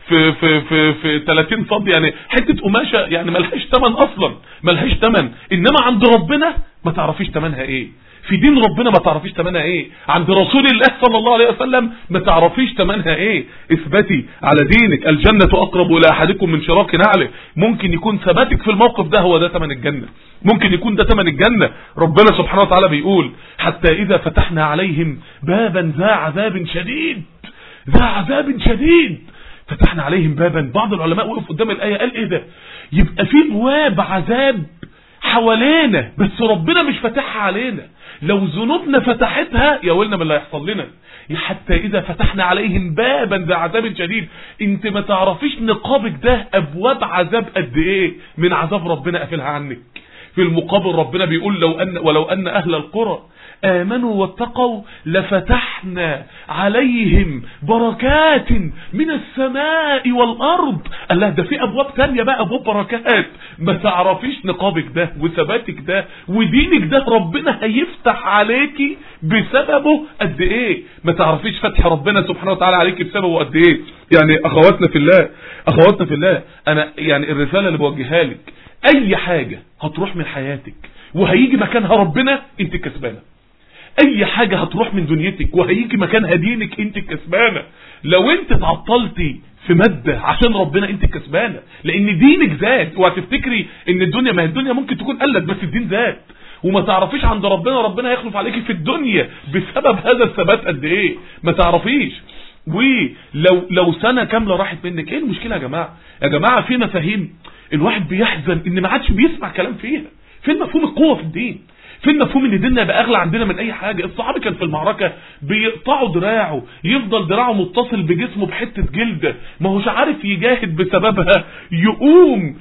C: في 30 سم، يعني حته قماشه يعني ملهاش ثمن اصلا، ملهاش ثمن. انما عند ربنا ما تعرفيش ثمنها ايه. في دين ربنا ما تعرفيش ثمنها ايه. عند رسول الله صلى الله عليه وسلم ما تعرفيش ثمنها ايه. اثبتي على دينك. الجنة اقرب الى احدكم من شراك نعله. ممكن يكون ثباتك في الموقف ده هو ده ثمن الجنة، ممكن يكون ده ثمن الجنة. ربنا سبحانه وتعالى بيقول حتى اذا فتحنا عليهم بابا ذا عذاب شديد، ذا عذاب شديد، فتحنا عليهم بابا. بعض العلماء وقف قدام الآية قال ايه ده؟ يبقى في ابواب عذاب حوالينا بس ربنا مش فاتحها علينا. لو ذنوبنا فتحتها يا ولنا من اللي هيحصل لنا. حتى اذا فتحنا عليهم بابا ذا عذاب شديد. انت ما تعرفيش نقابك ده ابواب عذاب قد ايه من عذاب ربنا قافلها عنك. في المقابل ربنا بيقول ولو ان اهل القرى آمنوا واتقوا لفتحنا عليهم بركات من السماء والأرض. الله، ده في أبواب تانية بقى، أبواب بركات. ما تعرفيش نقابك ده وثباتك ده ودينك ده ربنا هيفتح عليكي بسببه قد ايه. ما تعرفيش فتح ربنا سبحانه وتعالى عليكي بسببه قد ايه. يعني اخواتنا في الله، انا يعني الرسالة اللي بوجهها لك، اي حاجة هتروح من حياتك وهيجي مكانها ربنا انت كسبانة. اي حاجة هتروح من دنيتك وهيجي مكانها دينك انت كسبانة. لو انت تعطلتي في مادة عشان ربنا انت كسبانة، لان دينك زاد. وهتفتكري ان الدنيا، ما هي الدنيا ممكن تكون قلت بس الدين زاد. وما تعرفيش عند ربنا هيخلف عليكي في الدنيا بسبب هذا الثبات قد ايه. ما تعرفيش. ولو سنة كاملة راحت منك، ايه المشكلة يا جماعة؟ يا جماعة في مفاهيم الواحد بيحزن ان ما عادش بيسمع كلام فيها. فين مفهوم القوة في الدين؟ فين مفهوم ان ديننا يبقى اغلى عندنا من اي حاجة؟ الصحابي كان في المعركة بيقطعوا دراعه، يفضل دراعه متصل بجسمه بحتة جلدة، ما هوش عارف يجاهد بسببها، يقوم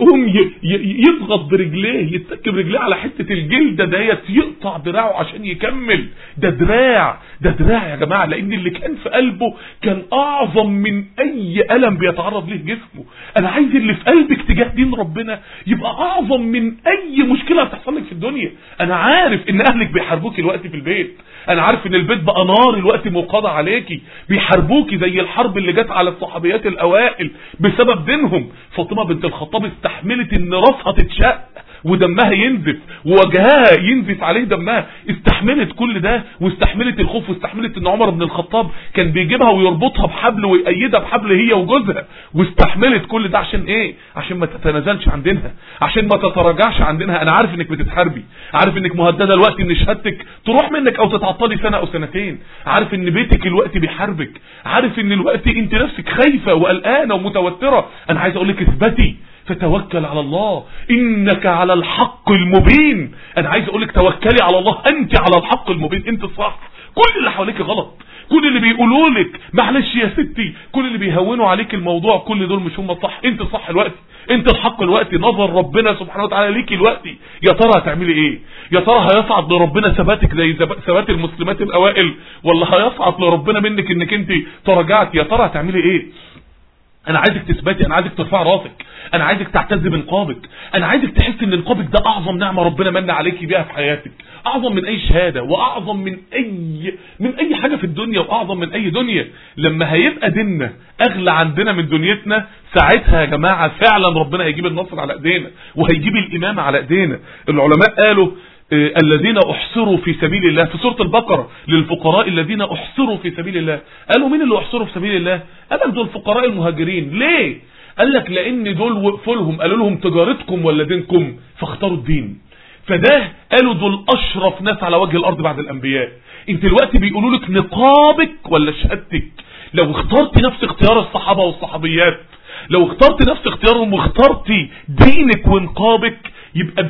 C: يضغط برجليه، يتك برجليه على حتة الجلدة ديت، يقطع دراعه عشان يكمل. ده دراع يا جماعة، لان اللي كان في قلبه كان اعظم من اي ألم بيتعرض له جسمه. انا عايز اللي في قلبك تجاه دين ربنا يبقى اعظم من اي مشكلة بتحصل لك في الدنيا. انا عارف ان اهلك بيحاربوكي الوقت في البيت، انا عارف ان البيت بقى نار الوقت موقدة عليكي، بيحاربوكي زي الحرب اللي جت على الصحابيات الاوائل بسبب دينهم. فاطمة بنت الخطاب استحملت ان راسها تتشق ودمها ينزف ووجهها ينزف عليه دمها، استحملت كل ده، واستحملت الخوف، واستحملت ان عمر بن الخطاب كان بيجيبها ويربطها بحبل ويقيدها بحبل هي وجوزها، واستحملت كل ده عشان ايه؟ عشان ما تتنازلش عن دينها، عشان ما تتراجعش عن دينها. انا عارف انك بتتحاربي، عارف انك مهدده الوقت ان شهادتك تروح منك او تتعطلي سنه او سنتين، عارف ان بيتك الوقت بيحاربك، عارف ان الوقت انت نفسك خايفه وقلقانه ومتوتره. انا عايز اقول لك اثبتي، فتوكل على الله انك على الحق المبين. انا عايز اقولك توكلي على الله، انت على الحق المبين، انت الصح. كل اللي حواليك غلط، كل اللي بيقولوا لك معلش يا ستي، كل اللي بيهونوا عليك الموضوع، كل دول مش هم الصح. انت الصح الوقت، انت الحق الوقت، نظر ربنا سبحانه وتعالى ليكي الوقت. يا ترى هتعملي ايه؟ يا ترى هيصعد لربنا ثباتك زي ثبات المسلمات الاوائل، ولا هيصعد لربنا منك انك انت تراجعت؟ يا ترى هتعملي ايه؟ انا عايزك تثبتي، انا عايزك ترفع راسك، انا عايزك تعتز بنقابك، انا عايزك تحس ان نقابك ده اعظم نعمه ربنا من عليكي بيها في حياتك، اعظم من اي شهاده واعظم من اي حاجه في الدنيا واعظم من اي دنيا. لما هيبقى ديننا اغلى عندنا من دنيتنا ساعتها يا جماعه فعلا ربنا هيجيب النصر على ايدينا وهيجيب الامامه على ايدينا. العلماء قالوا الذين احصروا في سبيل الله في سورة البقرة للفقراء الذين احصروا في سبيل الله. قالوا مين اللي احصروا في سبيل الله؟ قال لك دول فقراء المهاجرين. ليه؟ قال لك لان دول وقفوا لهم قالوا لهم تجارتكم ولا دينكم فاختاروا الدين. فده قالوا دول اشرف ناس على وجه الارض بعد الانبياء. انت دلوقتي بيقولوا لك نقابك ولا شهادتك. لو اخترتي نفس اختيار الصحابة والصحابيات، لو اخترتي نفس اختيارهم واخترتي دينك ونقابك، يبقى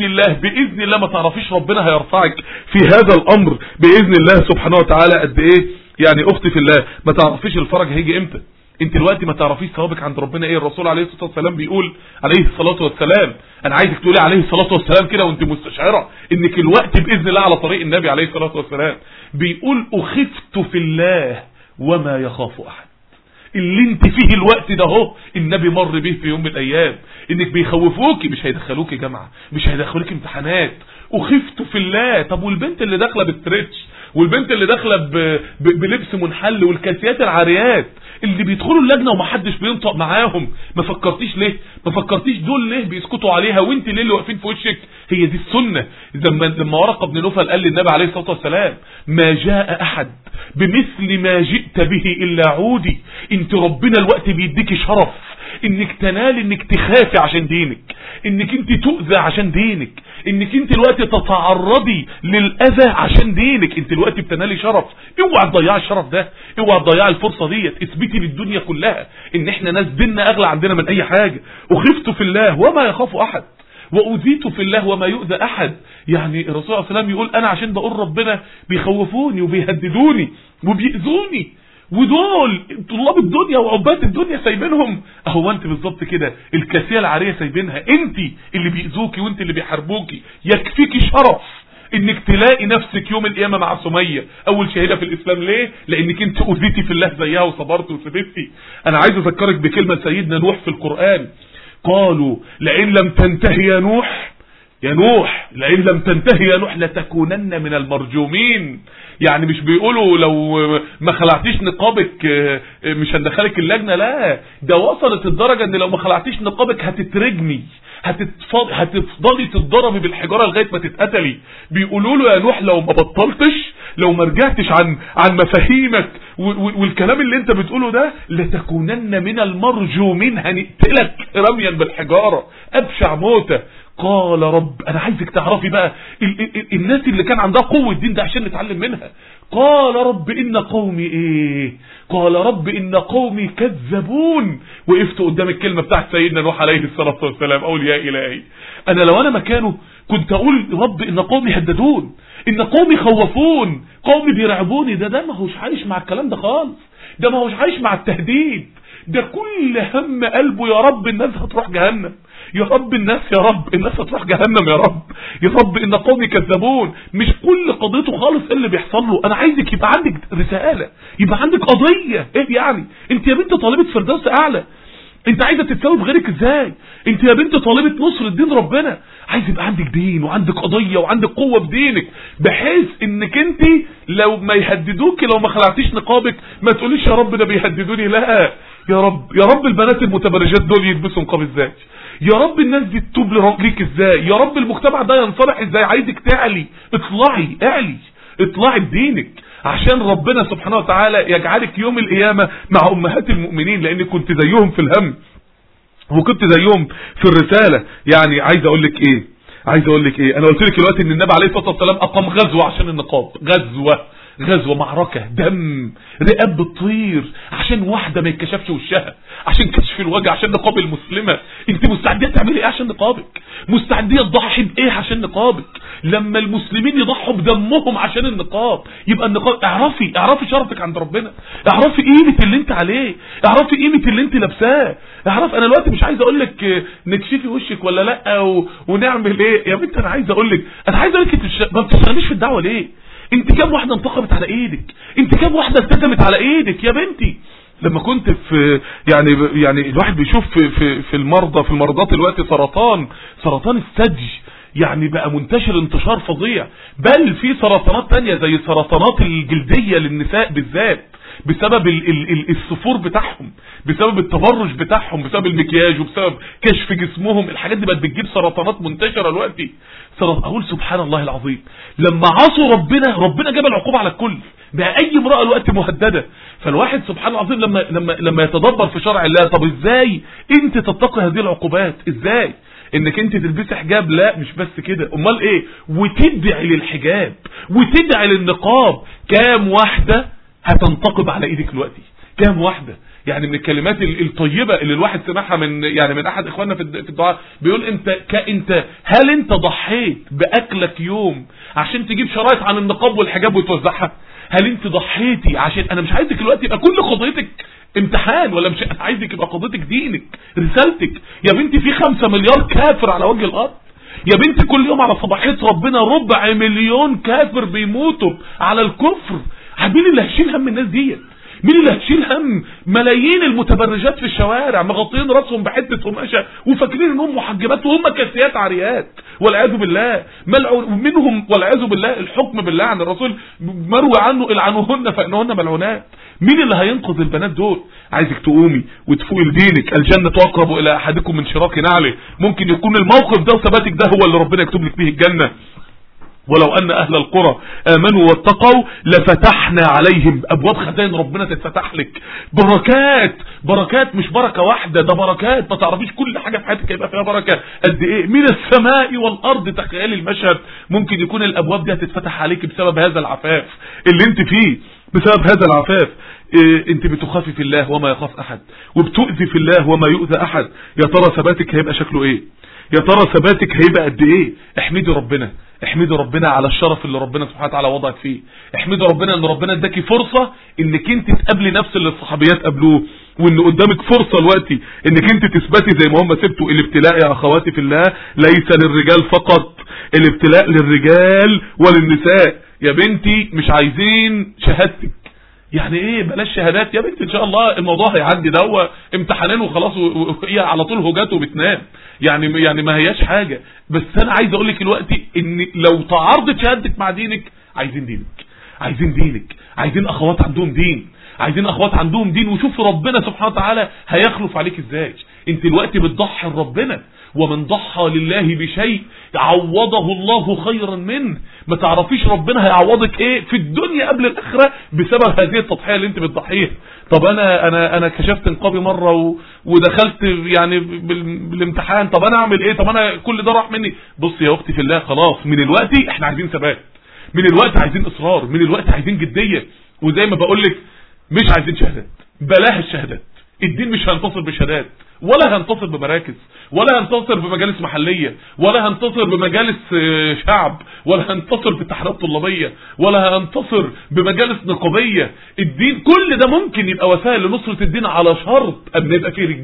C: بإذن الله ما تعرفيش ربنا هيرفعك في هذا الأمر بإذن الله سبحانه وتعالى قد إيه. يعني أختي في الله ما تعرفيش الفرج هيجي إمتى. انت دلوقتي ما تعرفيش ثوابك عند ربنا ايه. الرسول عليه الصلاة والسلام بيقول عليه الصلاة والسلام، انا عايزك تقولي عليه الصلاة والسلام كده وانت مستشعرة انك الوقت بإذن الله على طريق النبي عليه الصلاة والسلام. بيقول اخفت في الله وما يخاف احد. اللي انت فيه الوقت ده اهو النبي مر به في يوم من الايام، انك بيخوفوكي مش هيدخلوكي جامعة، مش هيدخلوكي امتحانات. اخفت في الله. طب والبنت اللي داخله بالستريتش والبنت اللي داخله بلبس منحل والكاسيات العاريات اللي بيدخلوا اللجنه ومحدش بينطق معاهم، ما فكرتيش ليه؟ ما فكرتيش دول ليه بيسكتوا عليها وانت ليه اللي واقفين في وشك؟ هي دي السنه. لما ورقه بن نوفل قال للنبي عليه الصلاه والسلام ما جاء احد بمثل ما جئت به الا عودي. انت ربنا الوقت بيديكي شرف انك تنال، انك تخافي عشان دينك، انك انت تؤذى عشان دينك، انك انت الوقت تتعرضي للاذى عشان دينك. انت الوقت بتنالي شرف. اوعى تضيعي الشرف ده، اوعى تضيعي الفرصه ديت. اثبتي للدنيا كلها ان احنا ناس ديننا اغلى عندنا من اي حاجه. اخفت في الله وما يخاف احد واوذيت في الله وما يؤذى احد. يعني الرسول صلى الله عليه وسلم يقول انا عشان بقول ربنا بيخوفوني وبيهددوني وبيأذوني، ودول طلاب الدنيا وعباد الدنيا سايبينهم. اهو انت بالظبط كده الكاسيه العاريه سايبينها. انت اللي بيأذوكي وانت اللي بيحاربوكي. يكفيكي شرف انك تلاقي نفسك يوم القيامه مع سميه اول شهيده في الاسلام. ليه؟ لانك انت اذيتي في الله زيها وصبرتي وثبتي. انا عايز اذكرك بكلمه سيدنا نوح في القران. قالوا لئن لم تنتهي يا نوح لئن لم تنتهي يا نوح لتكونن من المرجومين. يعني مش بيقولوا لو ما خلعتيش نقابك مش هندخلك اللجنة، لا ده وصلت الدرجة ان لو ما خلعتيش نقابك هتترجمي، هتفضلي تتضربي بالحجارة لغاية ما تتقتلي. بيقولوا له يا نوح لو ما بطلتش، لو ما رجعتش عن مفاهيمك والكلام اللي انت بتقوله ده لتكونن من المرجومين، هنقتلك رميا بالحجارة ابشع موتة. قال رب انا عايزك تعرفي بقى الناس اللي كان عندها قوة الدين ده عشان نتعلم منها. قال رب ان قومي ايه؟ قال رب ان قومي كذبون. وقفت قدام الكلمة بتاعت سيدنا نوح عليه الصلاة والسلام اقول يا الهي انا لو انا مكانه كنت اقول رب ان قومي هددون، ان قومي خوفون، قومي بيرعبوني. ده ما هوش عايش مع الكلام ده خالص، ده ما هوش عايش مع التهديد، ده كل هم قلبه يا رب الناس هتروح جهنم، يا رب الناس هتروح جهنم، يا رب ان قومي كذبون. مش كل قضيته خالص اللي بيحصل له. انا عايزك يبقى عندك رسالة، يبقى عندك قضية. ايه يعني انت يا بنت طالبة فردوس اعلى، انت عايزة تتساوي بغيرك ازاي؟ انت يا بنت طالبة نصر الدين ربنا، عايز يبقى عندك دين وعندك قضية وعندك قوة بدينك، بحيث انك انت لو ما يهددوك لو ما خلعتيش نقابك ما تقوليش يا رب ده بيهددوني، لا يا رب البنات المتبرجات دول يلبسوا نقاب ازاي؟ يا رب الناس دي تتوب ليك ازاي؟ يا رب المجتمع ده ينصلح ازاي؟ عايزك تعلي، اطلعي بدينك عشان ربنا سبحانه وتعالى يجعلك يوم القيامة مع امهات المؤمنين، لان كنت زيهم في الهم وكنت زيهم في الرسالة. يعني عايز اقول لك ايه انا قلت لك دلوقتي ان النبي عليه الصلاة والسلام اقام غزوة عشان النقاب، غزوة معركة دم، رقاب بتطير عشان واحدة ما يتكشفش وشها، عشان كشف الوجه، عشان نقاب المسلمة. انت مستعدية تعملي ايه عشان نقابك؟ مستعدية تضحي بايه عشان نقابك؟ لما المسلمين يضحوا بدمهم عشان النقاب، يبقى النقاب اعرفي شرفك عند ربنا، اعرفي قيمة اللي انت عليه، اعرفي قيمة اللي انت لابساه، انا دلوقتي مش عايز اقول لك نكشفي وشك ولا لا ونعمل ايه يا بنت. انا عايز اقول لك ما بتشتغليش في الدعوة ليه؟ انت كام واحدة انتقمت على ايدك؟ انت كام واحدة التزمت على ايدك يا بنتي؟ لما كنت في يعني الواحد بيشوف في المرضى، في المرضات دلوقتي سرطان الثدي يعني بقى منتشر انتشار فظيع، بل في سرطانات تانية زي سرطانات الجلدية للنساء بالذات بسبب الصفور بتاعهم، بسبب التبرج بتاعهم، بسبب المكياج وبسبب كشف جسمهم. الحاجات دي بقت بتجيب سرطانات منتشرة دلوقتي. اقول سبحان الله العظيم، لما عصوا ربنا جاب العقوبة على الكل، بقى اي امرأة الوقت مهددة. فالواحد سبحان الله العظيم لما يتدبر في شرع الله، طب ازاي انت تتقي هذه العقوبات؟ ازاي انك انت تلبسي حجاب؟ لا مش بس كده، امال ايه؟ وتدعي للحجاب وتدعي للنقاب. كام واحدة هتنتقب على ايدك دلوقتي؟ كام واحدة؟ يعني من الكلمات الطيبة اللي الواحد سمعها من احد اخواننا في الدعاء، بيقول انت هل انت ضحيت باكلك يوم عشان تجيب شرايط عن النقاب والحجاب وتوزعها؟ هل انت ضحيتي عشان انا مش عايزك دلوقتي يبقى كل قضيتك امتحان، ولا مش عايزك يبقى قضيتك دينك رسالتك؟ يا بنتي في 5 مليار كافر على وجه الارض، يا بنتي كل يوم على صباحية ربنا 250,000 كافر بيموتوا على الكفر. مين اللي هيشيل هم الناس دي؟ مين اللي هتشيل هم ملايين المتبرجات في الشوارع مغطين راسهم بحته قماشه وفاكرين انهم محجبات وهم كاسيات عاريات والعياذ بالله؟ منهم والعياذ بالله الحكم بالله عن الرسول مروي عنه العنوهن فانهن ملعونات. مين اللي هينقذ البنات دول؟ عايزك تقومي وتفوقي لدينك. الجنه اقرب الى احدكم من شراك نعله. ممكن يكون الموقف ده وثباتك ده هو اللي ربنا يكتب لك به الجنه. ولو ان اهل القرى امنوا واتقوا لفتحنا عليهم ابواب خزائن ربنا تتفتح لك. بركات مش بركه واحده، ده بركات ما تعرفيش كل حاجه في حياتك يبقى فيها بركه قد ايه، من السماء والارض. تخيلي المشهد، ممكن يكون الابواب دي هتتفتح عليك بسبب هذا العفاف اللي انت فيه، بسبب هذا العفاف. انت بتخافي في الله وما يخاف احد، وبتؤذي في الله وما يؤذى احد. يا ترى ثباتك هيبقى شكله ايه؟ يا ترى ثباتك هيبقى قد ايه؟ احمدي ربنا على الشرف اللي ربنا سبحانه وتعالى وضعك فيه. احمدي ربنا ان ربنا اداكي فرصة انك انت تقابلي نفس اللي الصحابيات قابلوه، وان قدامك فرصة دلوقتي انك انت تثبتي زي ما هم ثبتوا. الابتلاء يا اخواتي في الله ليس للرجال فقط، الابتلاء للرجال وللنساء. يا بنتي مش عايزين شهادتك. يعني ايه بلاش شهادات يا بنت؟ ان شاء الله الموضوع هيعدي، ده هو امتحانين وخلاص، وهي على طول هجات وبتنام. يعني ما هياش حاجة. بس انا عايز اقول لك دلوقتي ان لو تعارضت شهادتك مع دينك، عايزين دينك، عايزين اخوات عندهم دين، وشوف ربنا سبحانه وتعالى هيخلف عليك ازاي. انت دلوقتي بتضحي لربنا، ومن ضحى لله بشيء عوضه الله خيرا منه. ما تعرفيش ربنا هيعوضك ايه في الدنيا قبل الاخره بسبب هذه التضحيه اللي انت بتضحيها. طب انا كشفت نقابي مره ودخلت يعني بالامتحان، طب انا اعمل ايه؟ طب انا كل ده راح مني. بص يا اختي في الله، خلاص من الوقت احنا عايزين ثبات، من الوقت عايزين اصرار، من الوقت عايزين جديه. وزي ما بقول لك مش عايزين شهادات، بلاها الشهادات. الدين مش هينتصر بشهادات، ولا هينتصر بمراكز، ولا هينتصر بمجالس محلية، ولا هينتصر بمجالس شعب، ولا هينتصر بالتحريات الطلابية، ولا هينتصر بمجالس نقابية. الدين كل ده ممكن يبقى وسائل لنصرة الدين على شرط اما يبقى فيه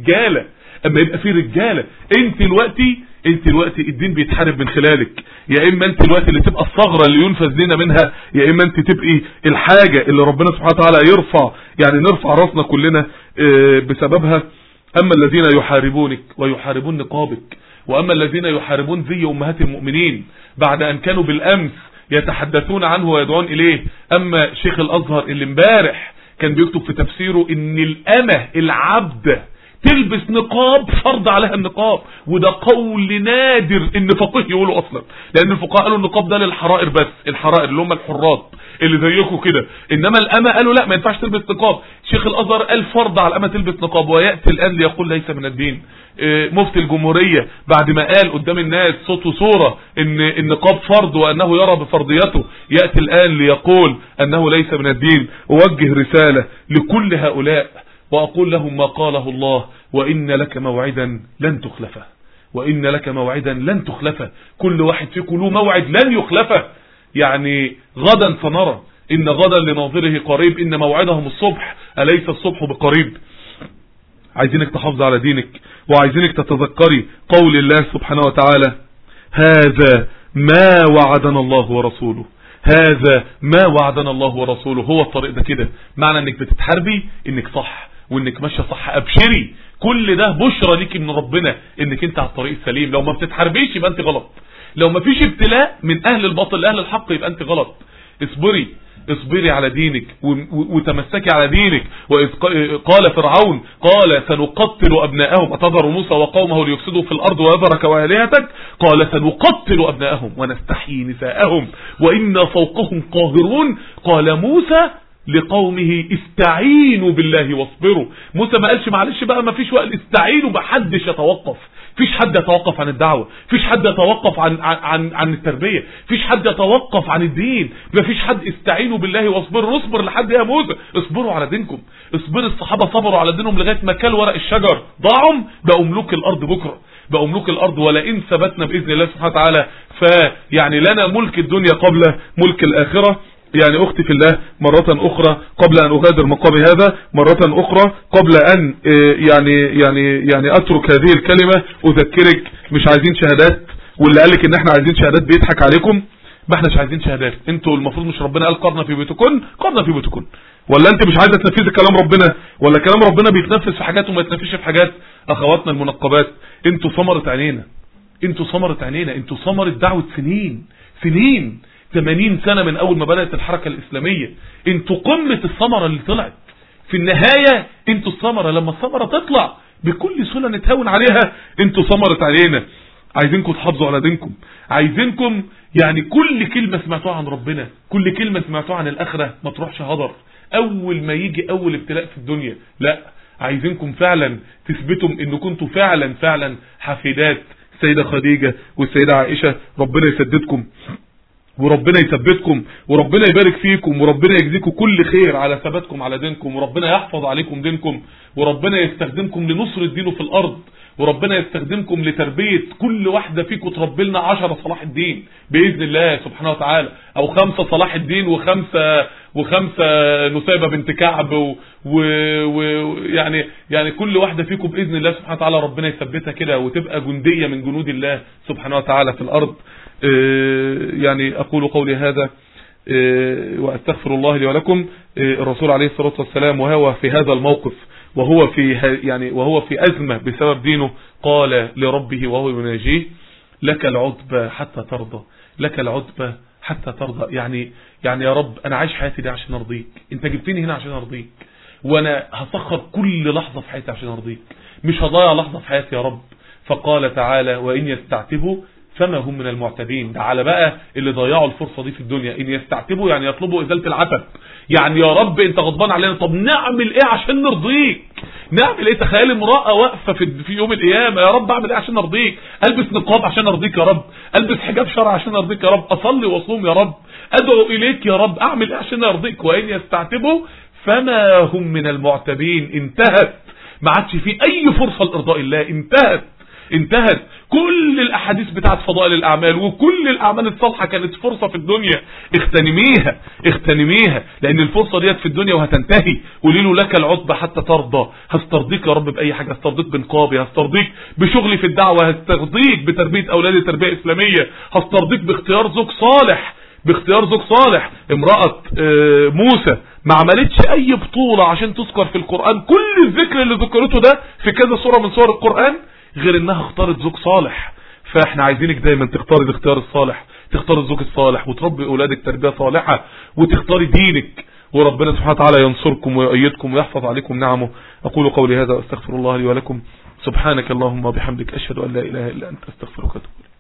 C: رجالة. انت دلوقتي الدين بيتحارب من خلالك. يا اما انت دلوقتي اللي تبقى الثغرة اللي ينفذ لنا منها، يا اما انت تبقي الحاجة اللي ربنا سبحانه وتعالى نرفع راسنا كلنا بسببها. اما الذين يحاربونك ويحاربون نقابك، واما الذين يحاربون زي امهات المؤمنين بعد ان كانوا بالامس يتحدثون عنه ويدعون اليه. اما شيخ الازهر اللي امبارح كان بيكتب في تفسيره ان الامه العبده تلبس نقاب، فرض عليها النقاب. وده قول نادر ان فقيه يقولوا اصلا، لان الفقهاء قالوا النقاب ده للحرائر بس، الحرائر اللي هم الحرات اللي زيكم كده. انما الامه قالوا لا ما ينفعش تلبس نقاب. شيخ الازهر قال فرض على الامه تلبس نقاب، وياتي الان ليقول ليس من الدين. مفتي الجمهوريه بعد ما قال قدام الناس صوت وصوره ان النقاب فرض وانه يرى بفرضيته، ياتي الان ليقول انه ليس من الدين. اوجه رساله لكل هؤلاء وأقول لهم ما قاله الله: وإن لك موعدا لن تخلفه. كل واحد فيكم له موعد لن يخلفه. يعني غدا سنرى، إن غدا لناظره قريب، إن موعدهم الصبح، أليس الصبح بقريب؟ عايزينك تحافظ على دينك، وعايزينك تتذكري قول الله سبحانه وتعالى: هذا ما وعدنا الله ورسوله. هذا ما وعدنا الله ورسوله. هو الطريق ده كده. معنى انك بتتحاربي انك صح، وانك ماشيه صح. ابشري، كل ده بشرى ليكي من ربنا انك انت على الطريق السليم. لو ما بتتحاربيش يبقى انت غلط، لو ما فيش ابتلاء من اهل الباطل لاهل الحق يبقى انت غلط. اصبري على دينك وتمسكي على دينك. وإذ قال فرعون قال سنقتل أبناءهم أتذر موسى وقومه ليفسدوا في الأرض ويذرك وآلهتك قال سنقتل أبناءهم ونستحيي نساءهم وإنا فوقهم قاهرون قال موسى لقومه استعينوا بالله واصبروا. موسى ما قالش معلش بقى ما فيش وقت، استعينوا، ما حدش يتوقف، فيش حد يتوقف عن الدعوة، فيش حد يتوقف عن التربية، فيش حد يتوقف عن الدين، ما فيش حد. استعينوا بالله واصبروا. اصبر لحد يا موسى، اصبروا على دينكم. اصبر، الصحابة صبروا على دينهم لغاية ما كل ورق الشجر ضاعوا، بقوا ملوك الارض بكرة، بقوا ملوك الارض. ولئن ثبتنا باذن الله سبحانه وتعالى فيعني لنا ملك الدنيا قبل ملك الاخرة. يعني اختي في الله مرة اخرى قبل ان اغادر مقامي هذا، مرة اخرى قبل ان يعني اترك هذه الكلمة اذكرك مش عايزين شهادات، واللي قالك ان احنا عايزين شهادات بيضحك عليكم. ما احناش عايزين شهادات، انتوا المفروض مش ربنا قال قرنا في بيوتكن، قرنا في بيوتكن، ولا انت مش عايزه تنفذي كلام ربنا، ولا كلام ربنا بيتنفذ في حاجات وما يتنفذش في حاجات. اخواتنا المنقبات انتوا ثمرة عينينا، انتوا ثمرة عينينا، انتوا ثمرة دعوة سنين 80 سنة من اول ما بدأت الحركة الاسلامية. انتوا قمة الثمرة اللي طلعت، في النهاية انتوا الثمرة. لما الثمرة تطلع بكل سهولة نتهاون عليها، انتوا ثمرة علينا. عايزينكم تحافظوا على دينكم، عايزينكم يعني كل كلمة سمعتوها عن ربنا، كل كلمة سمعتوها عن الاخرة ما تروحش هدر. اول ما يجي اول ابتلاء في الدنيا، لا، عايزينكم فعلا تثبتوا ان كنتوا فعلا حفيدات السيدة خديجة والسيدة عائشة. ربنا يسددكم وربنا يثبتكم وربنا يبارك فيكم وربنا يجزيكم كل خير على ثباتكم على دينكم، وربنا يحفظ عليكم دينكم، وربنا يستخدمكم لنصر الدين في الارض، وربنا يستخدمكم لتربية كل واحدة فيكم تربي لنا 10 صلاح الدين بإذن الله سبحانه وتعالى، او 5 صلاح الدين وخمسة نسيبة بنت كعب يعني كل واحدة فيكم بإذن الله سبحانه وتعالى ربنا يثبتها كده وتبقى جندية من جنود الله سبحانه وتعالى في الارض. يعني اقول قولي هذا واستغفر الله لي ولكم. الرسول عليه الصلاة والسلام وهو في هذا الموقف وهو في أزمة بسبب دينه قال لربه وهو يناجيه لك العتبى حتى ترضى، لك العتبى حتى ترضى. يعني يا رب انا عايش حياتي دي عشان ارضيك، انت جبتني هنا عشان ارضيك، وانا هسخر كل لحظة في حياتي عشان ارضيك، مش هضيع لحظة في حياتي يا رب. فقال تعالى وإن يستعتبوا فما هم من المعتدين. ده على بقى اللي ضيعوا الفرصة دي في الدنيا. إن يستعتبوا يعني يطلبوا إزالة العتب، يعني يا رب انت غضبان علينا، طب نعمل ايه عشان نرضيك؟ نعمل ايه؟ تخيل امرأة واقفة في يوم القيامة، يا رب اعمل ايه عشان ارضيك؟ البس نقاب عشان ارضيك يا رب، البس حجاب شرع عشان ارضيك يا رب، اصلي واصوم يا رب، ادعو اليك يا رب، اعمل ايه عشان ارضيك؟ وإن يستعتبوا فما هم من المعتبين. انتهت، ما عادش في اي فرصة لارضاء الله، انتهت. كل الاحاديث بتاعت فضائل الاعمال وكل الاعمال الصالحة كانت فرصة في الدنيا، اغتنميها لان الفرصة ديت في الدنيا وهتنتهي. قولي له لك العتبى حتى ترضى. هسترضيك يا رب باي حاجة، هسترضيك بنقابي، هسترضيك بشغلي في الدعوة، هسترضيك بتربية اولادي تربية اسلامية، هسترضيك باختيار زوج صالح. امرأة موسى ما عملتش اي بطولة عشان تذكر في القرآن، كل الذكر اللي ذكرته ده في كذا سورة من سور القرآن غير انها اختارت زوج صالح. فاحنا عايزينك دايما تختاري الاختيار الصالح، تختاري الزوج الصالح وتربي اولادك تربية صالحة وتختاري دينك، وربنا سبحانه وتعالى ينصركم ويؤيدكم ويحفظ عليكم نعمه. اقول قولي هذا واستغفر الله لي ولكم. سبحانك اللهم وبحمدك اشهد ان لا اله الا انت استغفرك واتوب اليك.